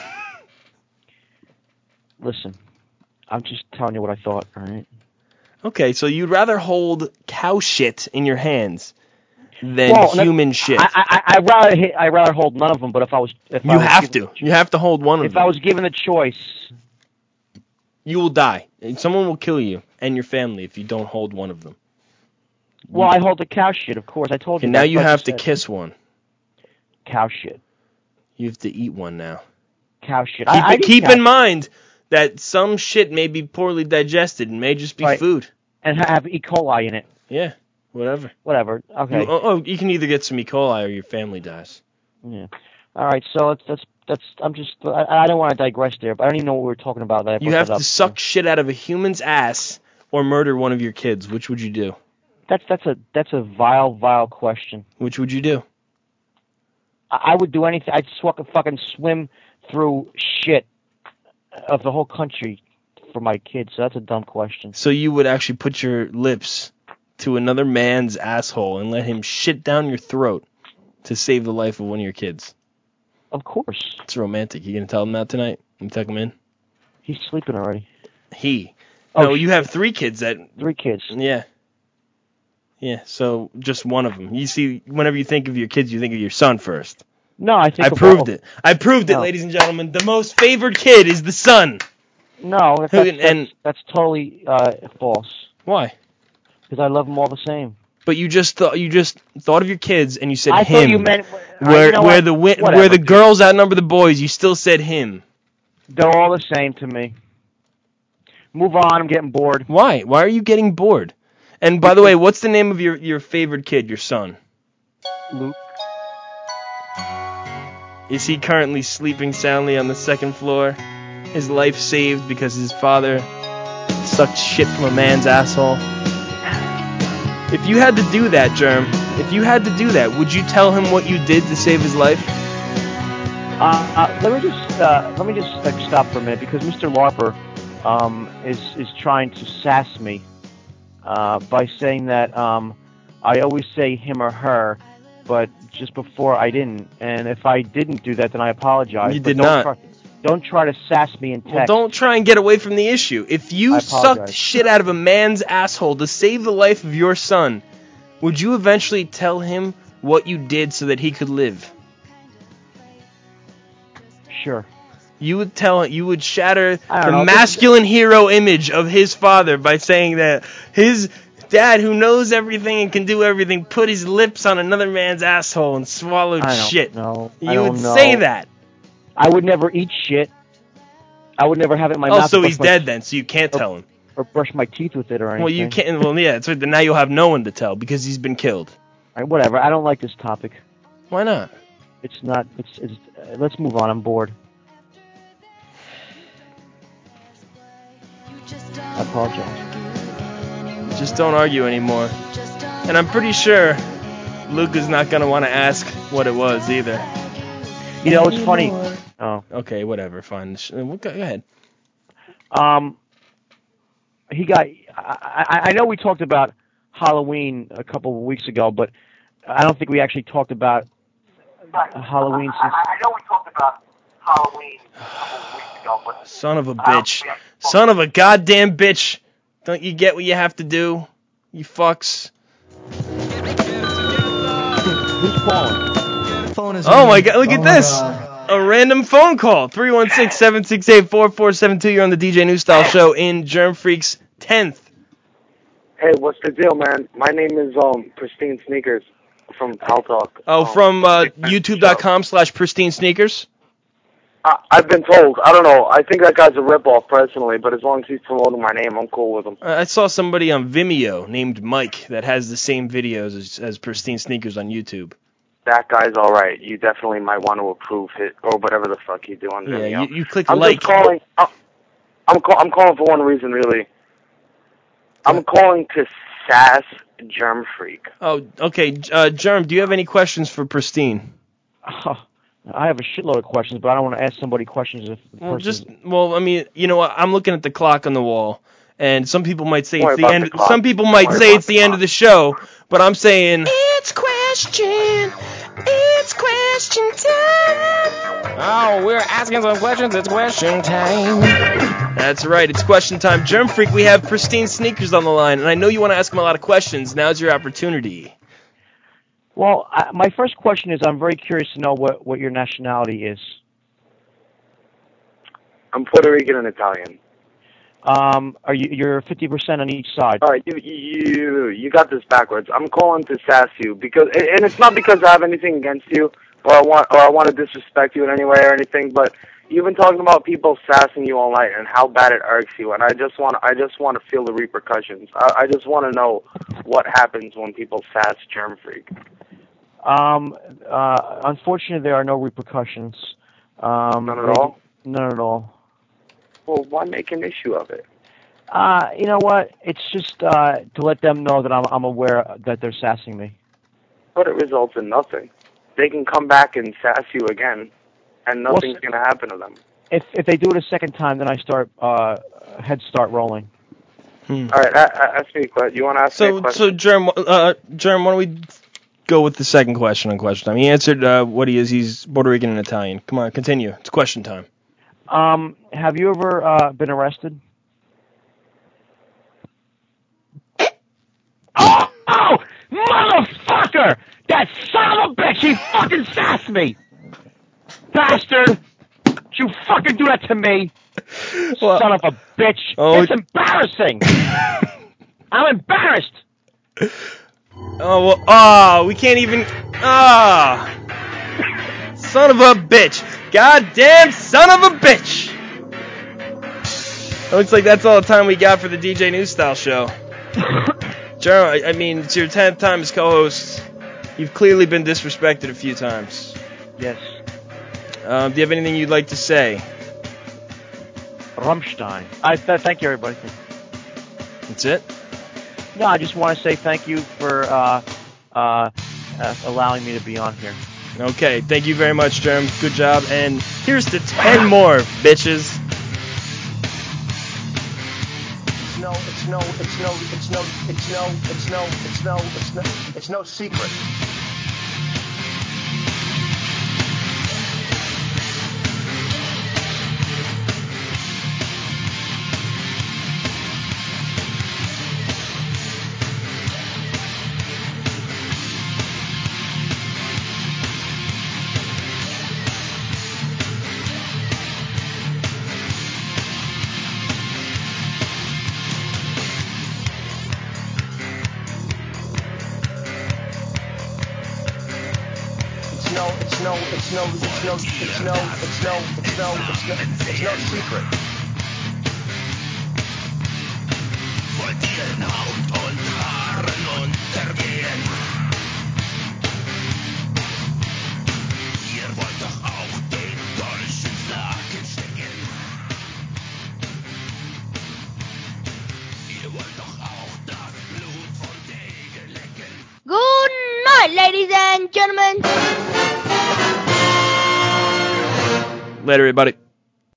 Listen, I'm just telling you what I thought. All right. Okay, so you'd rather hold cow shit in your hands than well, human shit. I, I, I rather I rather hold none of them. But if I was, if you I was have given, to, you have to hold one of if them. If I was given the choice, you will die. Someone will kill you and your family if you don't hold one of them. Well, I hold the cow shit, of course. I told you. And now that's you what I have to said. kiss one. Cow shit. You have to eat one now. Cow shit. Keep, I, I it, eat keep cow in shit. mind that some shit may be poorly digested and may just be Right. food. And have E. coli in it. Yeah, whatever. Whatever. Okay. You, oh, oh, you can either get some E. coli or your family dies. Yeah. All right. So that's that's that's. I'm just. I, I don't want to digress there, but I don't even know what we were talking about. That I You brought have that to up. suck shit out of a human's ass or murder one of your kids. Which would you do? That's that's a that's a vile vile question. Which would you do? I, I would do anything. I'd fucking fucking swim through shit of the whole country for my kids. So that's a dumb question. So you would actually put your lips to another man's asshole and let him shit down your throat to save the life of one of your kids? Of course. It's romantic. You gonna tell him that tonight? You tuck him in? He's sleeping already. He. Oh, no, you have three kids that. Three kids. Yeah. Yeah. So just one of them. You see, whenever you think of your kids, you think of your son first. No, I think I of proved all- it. I proved it, No. ladies and gentlemen. The most favored kid is the son. No, that's, Who- that's, and- that's totally uh, false. Why? Because I love them all the same. But you just thought you just thought of your kids and you said I him. thought you meant- where you know where what? the wi- Whatever, where the dude. girls outnumber the boys, you still said him. They're all the same to me. Move on. I'm getting bored. Why? Why are you getting bored? And by the way, what's the name of your, your favorite kid, your son? Luke. Is he currently sleeping soundly on the second floor? His life saved because his father sucked shit from a man's asshole? If you had to do that, Germ, if you had to do that, would you tell him what you did to save his life? Uh, uh, let me just uh, let me just like, stop for a minute because Mister Larper um, is is trying to sass me uh, by saying that um, I always say him or her, but just before I didn't. And if I didn't do that, then I apologize. You But did don't not. Try, don't try to sass me in text. Well, don't try and get away from the issue. If you I sucked apologize. shit out of a man's asshole to save the life of your son, would you eventually tell him what you did so that he could live? Sure. You would tell you would shatter I don't the know. masculine hero image of his father by saying that his dad, who knows everything and can do everything, put his lips on another man's asshole and swallowed I don't shit. know. You I don't would know. say that. I would never eat shit. I would never have it in my Oh, mouth. so or he's brush my- dead then, so you can't or- tell him. Or brush my teeth with it or anything. Well, you can't. Well, yeah, so then now you'll have no one to tell because he's been killed. All right, whatever. I don't like this topic. Why not? It's not. It's. it's uh, let's move on. I'm bored. I apologize. Just don't argue anymore. And I'm pretty sure Luke is not gonna want to ask what it was either. You know, it's funny. Oh. Okay, whatever. Fine. Sh- Go go ahead. Um. He got. I, I, I know we talked about Halloween a couple of weeks ago, but I don't think we actually talked about Halloween since. I know we talked about Halloween a couple of weeks ago, but Son of a bitch. Son of a goddamn bitch. Don't you get what you have to do? You fucks. Who's calling? Phone is Oh my ringing. god, look Oh at my this. God. A random phone call. three one six, seven six eight, four four seven two. You're on the D J New Style Show in Germ Freak's tenth. Hey, what's the deal, man? My name is um Pristine Sneakers from Pal Talk. Oh, Um, from uh, youtube.com slash pristine sneakers. I, I've been told. I don't know. I think that guy's a ripoff personally, but as long as he's promoting my name, I'm cool with him. Uh, I saw somebody on Vimeo named Mike that has the same videos as, as Pristine Sneakers on YouTube. That guy's all right. You definitely might want to approve it or whatever the fuck you do on Yeah, Vimeo. you, you click I'm like. just calling. I'm I'm, call, I'm calling for one reason, really. I'm calling to sass Germ Freak. Oh, okay. Uh, Germ, do you have any questions for Pristine? Oh, I have a shitload of questions, but I don't want to ask somebody questions if the Well, person's- just well, I mean, you know what? I'm looking at the clock on the wall, and some people might say Don't it's worry the about end. the clock. Some people might Don't worry say about it's the end of the show, but I'm saying It's question. It's question time. Oh, we're asking some questions. It's question time. that's right. It's question time. Germ Freak, we have Pristine Sneakers on the line, and I know you want to ask him a lot of questions. Now's your opportunity. Well, I, my first question is, I'm very curious to know what, what your nationality is. I'm Puerto Rican and Italian. Um, are you? You're fifty percent on each side. All right, you you you got this backwards. I'm calling to sass you because, and it's not because I have anything against you, or I want or I want to disrespect you in any way or anything. But you've been talking about people sassing you all night and how bad it irks you, and I just want I just want to feel the repercussions. I, I just want to know what happens when people sass Germ Freak. Um, uh, unfortunately, there are no repercussions. Um, None at all? None at all. Well, why make an issue of it? Uh, you know what? It's just uh, to let them know that I'm, I'm aware that they're sassing me. But it results in nothing. They can come back and sass you again, and nothing's Well, going to happen to them. If if they do it a second time, then I start uh, heads start rolling. Hmm. All right, a- a- ask me a question. You want to ask me a So, question? so Germ, uh, Germ, why don't we go with the second question on question time? He answered uh, what he is. He's Puerto Rican and Italian. Come on, continue. It's question time. Um, have you ever uh, been arrested? Oh, oh, motherfucker! That son of a bitch! He fucking sassed me, bastard! You fucking do that to me, well, son of a bitch! Oh, it's embarrassing. I'm embarrassed. Oh well. Oh, we can't even. Ah, son of a bitch! Goddamn son of a bitch! It looks like that's all the time we got for the D J New Style show. Germ, I, I mean, it's your tenth time as co-host. You've clearly been disrespected a few times. Yes. Um, do you have anything you'd like to say? Rammstein. I th- thank you, everybody. That's it? No, I just want to say thank you for uh, uh, uh, allowing me to be on here. Okay, thank you very much, Germ. Good job. And here's to ten more, bitches. It's no, it's no, it's no, it's no, it's no, it's no, it's no, it's no, it's no secret. It's no, it's no, it's no, it's no, it's no, it's no, it's no, it's no secret. Verlieren Haut und Haaren untergehen. Ihr wollt doch auch den deutschen Saken stecken. Ihr wollt doch auch das Blut von Degen lecken. Good night, ladies and gentlemen. Later, everybody.